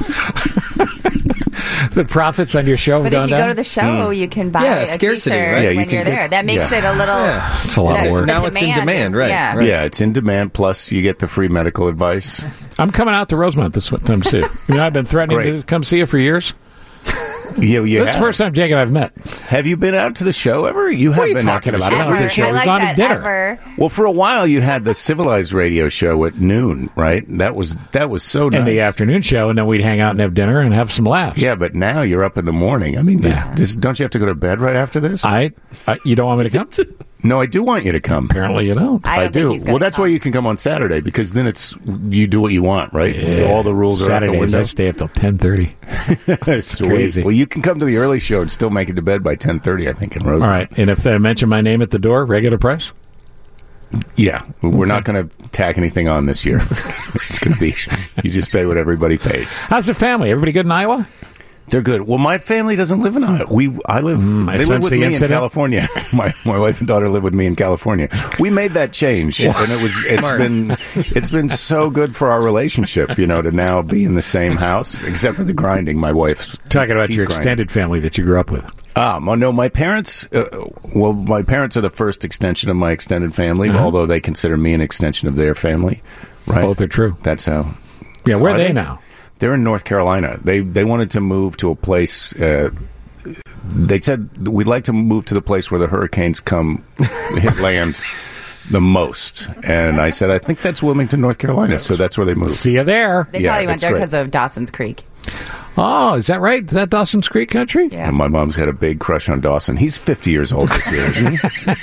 Speaker 5: The profits on your show have
Speaker 8: But if
Speaker 5: gone
Speaker 8: you
Speaker 5: down?
Speaker 8: go to the show,
Speaker 14: Mm.
Speaker 8: you can buy
Speaker 7: Yeah,
Speaker 8: a
Speaker 7: scarcity,
Speaker 8: T-shirt
Speaker 7: right?
Speaker 14: Yeah, you
Speaker 8: when
Speaker 14: can
Speaker 8: you're
Speaker 14: get-
Speaker 8: there. That makes
Speaker 14: yeah.
Speaker 8: it a little.
Speaker 7: Yeah.
Speaker 5: It's a lot of
Speaker 8: the-
Speaker 5: work.
Speaker 8: the
Speaker 7: Now it's in
Speaker 8: demand
Speaker 7: demand,
Speaker 8: is-
Speaker 7: right,
Speaker 8: Yeah.
Speaker 7: right.
Speaker 14: Yeah, it's in demand. Plus, you get the free medical advice.
Speaker 5: I'm coming out to Rosemont this time, too. You know, I've been threatening
Speaker 14: Great.
Speaker 5: to come see you for years.
Speaker 14: Yeah, you
Speaker 5: This is the
Speaker 14: have.
Speaker 5: first time Jake and I've met.
Speaker 14: Have you been out to the show ever? You have
Speaker 5: What are you
Speaker 14: been out to
Speaker 5: talking
Speaker 14: the
Speaker 5: about?
Speaker 14: show.
Speaker 5: I don't know
Speaker 8: Ever.
Speaker 5: the show.
Speaker 8: I
Speaker 5: We've
Speaker 8: like
Speaker 5: gone to
Speaker 8: that
Speaker 5: dinner.
Speaker 8: ever.
Speaker 14: Well, for a while, you had the civilized radio show at noon, right? That was that was so nice.
Speaker 5: In the afternoon show, and then we'd hang out and have dinner and have some laughs.
Speaker 14: Yeah, but now you're up in the morning. I mean, does,
Speaker 5: Yeah.
Speaker 14: does, don't you have to go to bed right after this?
Speaker 5: I, I, you don't want me to come?
Speaker 14: no, I do want you to come.
Speaker 5: Apparently you don't.
Speaker 8: I don't think
Speaker 14: do.
Speaker 8: he's gonna
Speaker 14: Well, that's
Speaker 8: come.
Speaker 14: why you can come on Saturday, because then it's you do what you want, right? All the rules are out the
Speaker 5: Saturdays,
Speaker 14: window.
Speaker 5: I stay up till ten thirty.
Speaker 14: Sweet.
Speaker 5: crazy.
Speaker 14: Well, you can come to the early show and still make it to bed by ten thirty, I think, in Rosemont.
Speaker 5: All right, and if I mention my name at the door, regular price?
Speaker 14: Yeah, we're not going to tack anything on this year. It's going to be you just pay what everybody pays.
Speaker 5: How's the family? Everybody good in Iowa?
Speaker 14: They're good. Well, my family doesn't live in Iowa. We I live.
Speaker 5: I
Speaker 14: they live
Speaker 5: sense
Speaker 14: with
Speaker 5: the
Speaker 14: me
Speaker 5: incident.
Speaker 14: in California. My my wife and daughter live with me in California. We made that change, and it was it's
Speaker 7: Smart.
Speaker 14: been it's been so good for our relationship. You know, to now be in the same house, except for the grinding. My wife's
Speaker 5: Talking about
Speaker 14: teeth
Speaker 5: your
Speaker 14: grinding.
Speaker 5: extended family that you grew up with.
Speaker 14: Um, oh, no, my parents. Uh, well, my parents are the first extension of my extended family,
Speaker 5: Uh-huh.
Speaker 14: although they consider me an extension of their family. Right?
Speaker 5: Both are true.
Speaker 14: That's how.
Speaker 5: Yeah, where are
Speaker 14: Are
Speaker 5: they
Speaker 14: they?
Speaker 5: now?
Speaker 14: They're in North Carolina. They they wanted to move to a place. Uh, they said we'd like to move to the place where the hurricanes come hit land the most. And I said I think that's Wilmington, North Carolina. So that's where they moved.
Speaker 5: See you there.
Speaker 8: They
Speaker 14: Yeah,
Speaker 8: probably went
Speaker 14: that's
Speaker 8: there
Speaker 14: great.
Speaker 8: because of Dawson's Creek.
Speaker 5: Oh, is that right? Is that Dawson's Creek country?
Speaker 8: Yeah.
Speaker 14: And my mom's got a big crush on Dawson. He's fifty years old this year, isn't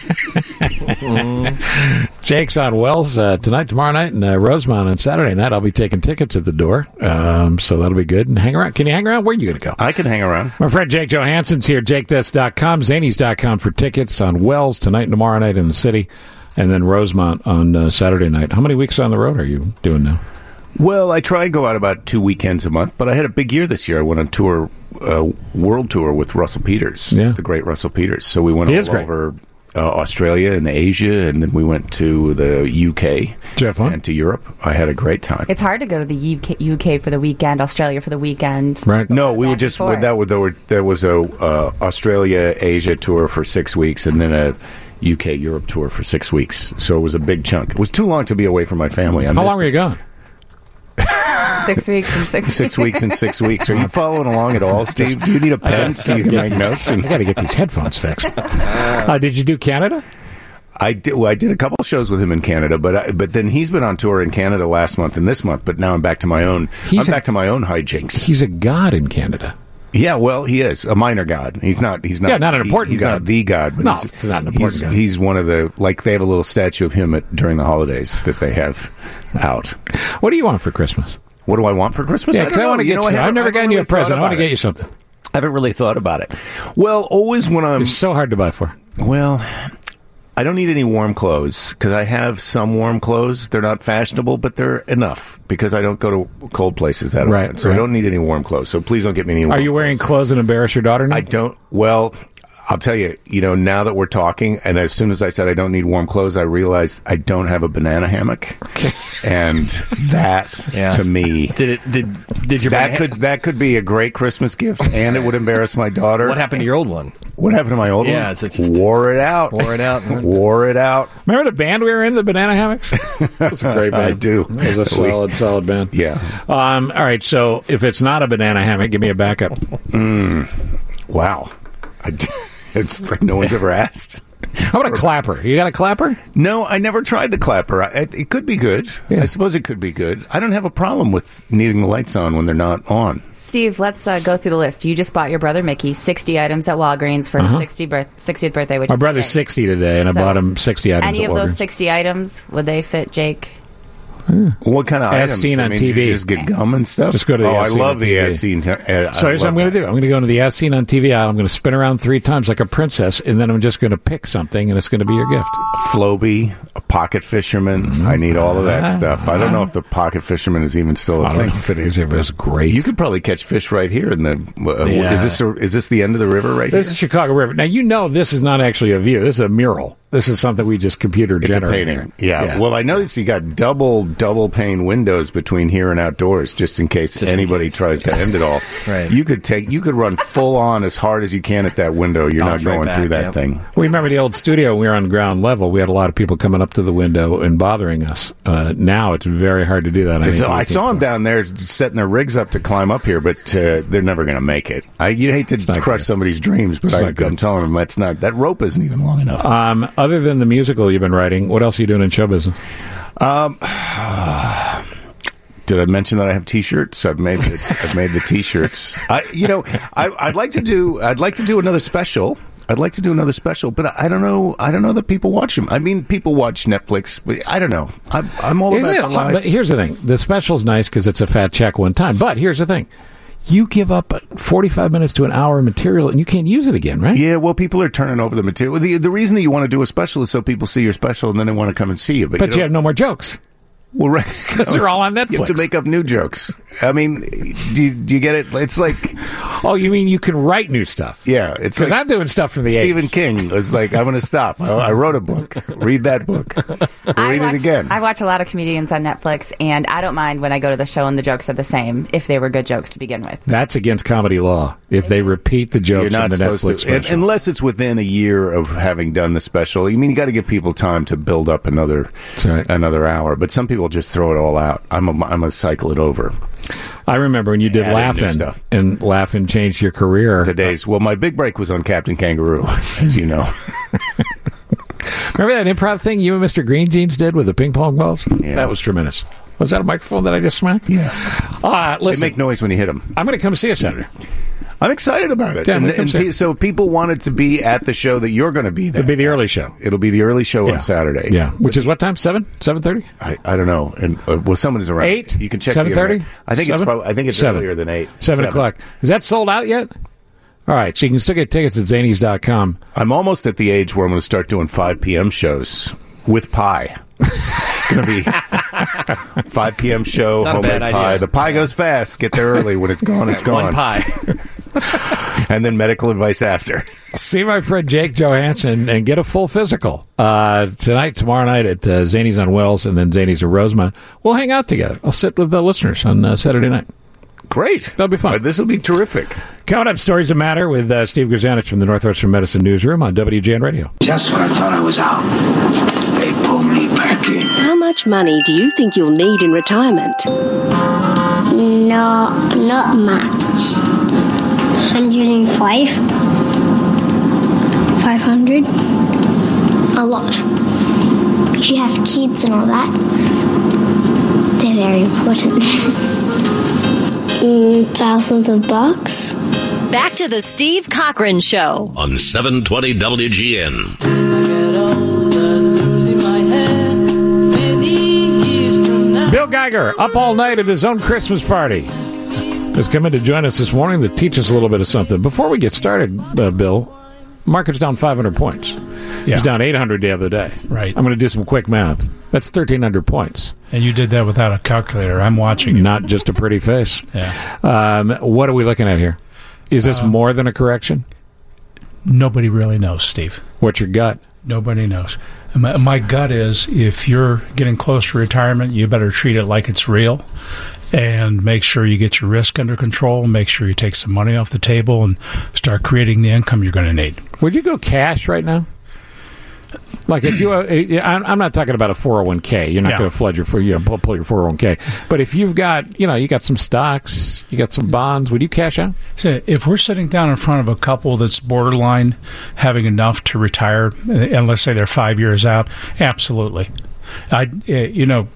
Speaker 14: he?
Speaker 5: Jake's on Wells uh, tonight, tomorrow night, and uh, Rosemont on Saturday night. I'll be taking tickets at the door, um, so that'll be good. And hang around. Can you hang around? Where are you going to go?
Speaker 14: I can hang around.
Speaker 5: My friend Jake Johansson's here, jake this dot com, zanies dot com for tickets on Wells tonight and tomorrow night in the city, and then Rosemont on uh, Saturday night. How many weeks on the road are you doing now?
Speaker 14: Well, I try and go out about two weekends a month, but I had a big year this year. I went on tour, uh, world tour with Russell Peters,
Speaker 5: Yeah.
Speaker 14: the great Russell Peters. So we went
Speaker 5: He
Speaker 14: all
Speaker 5: is great.
Speaker 14: over uh, Australia and Asia, and then we went to the U K
Speaker 5: Jeff, huh?
Speaker 14: and to Europe. I had a great time.
Speaker 8: It's hard to go to the U K, U K for the weekend, Australia for the weekend.
Speaker 5: Right.
Speaker 14: No, we
Speaker 8: Back
Speaker 14: would just
Speaker 8: and forth.
Speaker 14: that would there, were, there was a uh, Australia Asia tour for six weeks, and then a U K Europe tour for six weeks. So it was a big chunk. It was too long to be away from my family. I
Speaker 5: How
Speaker 14: missed
Speaker 5: long were
Speaker 14: it.
Speaker 5: you gone?
Speaker 8: Six weeks and six
Speaker 14: Six weeks and six weeks. Are you following along at all, Steve? Do you need a pen so you can make notes? And
Speaker 5: I got to get these headphones fixed. Uh, did you do Canada?
Speaker 14: I did. Well, I did a couple shows with him in Canada, but I, but then he's been on tour in Canada last month and this month. But now I'm back to my own.
Speaker 5: He's
Speaker 14: I'm
Speaker 5: a-
Speaker 14: back to my own hijinks.
Speaker 5: He's a god in Canada.
Speaker 14: Yeah, well, he is a minor god. He's not. He's not.
Speaker 5: Yeah, not an
Speaker 14: he-
Speaker 5: important
Speaker 14: he's
Speaker 5: god.
Speaker 14: not the god. But
Speaker 5: No,
Speaker 14: he's,
Speaker 5: it's not an important
Speaker 14: he's,
Speaker 5: god.
Speaker 14: He's one of the like they have a little statue of him at, during the holidays that they have out.
Speaker 5: What do you want for Christmas?
Speaker 14: What do I want for Christmas?
Speaker 5: Yeah,
Speaker 14: I,
Speaker 5: 'cause
Speaker 14: don't
Speaker 5: I
Speaker 14: know.
Speaker 5: want to
Speaker 14: You
Speaker 5: get
Speaker 14: know,
Speaker 5: you.
Speaker 14: I haven't-
Speaker 5: I've never
Speaker 14: I haven't
Speaker 5: gotten you a
Speaker 14: really thought
Speaker 5: present. I want to
Speaker 14: about
Speaker 5: get
Speaker 14: it.
Speaker 5: you something.
Speaker 14: I haven't really thought about it. Well, always when I'm
Speaker 5: It's so hard to buy for.
Speaker 14: Well, I don't need any warm clothes because I have some warm clothes. They're not fashionable, but they're enough because I don't go to cold places that
Speaker 5: Right,
Speaker 14: often. So
Speaker 5: right.
Speaker 14: I don't need any warm clothes. So please don't get me any warm
Speaker 5: Are you wearing clothes that embarrass your daughter now?
Speaker 14: I don't. Well, I'll tell you, you know, now that we're talking, and as soon as I said I don't need warm clothes, I realized I don't have a banana hammock, and that
Speaker 21: Yeah.
Speaker 14: to me
Speaker 7: Did it? Did did your
Speaker 14: that
Speaker 7: banana-
Speaker 14: could that could be a great Christmas gift, and it would embarrass my daughter.
Speaker 7: What happened to your old one?
Speaker 14: What happened to my old
Speaker 7: Yeah,
Speaker 14: one?
Speaker 7: it's- it's just-
Speaker 14: wore it out.
Speaker 7: Wore it out.
Speaker 14: Wore it out.
Speaker 5: Remember the band we were in, the Banana Hammocks? That's a great band.
Speaker 14: I do.
Speaker 5: It was a solid, solid band.
Speaker 14: Yeah.
Speaker 5: Um, all right, so if it's not a banana hammock, give me a backup.
Speaker 14: Mm. Wow. I d- it's like no one's ever asked.
Speaker 5: How about a clapper? You got a clapper?
Speaker 14: No, I never tried the clapper. I, it, it could be good. I suppose it could be good. I don't have a problem with needing the lights on when they're not on.
Speaker 8: Steve, let's uh, go through the list. You just bought your brother Mickey sixty items at Walgreens for
Speaker 5: Uh-huh.
Speaker 8: his sixty birth- sixtieth birthday, which
Speaker 5: My
Speaker 8: is
Speaker 5: brother's
Speaker 8: today.
Speaker 5: sixty today, and I
Speaker 8: So,
Speaker 5: bought him sixty items
Speaker 8: Any
Speaker 5: at
Speaker 8: of those
Speaker 5: Walgreens.
Speaker 8: sixty items, would they fit Jake?
Speaker 14: What kind of
Speaker 5: As
Speaker 14: items?
Speaker 5: seen
Speaker 14: I
Speaker 5: on
Speaker 14: mean,
Speaker 5: T
Speaker 14: did
Speaker 5: V.
Speaker 14: you just get gum and stuff.
Speaker 5: Just go to the
Speaker 14: oh,
Speaker 5: As
Speaker 14: I
Speaker 5: Seen
Speaker 14: love
Speaker 5: on
Speaker 14: the
Speaker 5: T V.
Speaker 14: as seen. Uh,
Speaker 5: So here's what I'm going to do. I'm going to go into the As Seen on T V aisle. I'm going to spin around three times like a princess, and then I'm just going to pick something, and it's going to be your gift.
Speaker 14: Floby, a pocket fisherman. I need all of that stuff. I don't know if the pocket fisherman is even still a
Speaker 5: I don't
Speaker 14: thing.
Speaker 5: know if it is. It was great.
Speaker 14: You could probably catch fish right here in the. Uh,
Speaker 5: Yeah.
Speaker 14: Is this a, is this the end of the river right
Speaker 5: This
Speaker 14: here?
Speaker 5: is Chicago River. Now, you know this is not actually a view. This is a mural. This is something we just computer
Speaker 14: It's a
Speaker 5: generated.
Speaker 14: painting. Yeah. Well, I noticed you got double double pane windows between here and outdoors, just in case anybody tries to end it all.
Speaker 7: Right.
Speaker 14: You could take you could run full on as hard as you can at that window. You're
Speaker 7: Bounce
Speaker 14: not
Speaker 7: right
Speaker 14: going
Speaker 7: back,
Speaker 14: through that
Speaker 7: yep.
Speaker 14: thing.
Speaker 5: We remember the old studio. We were on ground level. We had a lot of people coming up to the window and bothering us. Uh, now it's very hard to do that.
Speaker 14: It's-
Speaker 5: anything
Speaker 14: I
Speaker 5: you
Speaker 14: saw
Speaker 5: can-
Speaker 14: them down there setting their rigs up to climb up here, but uh, they're never going to make it. I, you hate to
Speaker 5: not
Speaker 14: crush
Speaker 5: good.
Speaker 14: somebody's dreams, but
Speaker 5: It's
Speaker 14: I,
Speaker 5: not good.
Speaker 14: I'm telling them that's not that rope isn't even long enough.
Speaker 5: Um, other than the musical you've been writing, what else are you doing in show business?
Speaker 14: Um, did I mention that I have T-shirts? I've made the, I've made the T-shirts. I, you know, I, I'd like to do I'd like to do another special. I'd like to do another special, but I don't know. I don't know that people watch them. I mean, people watch Netflix, but I don't know. I'm, I'm all
Speaker 5: Isn't
Speaker 14: about
Speaker 5: it
Speaker 14: the
Speaker 5: hard?
Speaker 14: live.
Speaker 5: But here's the thing: the special's nice because it's a fat check one time. But here's the thing: you give up forty-five minutes to an hour of material, and you can't use it again, right?
Speaker 14: Yeah, well, people are turning over the material. The, the reason that you want to do a special is so people see your special and then they want to come and see you. But,
Speaker 5: But you,
Speaker 14: you,
Speaker 5: have no more jokes.
Speaker 14: Well, right,
Speaker 5: because they're all on Netflix.
Speaker 14: You have to make up new jokes. I mean, do you, do you get it? It's like,
Speaker 5: oh, you mean you can write new stuff?
Speaker 14: Yeah, it's
Speaker 5: because
Speaker 14: like
Speaker 5: I'm doing stuff from the
Speaker 14: Stephen
Speaker 5: eighties.
Speaker 14: King was like, I'm going to stop. I, I wrote a book. Read that book.
Speaker 8: I
Speaker 14: Read
Speaker 8: watch,
Speaker 14: it again.
Speaker 8: I watch a lot of comedians on Netflix, and I don't mind when I go to the show and the jokes are the same if they were good jokes to begin with.
Speaker 5: That's against comedy law. If they repeat the
Speaker 14: You're
Speaker 5: jokes
Speaker 14: not
Speaker 5: in the
Speaker 14: supposed
Speaker 5: Netflix
Speaker 14: to, un-
Speaker 5: special,
Speaker 14: unless it's within a year of having done the special. I mean, you got to give people time to build up another another hour. But some people just throw it all out. I'm a, I'm a cycle it over.
Speaker 5: I remember when you did
Speaker 14: Add in new
Speaker 5: Laugh-In,
Speaker 14: stuff.
Speaker 5: and Laugh-In changed your career.
Speaker 14: The days. Well, my big break was on Captain Kangaroo, as you know.
Speaker 5: Remember that improv thing you and Mister Green Jeans did with the ping pong balls? Yeah. That was tremendous. Was that a microphone that I just smacked?
Speaker 14: Yeah.
Speaker 5: Uh, listen,
Speaker 14: They make noise when you hit them.
Speaker 5: I'm going to come see you Saturday.
Speaker 14: I'm excited about it.
Speaker 5: Yeah, I'm
Speaker 14: and,
Speaker 5: gonna come
Speaker 14: and
Speaker 5: see
Speaker 14: pe-
Speaker 5: it.
Speaker 14: so people wanted to be at the show that you're going to be there.
Speaker 5: It'll be the early show.
Speaker 14: It'll be the early show
Speaker 5: Yeah.
Speaker 14: on Saturday.
Speaker 5: Yeah, which is what time? Seven? Seven thirty?
Speaker 14: I, I don't know. And uh, well, someone is around.
Speaker 5: Eight?
Speaker 14: You can check.
Speaker 5: Seven
Speaker 14: the
Speaker 5: thirty?
Speaker 14: internet. I think it's
Speaker 5: Seven?
Speaker 14: probably. I think it's
Speaker 5: Seven.
Speaker 14: earlier than eight.
Speaker 5: Seven, o'clock. Is that sold out yet? All right, so you can still get tickets at zanies dot com.
Speaker 14: I'm almost at the age where I'm going to start doing five p.m. shows with pie. It's going to be five p.m. show,
Speaker 7: Not a
Speaker 14: homemade
Speaker 7: bad
Speaker 14: pie.
Speaker 7: idea.
Speaker 14: The pie goes fast. Get there early. When it's gone, it's gone.
Speaker 7: One pie.
Speaker 14: And then medical advice after.
Speaker 5: See my friend Jake Johansson and get a full physical uh, tonight, tomorrow night at uh, Zanies on Wells and then Zanies of Rosemont. We'll hang out together. I'll sit with the listeners on uh, Saturday night.
Speaker 14: Great.
Speaker 5: That'll be fun.
Speaker 14: This will be terrific.
Speaker 5: Coming up, Stories That Matter with uh, Steve Grzanich from the Northwestern Medicine Newsroom on W G N Radio.
Speaker 9: Just when I thought I was out, they pulled me back in.
Speaker 12: How much money do you think you'll need in retirement?
Speaker 15: No, not much. one hundred five. five hundred. A lot. If you have kids and all that, they're very important. mm, thousands of bucks.
Speaker 4: Back to the Steve Cochran Show.
Speaker 10: On seven twenty W G N.
Speaker 5: Bill Geiger, up all night at his own Christmas party, has come in to join us this morning to teach us a little bit of something. Before we get started, uh, Bill, market's down five hundred points.
Speaker 21: Yeah.
Speaker 5: It's down eight hundred the other day.
Speaker 21: Right.
Speaker 5: I'm going to do some quick math. That's thirteen hundred points.
Speaker 21: And you did that without a calculator. I'm watching you.
Speaker 5: Not just a pretty face.
Speaker 21: Yeah.
Speaker 5: Um, what are we looking at here? Is this
Speaker 21: Uh,
Speaker 5: more than a correction?
Speaker 6: Nobody really knows, Steve.
Speaker 5: What's your gut?
Speaker 6: Nobody knows. My, my gut is if you're getting close to retirement, you better treat it like it's real and make sure you get your risk under control, make sure you take some money off the table and start creating the income you're going to need.
Speaker 5: Would you go cash right now? Like if you, uh, I'm I'm not talking about a four oh one k. You're not
Speaker 6: Yeah.
Speaker 5: going to flood your, you know, pull, pull your four oh one k. But if you've got, you know, you got some stocks, you got some bonds, would you cash out?
Speaker 6: So if we're sitting down in front of a couple that's borderline having enough to retire, and let's say they're five years out, absolutely. I, uh, you know,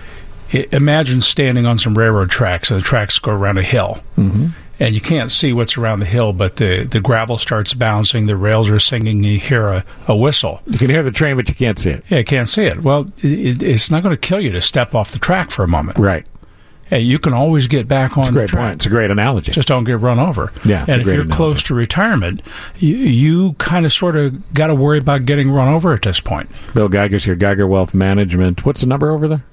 Speaker 6: i- imagine standing on some railroad tracks, and the tracks go around a hill.
Speaker 5: Mm-hmm.
Speaker 6: And you can't see what's around the hill, but the, the gravel starts bouncing, the rails are singing, and you hear a, a whistle.
Speaker 5: You can hear the train, but you can't see it.
Speaker 6: Yeah, you can't see it. Well, it, it's not going to kill you to step off the track for a moment.
Speaker 5: Right.
Speaker 6: Hey, you can always get back on
Speaker 5: It's a
Speaker 6: the
Speaker 5: great
Speaker 6: track.
Speaker 5: point. It's a great analogy.
Speaker 6: Just don't get run over.
Speaker 5: Yeah, it's
Speaker 6: and
Speaker 5: a
Speaker 6: if
Speaker 5: great
Speaker 6: you're
Speaker 5: analogy.
Speaker 6: close to retirement, you, you kind of sort of got to worry about getting run over at this point.
Speaker 5: Bill Geiger's here, Geiger Wealth Management. What's the number over there?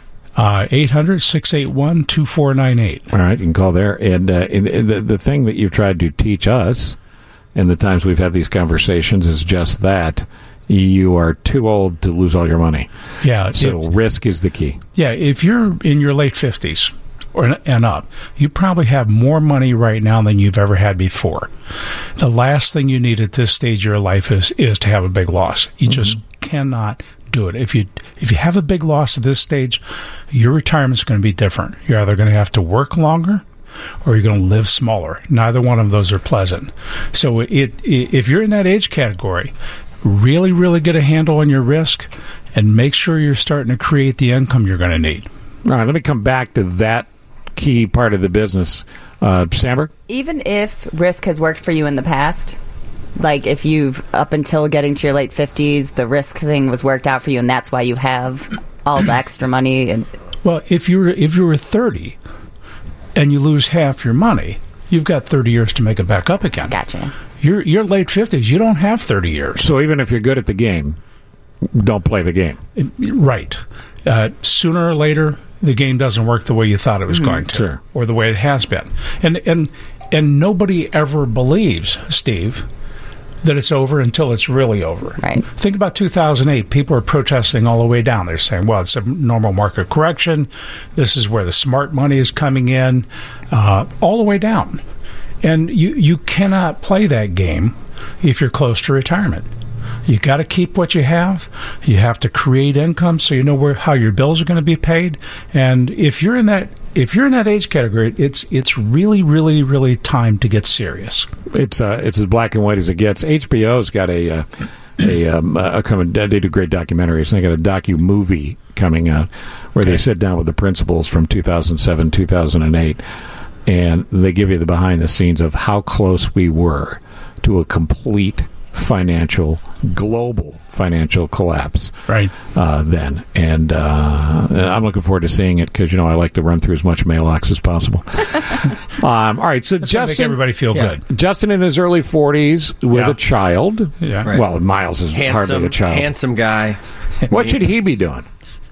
Speaker 6: Uh, eight hundred, six eight one, two four nine eight.
Speaker 5: All right, you can call there. And, uh, and, and the, the thing that you've tried to teach us in the times we've had these conversations is just that. You are too old to lose all your money.
Speaker 6: Yeah.
Speaker 5: So
Speaker 6: if-
Speaker 5: risk is the key.
Speaker 6: Yeah, if you're in your late fifties or and up, you probably have more money right now than you've ever had before. The last thing you need at this stage of your life is is to have a big loss. You just cannot do it. If you if you have a big loss at this stage, your retirement's going to be different. You're either going to have to work longer or you're going to live smaller. Neither one of those are pleasant. So it, it if you're in that age category, really, really get a handle on your risk and make sure you're starting to create the income you're going to need.
Speaker 5: All right, let me come back to that key part of the business. Uh, Sandberg?
Speaker 8: Even if risk has worked for you in the past, like if you've, up until getting to your late fifties, the risk thing was worked out for you and that's why you have all the extra money. And
Speaker 6: Well, if you're if you were thirty and you lose half your money, you've got thirty years to make it back up again.
Speaker 8: Gotcha.
Speaker 6: You're, you're late fifties. You don't have thirty years.
Speaker 5: So even if you're good at the game, don't play the game.
Speaker 6: Right. Uh, sooner or later, the game doesn't work the way you thought it was
Speaker 5: Mhm.
Speaker 6: going to,
Speaker 5: Sure.
Speaker 6: or the way it has been. And and and nobody ever believes, Steve, that it's over until it's really over.
Speaker 8: Right.
Speaker 6: Think about two thousand eight. People are protesting all the way down. They're saying, well, it's a normal market correction. This is where the smart money is coming in, uh, all the way down. And you, you cannot play that game if you're close to retirement. You got to keep what you have. You have to create income so you know where how your bills are going to be paid. And if you're in that if you're in that age category, it's it's really really really time to get serious.
Speaker 5: It's uh, it's as black and white as it gets. H B O's got a uh, a, um, a coming. They do great documentaries. And they got a docu movie coming out where they sit down with the principals from two thousand seven, two thousand eight, and they give you the behind the scenes of how close we were to a complete financial, global financial collapse.
Speaker 6: Right.
Speaker 5: Uh, then. And uh, I'm looking forward to seeing it because, you know, I like to run through as much mailbox as possible. um, all right. So
Speaker 6: That's gonna make
Speaker 5: Justin.
Speaker 6: everybody feel
Speaker 5: Yeah.
Speaker 6: good.
Speaker 5: Justin in his early forties with
Speaker 6: Yeah.
Speaker 5: a child.
Speaker 6: Yeah.
Speaker 7: Right.
Speaker 5: Well, Miles is
Speaker 7: Handsome,
Speaker 5: hardly a child.
Speaker 7: handsome guy.
Speaker 5: What should he be doing?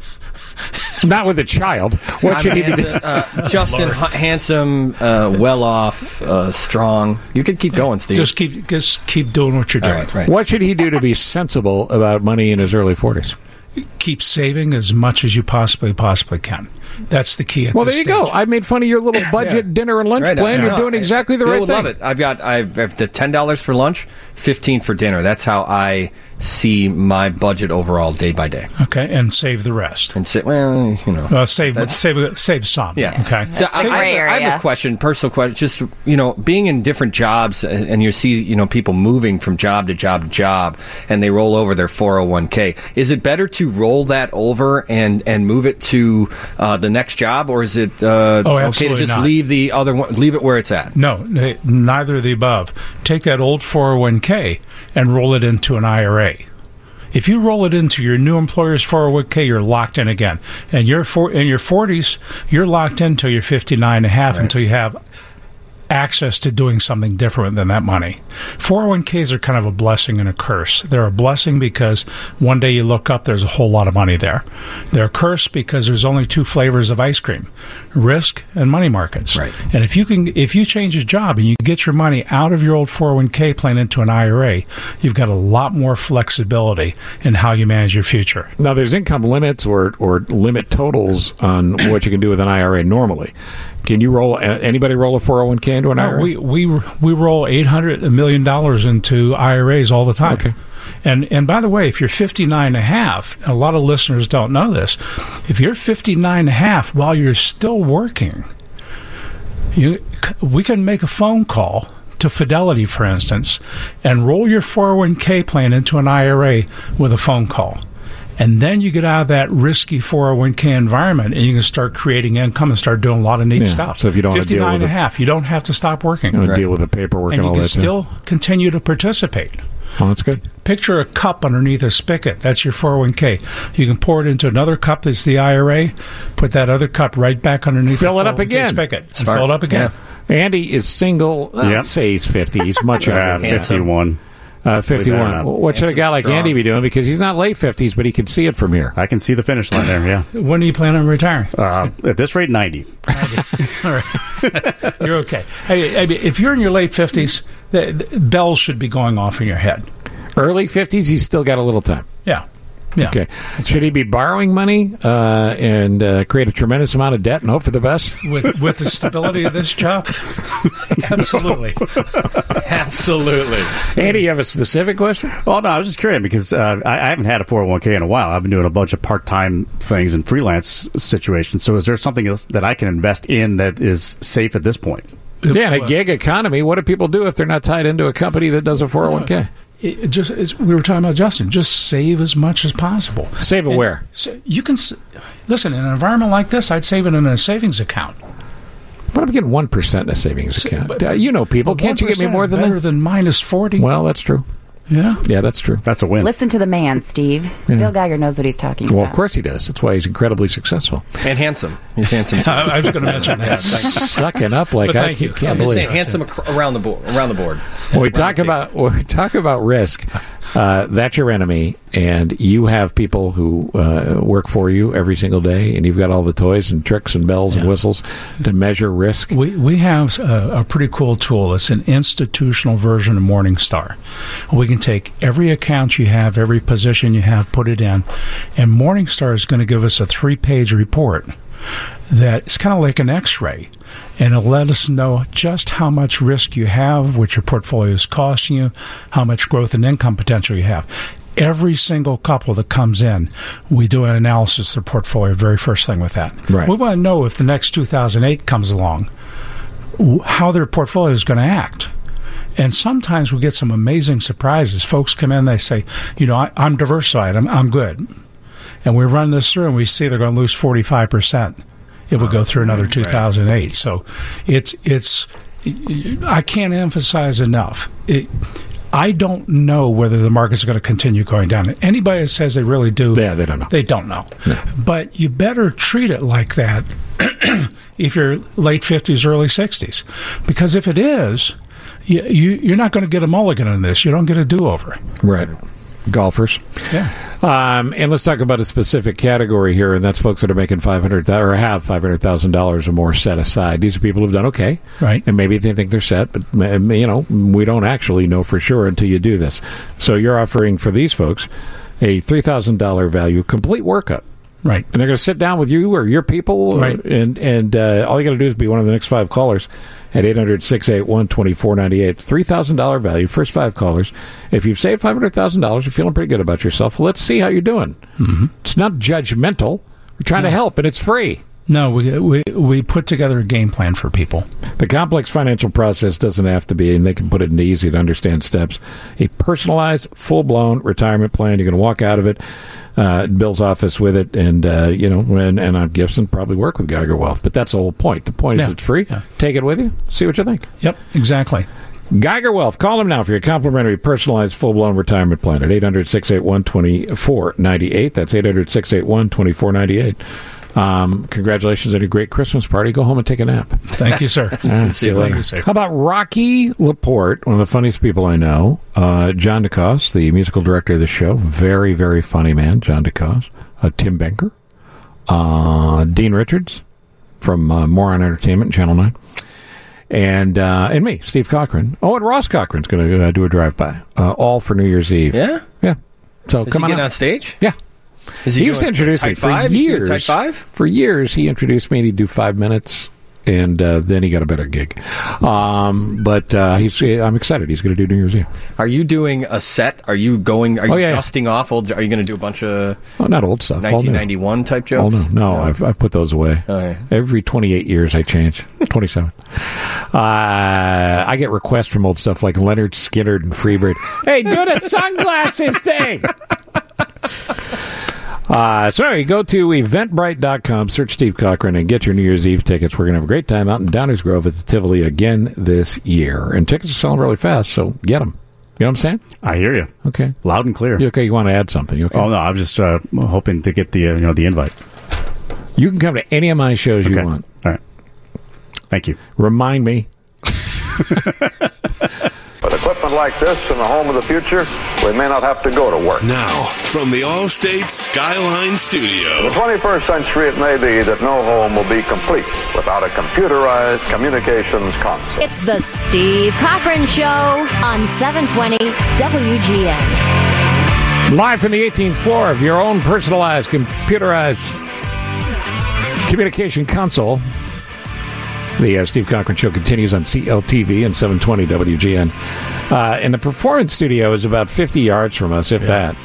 Speaker 5: Not with a child. What
Speaker 7: I'm
Speaker 5: should he be
Speaker 7: handsome,
Speaker 5: doing?
Speaker 7: uh, Justin, h- handsome, uh, well off, uh, strong. You could keep going, Steve.
Speaker 6: Just keep just keep doing what you're
Speaker 7: All
Speaker 6: doing.
Speaker 7: right, right.
Speaker 5: What should he do to be sensible about money in his early forties?
Speaker 6: Keep saving as much as you possibly possibly can. That's the key. At
Speaker 5: Well,
Speaker 6: this
Speaker 5: there you
Speaker 6: stage.
Speaker 5: go. I made fun of your little budget
Speaker 7: Yeah.
Speaker 5: dinner and lunch
Speaker 7: Right,
Speaker 5: plan.
Speaker 7: no,
Speaker 5: You're
Speaker 7: no,
Speaker 5: doing
Speaker 7: I-
Speaker 5: exactly the
Speaker 7: Bill
Speaker 5: right
Speaker 7: would
Speaker 5: thing.
Speaker 7: love it. I've got I've, I've the ten dollars for lunch, fifteen for dinner. That's how I see my budget overall day by day.
Speaker 6: Okay, and save the rest.
Speaker 7: And sit well, you know.
Speaker 6: Well, save
Speaker 7: That's-
Speaker 6: save save some.
Speaker 7: Yeah.
Speaker 6: Okay.
Speaker 7: I, I, I have, I have a question, personal question. Just, you know, being in different jobs and and you see, you know, people moving from job to job to job and they roll over their four oh one k. Is it better to roll that over and, and move it to uh, the next job, or is it uh,
Speaker 6: Oh,
Speaker 7: okay to
Speaker 6: absolutely
Speaker 7: just
Speaker 6: not.
Speaker 7: leave the other one, leave it where it's at?
Speaker 6: No, n- neither of the above. Take that old four oh one k and roll it into an I R A. If you roll it into your new employer's four oh one k, you're locked in again. And you're for, in your forties, you're locked in until you're fifty-nine and a half
Speaker 7: Right.
Speaker 6: until you have access to doing something different than that money. four oh one k's are kind of a blessing and a curse. They're a blessing because one day you look up, there's a whole lot of money there. They're a curse because there's only two flavors of ice cream, risk and money markets.
Speaker 7: Right.
Speaker 6: And if you can, if you change your job and you get your money out of your old four oh one k plan into an I R A, you've got a lot more flexibility in how you manage your future.
Speaker 5: Now, there's income limits or, or limit totals on what you can do with an I R A normally. Can you roll, anybody roll a four oh one k into an
Speaker 6: No,
Speaker 5: I R A?
Speaker 6: we, we, we roll eight hundred million dollars into I R As all the time.
Speaker 5: Okay.
Speaker 6: And and by the way, if you're fifty-nine and a half, a lot of listeners don't know this, if you're fifty-nine and a half while you're still working, you we can make a phone call to Fidelity, for instance, and roll your four oh one k plan into an I R A with a phone call. And then you get out of that risky four oh one k environment, and you can start creating income and start doing a lot of neat
Speaker 5: Yeah,
Speaker 6: stuff.
Speaker 5: so if you don't have to deal
Speaker 6: fifty-nine
Speaker 5: with
Speaker 6: and a
Speaker 5: it-
Speaker 6: half, you don't have to stop working.
Speaker 5: You know, deal with the paperwork and,
Speaker 6: and you
Speaker 5: all
Speaker 6: can
Speaker 5: that. too.
Speaker 6: still continue to participate.
Speaker 5: Oh, that's good.
Speaker 6: Picture a cup underneath a spigot. That's your four oh one k. You can pour it into another cup that's the I R A, put that other cup right back underneath
Speaker 5: Fill
Speaker 6: the
Speaker 5: it up
Speaker 6: four oh one k
Speaker 5: again.
Speaker 6: spigot, and
Speaker 5: Smart.
Speaker 6: fill it up again.
Speaker 5: Andy is single. I'd
Speaker 1: Yep.
Speaker 5: say he's fifty. He's much
Speaker 1: Yeah,
Speaker 5: younger.
Speaker 1: fifty-one.
Speaker 5: Uh,
Speaker 1: Way
Speaker 5: fifty-one.
Speaker 1: better now.
Speaker 5: What should a guy like
Speaker 1: Strong.
Speaker 5: Andy be doing? Because he's not late fifties, but he can see it from here.
Speaker 1: I can see the finish line there, yeah.
Speaker 6: When do you plan on retiring?
Speaker 1: Uh, at this rate, ninety.
Speaker 6: All right. You're okay. Hey, I mean, if you're in your late fifties, the, the bells should be going off in your head.
Speaker 5: Early fifties, he's still got a little time.
Speaker 6: Yeah. Yeah.
Speaker 5: Okay. Should he be borrowing money uh, and uh, create a tremendous amount of debt and hope for the best?
Speaker 6: With with the stability of this job? Absolutely.
Speaker 7: Absolutely.
Speaker 5: Andy, you have a specific question?
Speaker 1: Well, no, I was just curious because uh, I, I haven't had a four oh one k in a while. I've been doing a bunch of part-time things and freelance situations. So is there something else that I can invest in that is safe at this point?
Speaker 5: Yeah, in a gig economy, what do people do if they're not tied into a company that does a four oh one k?
Speaker 6: It just as we were talking about, Justin, just save as much as possible.
Speaker 5: Save it
Speaker 6: And
Speaker 5: where?
Speaker 6: so you can s- listen, in an environment like this, I'd save it in a savings account.
Speaker 5: But I'm getting one percent in a savings account. Uh, you know people.
Speaker 6: But
Speaker 5: Can't you get me
Speaker 6: one percent
Speaker 5: more
Speaker 6: is
Speaker 5: than
Speaker 6: better
Speaker 5: that?
Speaker 6: than minus forty?
Speaker 5: Well, that's true.
Speaker 6: Yeah.
Speaker 5: Yeah, that's true.
Speaker 1: That's a win.
Speaker 8: Listen to the man, Steve.
Speaker 5: Yeah.
Speaker 8: Bill Geiger knows what he's talking
Speaker 5: Well,
Speaker 8: about.
Speaker 5: of course he does. That's why he's incredibly successful.
Speaker 7: And handsome. He's handsome. Too.
Speaker 6: I, I was going to mention that.
Speaker 5: Sucking up like
Speaker 6: But
Speaker 5: I
Speaker 6: thank you.
Speaker 5: can't
Speaker 7: I'm just
Speaker 5: believe
Speaker 7: saying,
Speaker 5: it.
Speaker 7: handsome ac- around the board. Around the board.
Speaker 5: When we
Speaker 7: Around
Speaker 5: talk
Speaker 7: the table.
Speaker 5: about when we talk about risk, uh, that's your enemy, and you have people who uh, work for you every single day, and you've got all the toys and tricks and bells and whistles to measure risk.
Speaker 6: We we have a, a pretty cool tool. It's an institutional version of Morningstar. We can take every account you have, every position you have, put it in, and Morningstar is going to give us a three-page report that's kind of like an X-ray, and it'll let us know just how much risk you have, what your portfolio is costing you, how much growth and income potential you have. Every single couple that comes in, we do an analysis of the portfolio, very first thing with that.
Speaker 5: Right.
Speaker 6: We want to know if the next two thousand eight comes along, w- how their portfolio is going to act. And sometimes we get some amazing surprises. Folks come in, they say, you know, I, I'm diversified, I'm, I'm good. And we run this through and we see they're going to lose forty-five percent if we go through another two thousand eight. So it's, it's, I can't emphasize enough. It, I don't know whether the market's going to continue going down. Anybody that says they really do,
Speaker 5: Yeah, they don't know.
Speaker 6: they don't know. But you better treat it like that if you're late fifties, early sixties. Because if it is, you, you, you're not going to get a mulligan on this. You don't get a do-over.
Speaker 5: Right. Golfers.
Speaker 6: Yeah.
Speaker 5: Um, and let's talk about a specific category here, and that's folks that are making five hundred thousand or have five hundred thousand dollars or more set aside. These are people who've done okay,
Speaker 6: Right.
Speaker 5: and maybe they think they're set, but m- you know we don't actually know for sure until you do this. So you're offering for these folks a three thousand dollar value complete workup.
Speaker 6: Right.
Speaker 5: And they're going to sit down with you or your people,
Speaker 6: Right.
Speaker 5: and and uh, all you got to do is be one of the next five callers at eight hundred, six eight one, two four nine eight. three thousand dollar value, first five callers. If you've saved five hundred thousand dollars, you're feeling pretty good about yourself. Let's see how you're doing.
Speaker 6: Mm-hmm.
Speaker 5: It's not judgmental. We're trying to help, and it's free.
Speaker 6: No, we, we we put together a game plan for people.
Speaker 5: The complex financial process doesn't have to be, and they can put it into easy to understand steps. A personalized, full-blown retirement plan. You're going to walk out of it, uh, Bill's office with it, and uh, you know, and, and on Gibson probably work with Geiger Wealth. But that's the whole point. The point is
Speaker 6: Yeah.
Speaker 5: it's free.
Speaker 6: Yeah.
Speaker 5: Take it with you. See what you think.
Speaker 6: Yep, exactly.
Speaker 5: Geiger Wealth. Call them now for your complimentary personalized full-blown retirement plan at eight hundred, six eight one, two four nine eight. That's eight hundred, six eight one, two four nine eight. Um, congratulations on a great Christmas party. Go home and take a nap.
Speaker 6: Thank you, sir.
Speaker 5: All right, see you later. How about Rocky Laporte, one of the funniest people I know? Uh, John DeCoste, the musical director of the show. Very, very funny man, John DeCoste. Uh, Tim Benker. Uh, Dean Richards from uh, Moron Entertainment, Channel nine. And uh, and me, Steve Cochran. Oh, and Ross Cochran's going to uh, do a drive-by. Uh, all for New Year's Eve.
Speaker 7: Yeah?
Speaker 5: Yeah. So
Speaker 7: Is
Speaker 5: come
Speaker 7: he
Speaker 5: on
Speaker 7: getting
Speaker 5: out.
Speaker 7: on stage?
Speaker 5: Yeah.
Speaker 7: Is
Speaker 5: he,
Speaker 7: he
Speaker 5: used to
Speaker 7: doing
Speaker 5: introduce me
Speaker 7: type
Speaker 5: for
Speaker 7: five? Is he doing
Speaker 5: years.
Speaker 7: type five?
Speaker 5: For years, he introduced me. He'd do five minutes, and uh, then he got a better gig. Um, but uh, he's. I'm excited. He's going to do New Year's Eve.
Speaker 7: Are you doing a set? Are you going? Are you
Speaker 5: Oh, yeah, yeah.
Speaker 7: dusting off old? Are you going to do a bunch of
Speaker 5: Oh, not old stuff. All new.
Speaker 7: nineteen ninety-one type
Speaker 5: Oh
Speaker 7: jokes?
Speaker 5: no, no, I've I've put those away.
Speaker 7: Oh, yeah.
Speaker 5: Every twenty-eight years, I change. twenty-seven. Uh, I get requests from old stuff like Leonard Skinner and Freebird. Hey, do the sunglasses thing. Uh, so anyway, go to eventbrite dot com, search Steve Cochran, and get your New Year's Eve tickets. We're going to have a great time out in Downers Grove at the Tivoli again this year. And tickets are selling really fast, so get them. You know what I'm saying?
Speaker 1: I hear you.
Speaker 5: Okay.
Speaker 1: Loud and clear.
Speaker 5: You okay? You want to add something? You okay?
Speaker 1: Oh, no, I'm just uh, hoping to get the, uh, you know, the invite.
Speaker 5: You can come to any of my shows you
Speaker 1: Okay.
Speaker 5: want.
Speaker 1: All right. Thank you.
Speaker 5: Remind me.
Speaker 16: With equipment like this in the home of the future, we may not have to go to work.
Speaker 3: Now, from the Allstate Skyline
Speaker 16: In
Speaker 3: Studio,
Speaker 16: the twenty-first century, it may be that no home will be complete without a computerized communications console.
Speaker 4: It's the Steve Cochran Show on seven twenty W G N.
Speaker 5: Live from the eighteenth floor of your own personalized, computerized communication console. The uh, Steve Cochran Show continues on C L T V and seven twenty W G N. Uh, and the performance studio is about fifty yards from us, if yeah. that.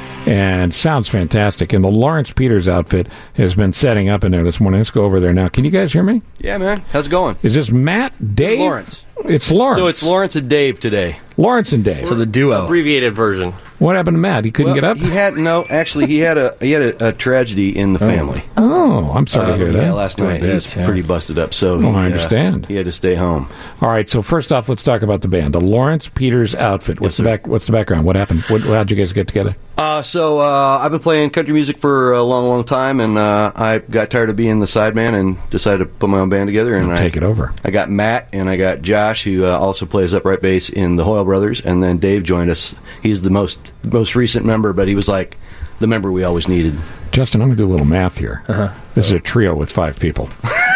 Speaker 5: And sounds fantastic. And the Lawrence Peters outfit has been setting up in there this morning. Let's go over there now. Can you guys hear me?
Speaker 17: Yeah, man. How's it going?
Speaker 5: Is this Matt, Dave?
Speaker 17: Lawrence.
Speaker 5: It's Lawrence.
Speaker 17: So it's Lawrence and Dave today.
Speaker 5: Lawrence and Dave.
Speaker 17: So the duo. Abbreviated version.
Speaker 5: What happened to Matt? He couldn't
Speaker 17: well,
Speaker 5: get up?
Speaker 17: He had no. Actually, he had a he had a, a tragedy in the
Speaker 5: oh.
Speaker 17: family.
Speaker 5: Oh, I'm sorry
Speaker 17: uh,
Speaker 5: to hear
Speaker 17: yeah,
Speaker 5: that.
Speaker 17: last night he's yeah. pretty busted up. So
Speaker 5: oh,
Speaker 17: he,
Speaker 5: I understand.
Speaker 17: Uh, he had to stay home.
Speaker 5: All right. So first off, let's talk about the band, the Lawrence Peters outfit. What's yes, the back? What's the background? What happened? What, how'd you guys get together?
Speaker 17: Uh, so uh, I've been playing country music for a long, long time, and uh, I got tired of being the sideman and decided to put my own band together. And
Speaker 5: I'll take
Speaker 17: I,
Speaker 5: it over.
Speaker 17: I got Matt and I got Josh, who uh, also plays upright bass in the Hoyle Brothers, and then Dave joined us. He's the most most recent member, but he was like the member we always needed.
Speaker 5: Justin, I'm going to do a little math here.
Speaker 17: Uh-huh.
Speaker 5: This is a trio with five people.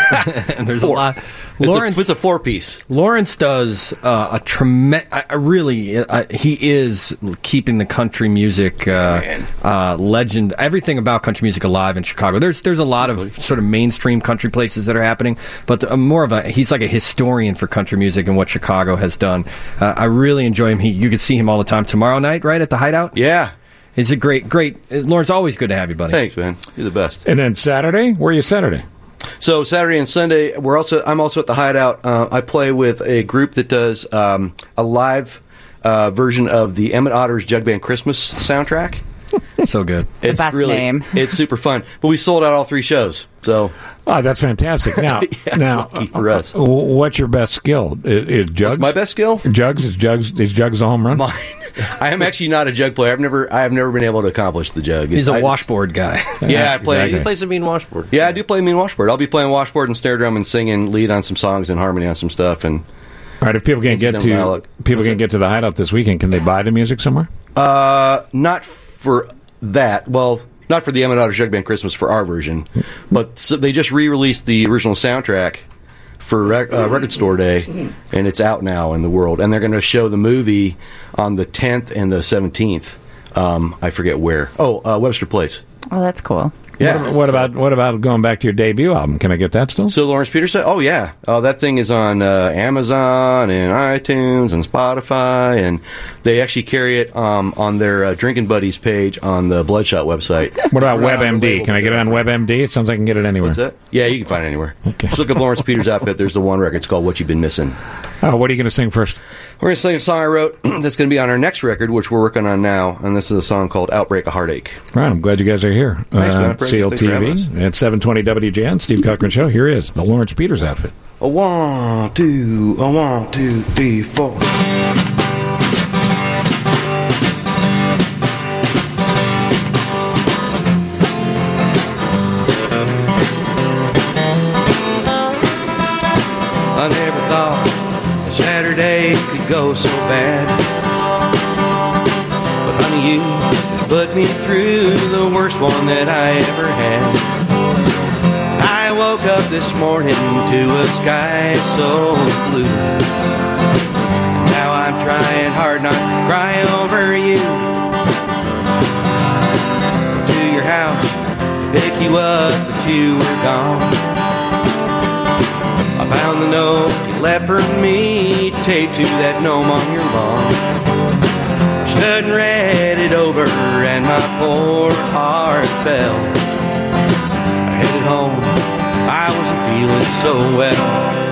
Speaker 7: And there's
Speaker 17: four.
Speaker 7: a lot.
Speaker 17: It's
Speaker 7: Lawrence,
Speaker 17: a, it's a four piece.
Speaker 7: Lawrence does uh, a tremendous. I, I really, uh, he is keeping the country music uh, uh, legend, everything about country music alive in Chicago. There's there's a lot of sort of mainstream country places that are happening, but the, uh, more of a he's like a historian for country music and what Chicago has done. Uh, I really enjoy him. He, you can see him all the time. Tomorrow night, right at the Hideout.
Speaker 17: Yeah.
Speaker 7: It's a great, great. Lawrence, always good to have you, buddy.
Speaker 17: Thanks, man. You're the best.
Speaker 5: And then Saturday, where are you Saturday?
Speaker 17: So Saturday and Sunday, we're also. I'm also at the Hideout. Uh, I play with a group that does um, a live uh, version of the Emmett Otter's Jug Band Christmas soundtrack.
Speaker 7: So good.
Speaker 8: The
Speaker 17: It's
Speaker 8: best
Speaker 17: really,
Speaker 8: name.
Speaker 17: It's super fun. But we sold out all three shows. So,
Speaker 5: oh, that's fantastic. Now,
Speaker 17: yeah,
Speaker 5: now,
Speaker 17: lucky for us.
Speaker 5: Uh, what's your best skill? Is, is Jugs?
Speaker 17: What's my best skill?
Speaker 5: Jugs is Jugs is Jugs a home run?
Speaker 17: Mine. I am actually not a jug player. I've never, I have never been able to accomplish the jug.
Speaker 7: He's
Speaker 17: it's,
Speaker 7: a
Speaker 17: I,
Speaker 7: washboard guy.
Speaker 17: Yeah, I play. Exactly. He plays a mean washboard. Yeah, I do play mean washboard. I'll be playing washboard and snare drum and singing lead on some songs and harmony on some stuff. And
Speaker 5: all right, if people can't get to
Speaker 17: dialogue.
Speaker 5: people
Speaker 17: What's
Speaker 5: can't
Speaker 17: it?
Speaker 5: get to the Hideout this weekend, can they buy the music somewhere?
Speaker 17: Uh, not for that. Well, not for the Emmett Otter Jug Band Christmas for our version, but so they just re-released the original soundtrack for rec- uh, Record Store Day, and it's out now in the world. And they're going to show the movie on the tenth and the seventeenth. Um, I forget where. Oh, uh, Webster Place.
Speaker 8: Oh, that's cool.
Speaker 17: Yeah.
Speaker 5: What, what about what about going back to your debut album? Can I get that still?
Speaker 17: So Lawrence Peters said, "Oh yeah, uh, that thing is on uh, Amazon and iTunes and Spotify, and they actually carry it um, on their uh, Drinking Buddies page on the Bloodshot website."
Speaker 5: What about WebMD? Can I get it on WebMD? It sounds like I can get it anywhere.
Speaker 17: What's that? Yeah, you can find it anywhere.
Speaker 5: Okay.
Speaker 17: Just look up Lawrence Peters' outfit. There's the one record. It's called "What You've Been Missing."
Speaker 5: Uh, what are you going to sing first?
Speaker 17: We're going to sing a song I wrote that's going to be on our next record, which we're working on now, and this is a song called "Outbreak a Heartache."
Speaker 5: Right, I'm glad you guys are here.
Speaker 17: Thanks,
Speaker 5: uh,
Speaker 17: man.
Speaker 5: C L T V at seven twenty W G N, Steve Cochran Show. Here is the Lawrence Peters outfit.
Speaker 17: A one, two, a one, two, three, four.
Speaker 2: go so bad. But honey, you just put me through the worst one that I ever had. I woke up this morning to a sky so blue. Now I'm trying hard not to cry over you. To your house to pick you up, but you were gone. I found the note you left for me, taped to that gnome on your lawn. Stood and read it over, and my poor heart fell. I headed home, I wasn't feeling so well.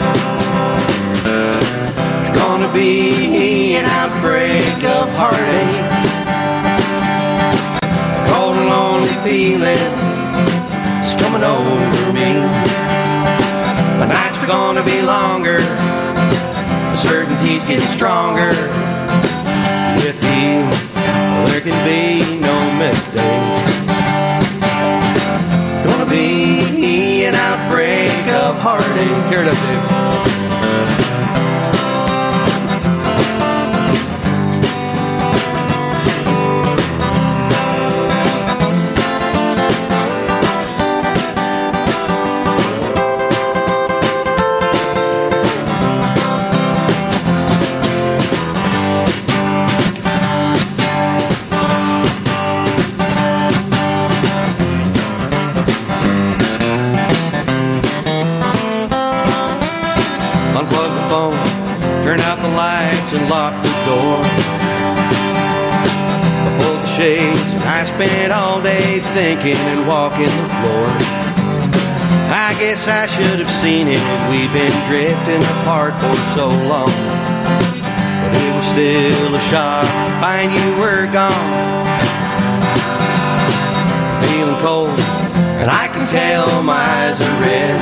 Speaker 2: There's gonna be an outbreak of heartache, cold and lonely feeling is coming over me. My nights are gonna be longer, the certainty's getting stronger. With you, there can be no mistake. Gonna be an outbreak of heartache. Tear it up, Dave. And lock the door. I pulled the shades and I spent all day thinking and walking the floor. I guess I should have seen it. We've been drifting apart for so long, but it was still a shock to find you were gone. Feeling cold and I can tell my eyes are red.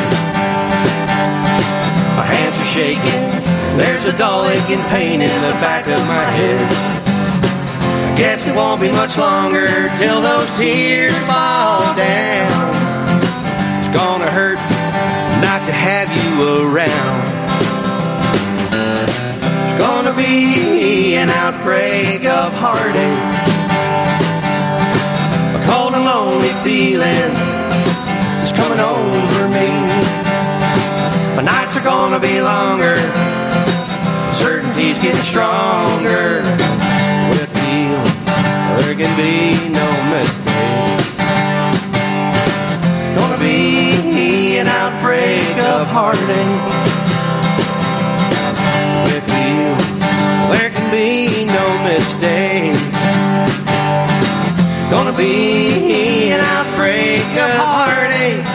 Speaker 2: My hands are shaking. There's a dull aching pain in the back of my head. I guess it won't be much longer till those tears fall down. It's gonna hurt not to have you around. There's gonna be an outbreak of heartache, a cold and lonely feeling is coming over me. My nights are gonna be longer, certainty's getting stronger. With you, there can be no mistake. It's gonna be an outbreak of heartache. With you, there can be no mistake. It's gonna be an outbreak of heartache.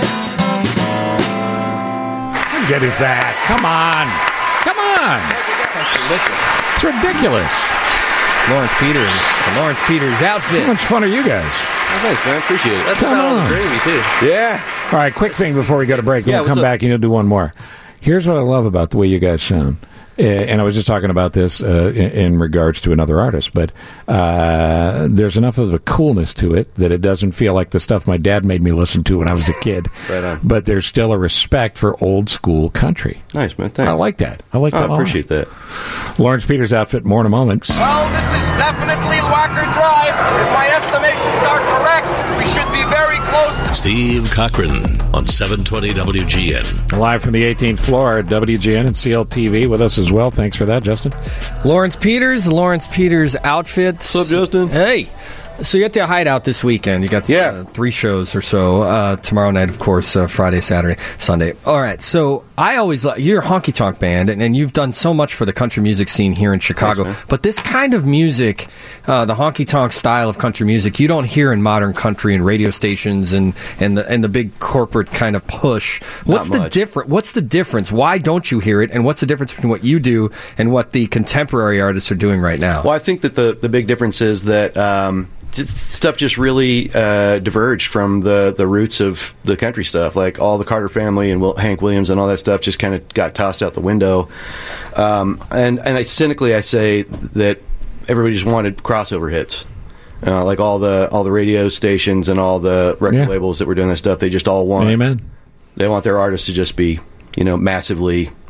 Speaker 5: How good is that? Come on. Come on. It's ridiculous.
Speaker 7: Lawrence Peters, the Lawrence Peters outfit.
Speaker 5: How much fun are you guys?
Speaker 17: Oh, thanks, man. Appreciate it.
Speaker 5: That's Come on.
Speaker 17: Gravy, too. Yeah.
Speaker 5: All right, quick thing before we go to break.
Speaker 17: Yeah,
Speaker 5: We'll come
Speaker 17: up?
Speaker 5: back and you'll do one more. Here's what I love about the way you guys sound. Uh, and I was just talking about this uh, in, in regards to another artist, but uh, there's enough of a coolness to it that it doesn't feel like the stuff my dad made me listen to when I was a kid.
Speaker 17: Right on.
Speaker 5: But there's still a respect for old school country.
Speaker 17: Nice, man. Thanks.
Speaker 5: I like that. I like
Speaker 17: oh,
Speaker 5: that.
Speaker 17: I appreciate that.
Speaker 5: Lawrence Peters outfit, more in a moment.
Speaker 11: Well, this is definitely Wacker Drive. If my estimations are correct, we should be very close.
Speaker 10: Steve Cochran on seven twenty W G N.
Speaker 5: Live from the eighteenth floor at W G N and C L T V with us as well. Thanks for that, Justin.
Speaker 7: Lawrence Peters, Lawrence Peters outfits.
Speaker 17: What's up, Justin?
Speaker 7: Hey. So you're at the Hideout this weekend. You got
Speaker 17: yeah.
Speaker 7: uh, three shows or so. Uh, tomorrow night, of course, uh, Friday, Saturday, Sunday. All right. So I always like you're a honky tonk band, and, and you've done so much for the country music scene here in Chicago.
Speaker 17: Thanks,
Speaker 7: but this kind of music, uh, the honky tonk style of country music, you don't hear in modern country and radio stations and and the and the big corporate kind of push. What's
Speaker 17: Not
Speaker 7: the
Speaker 17: much.
Speaker 7: difference? What's the difference? Why don't you hear it? And what's the difference between what you do and what the contemporary artists are doing right now?
Speaker 17: Well, I think that the the big difference is that. Um, just, stuff just really uh, diverged from the, the roots of the country stuff. Like all the Carter family and Will, Hank Williams and all that stuff just kind of got tossed out the window. Um, and and I, cynically, I say that everybody just wanted crossover hits. Uh, like all the all the radio stations and all the record
Speaker 5: Yeah.
Speaker 17: labels that were doing that stuff, they just all want.
Speaker 5: Amen.
Speaker 17: They want their artists to just be, you know, massively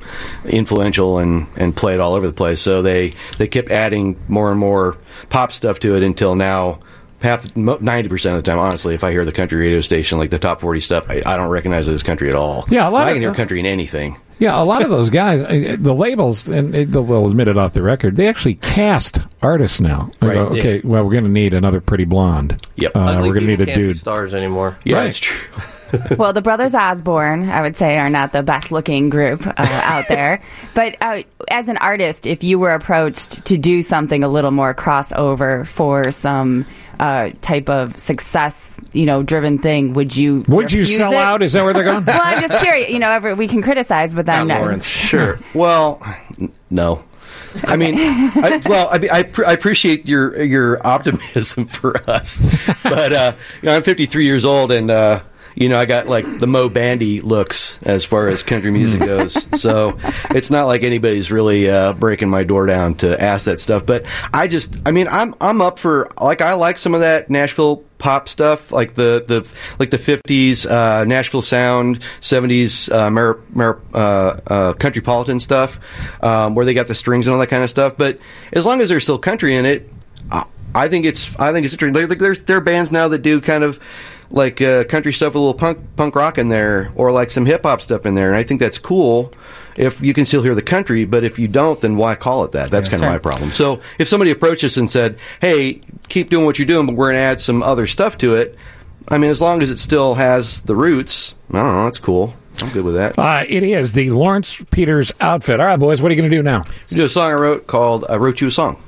Speaker 17: influential and, and played all over the place. So they, they kept adding more and more pop stuff to it until now. Half ninety percent of the time, honestly, if I hear the country radio station, like the top forty stuff, I, I don't recognize it as country at all.
Speaker 5: Yeah, a lot
Speaker 17: I
Speaker 5: of-
Speaker 17: can hear country in anything.
Speaker 5: Yeah, a lot of those guys, uh, the labels, and uh, they'll admit it off the record, they actually cast artists now. They
Speaker 17: Right.
Speaker 5: go, okay,
Speaker 17: Yeah.
Speaker 5: well, we're going to need another pretty blonde.
Speaker 17: Yep.
Speaker 5: Uh,
Speaker 18: Ugly
Speaker 5: we're going to
Speaker 18: people
Speaker 5: need a
Speaker 18: can't be
Speaker 5: dude.
Speaker 18: stars anymore.
Speaker 17: Yeah,
Speaker 5: Right.
Speaker 17: it's true.
Speaker 8: Well, the Brothers Osborne, I would say, are not the best looking group uh, out there. But uh, as an artist, if you were approached to do something a little more crossover for some uh, type of success, you know, driven thing, would you?
Speaker 5: Would you
Speaker 8: refuse
Speaker 5: sell
Speaker 8: it?
Speaker 5: out? Is that where they're going?
Speaker 8: Well, I'm just curious. You know, every, we can criticize, but then uh,
Speaker 17: Sure. Well, n- no. I mean, I, well, I, I, pr- I appreciate your your optimism for us, but uh, you know, I'm fifty-three years old, and uh, you know, I got like the Mo Bandy looks as far as country music goes. So it's not like anybody's really uh, breaking my door down to ask that stuff. But I just, I mean, I'm I'm up for, like, I like some of that Nashville pop stuff, like the, the like the fifties uh, Nashville sound, seventies uh, Mar- Mar- uh, uh, countrypolitan stuff, um, where they got the strings and all that kind of stuff. But as long as there's still country in it, I, I think it's I think it's interesting. There, there's there are bands now that do kind of like uh, country stuff with a little punk punk rock in there, or like some hip hop stuff in there, and I think that's cool if you can still hear the country. But if you don't, then why call it that? That's
Speaker 7: Yeah,
Speaker 17: kind of
Speaker 7: sure.
Speaker 17: my problem. So if somebody approached us and said, "Hey, keep doing what you're doing, but we're going to add some other stuff to it," I mean, as long as it still has the roots, I don't know, that's cool. I'm good with that.
Speaker 5: Uh, it is the Lawrence Peters outfit. All right, boys, what are you going to do now?
Speaker 17: Do a song I wrote called "I Wrote You a Song."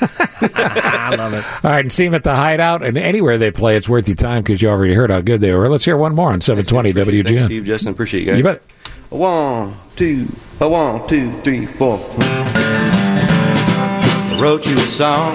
Speaker 5: I love it. All right, and see them at the Hideout and anywhere they play. It's worth your time because you already heard how good they were. Let's hear one more on seven twenty W G N.
Speaker 17: Thanks, Steve, Justin. Appreciate you guys.
Speaker 5: You bet.
Speaker 17: A one, two, a one, two, three, four. I wrote you a song,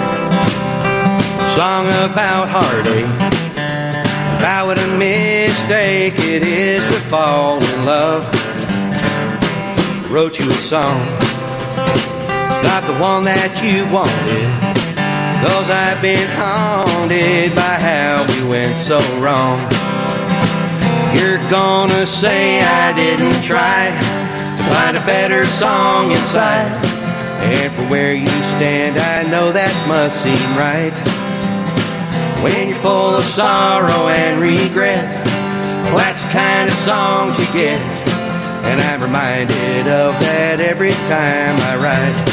Speaker 17: a song about heartache, about what a mistake it is to fall in love. I wrote you a song, it's not the one that you wanted, 'cause I've been haunted by how we went so wrong. You're gonna say I didn't try to find a better song inside, and from where you stand I know that must seem right. When you're full of sorrow and regret, well, that's the kind of songs you get, and I'm reminded of that every time I write.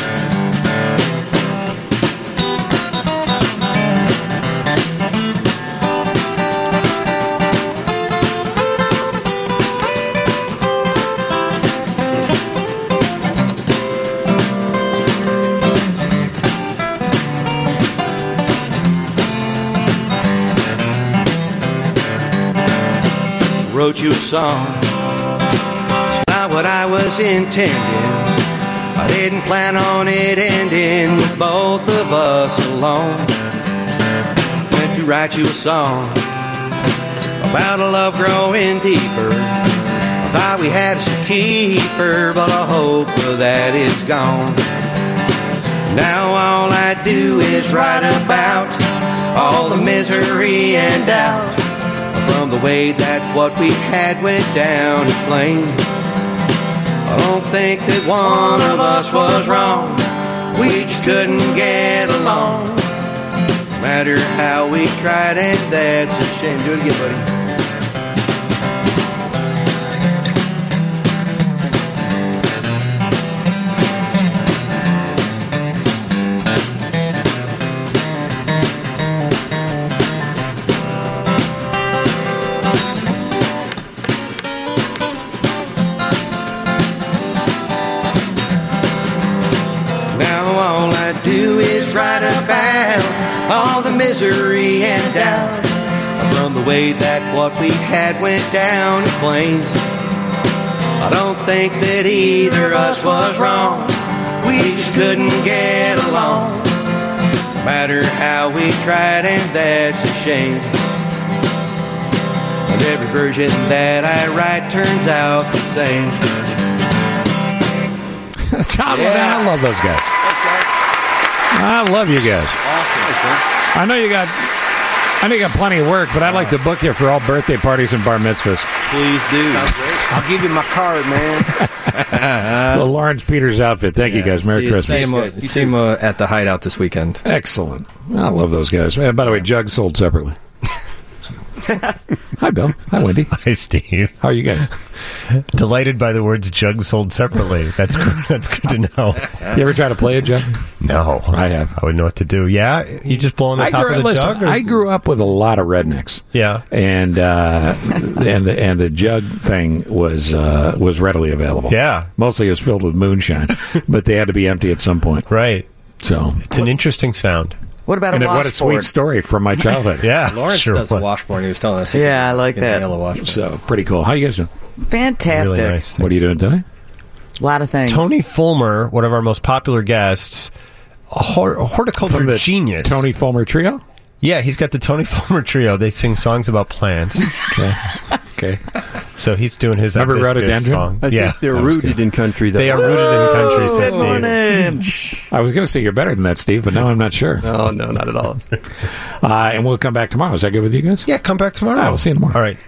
Speaker 17: Wrote you a song, it's not what I was intending. I didn't plan on it ending with both of us alone. Meant to write you a song about a love growing deeper. I thought we had us a keeper, but I hope that it's gone. Now all I do is write about all the misery and doubt from the way that what we had went down in flames. I don't think that one of us was wrong, we just couldn't get along. No matter how we tried, and that's a shame. Do it again, buddy. Write about all the misery and doubt from the way that what we had went down in flames. I don't think that either us was wrong, we just couldn't get along. No matter how we tried, and that's a shame. And every version that I write turns out the same.
Speaker 5: Tom yeah. Levin, I love those guys.
Speaker 17: Okay.
Speaker 5: I love you guys.
Speaker 17: Awesome.
Speaker 5: I know you got I know you got plenty of work, but I'd like to book you for all birthday parties and bar mitzvahs.
Speaker 17: Please do. I'll give you my card, man.
Speaker 5: The Lawrence Peters outfit. Thank you, guys. Merry
Speaker 7: see,
Speaker 5: Christmas.
Speaker 7: See him, uh, see him uh, at the Hideout this weekend.
Speaker 5: Excellent. I love those guys. Uh, by the way, Jug sold separately. Hi, Bill. Hi, Wendy.
Speaker 18: Hi, Steve.
Speaker 5: How are you guys?
Speaker 18: Delighted by the words "jug sold separately." That's good. That's good to know.
Speaker 5: You ever try to play a jug?
Speaker 18: No,
Speaker 5: I have.
Speaker 18: I wouldn't know what to do. Yeah, you just blow on the
Speaker 5: I
Speaker 18: top
Speaker 5: grew,
Speaker 18: of the
Speaker 5: listen,
Speaker 18: jug. Or?
Speaker 5: I grew up with a lot of rednecks.
Speaker 18: Yeah,
Speaker 5: and uh, and the, and the jug thing was uh, was readily available.
Speaker 18: Yeah,
Speaker 5: mostly it was filled with moonshine, but they had to be empty at some point.
Speaker 18: Right.
Speaker 5: So
Speaker 18: it's an interesting sound.
Speaker 19: What about
Speaker 5: and
Speaker 19: a
Speaker 5: what a sweet story from my childhood.
Speaker 18: Yeah,
Speaker 7: Lawrence
Speaker 18: sure
Speaker 7: does
Speaker 18: was.
Speaker 7: a washboard. He was telling us.
Speaker 19: Yeah, I like that.
Speaker 5: So pretty cool. How you guys doing?
Speaker 19: Fantastic.
Speaker 18: Really nice.
Speaker 5: What are you doing today?
Speaker 19: A lot of things.
Speaker 18: Tony Fulmer, one of our most popular guests, a hor- horticulture
Speaker 5: From the
Speaker 18: genius.
Speaker 5: Tony Fulmer Trio?
Speaker 18: Yeah, he's got the Tony Fulmer Trio. They sing songs about plants.
Speaker 5: Okay. Okay.
Speaker 18: So he's doing his
Speaker 5: Remember
Speaker 18: hibiscus
Speaker 5: Rhododendron?
Speaker 18: song.
Speaker 20: I
Speaker 18: yeah,
Speaker 20: think they're
Speaker 5: that was
Speaker 20: rooted
Speaker 5: good.
Speaker 20: in country, though.
Speaker 18: they are rooted in country, says
Speaker 19: Good morning.
Speaker 5: I was going to say you're better than that, Steve, but now I'm not sure.
Speaker 20: No, no, not at all.
Speaker 5: Uh, and we'll come back tomorrow. Is that good with you guys?
Speaker 18: Yeah, come back tomorrow.
Speaker 5: All right, we'll see you tomorrow.
Speaker 18: All right.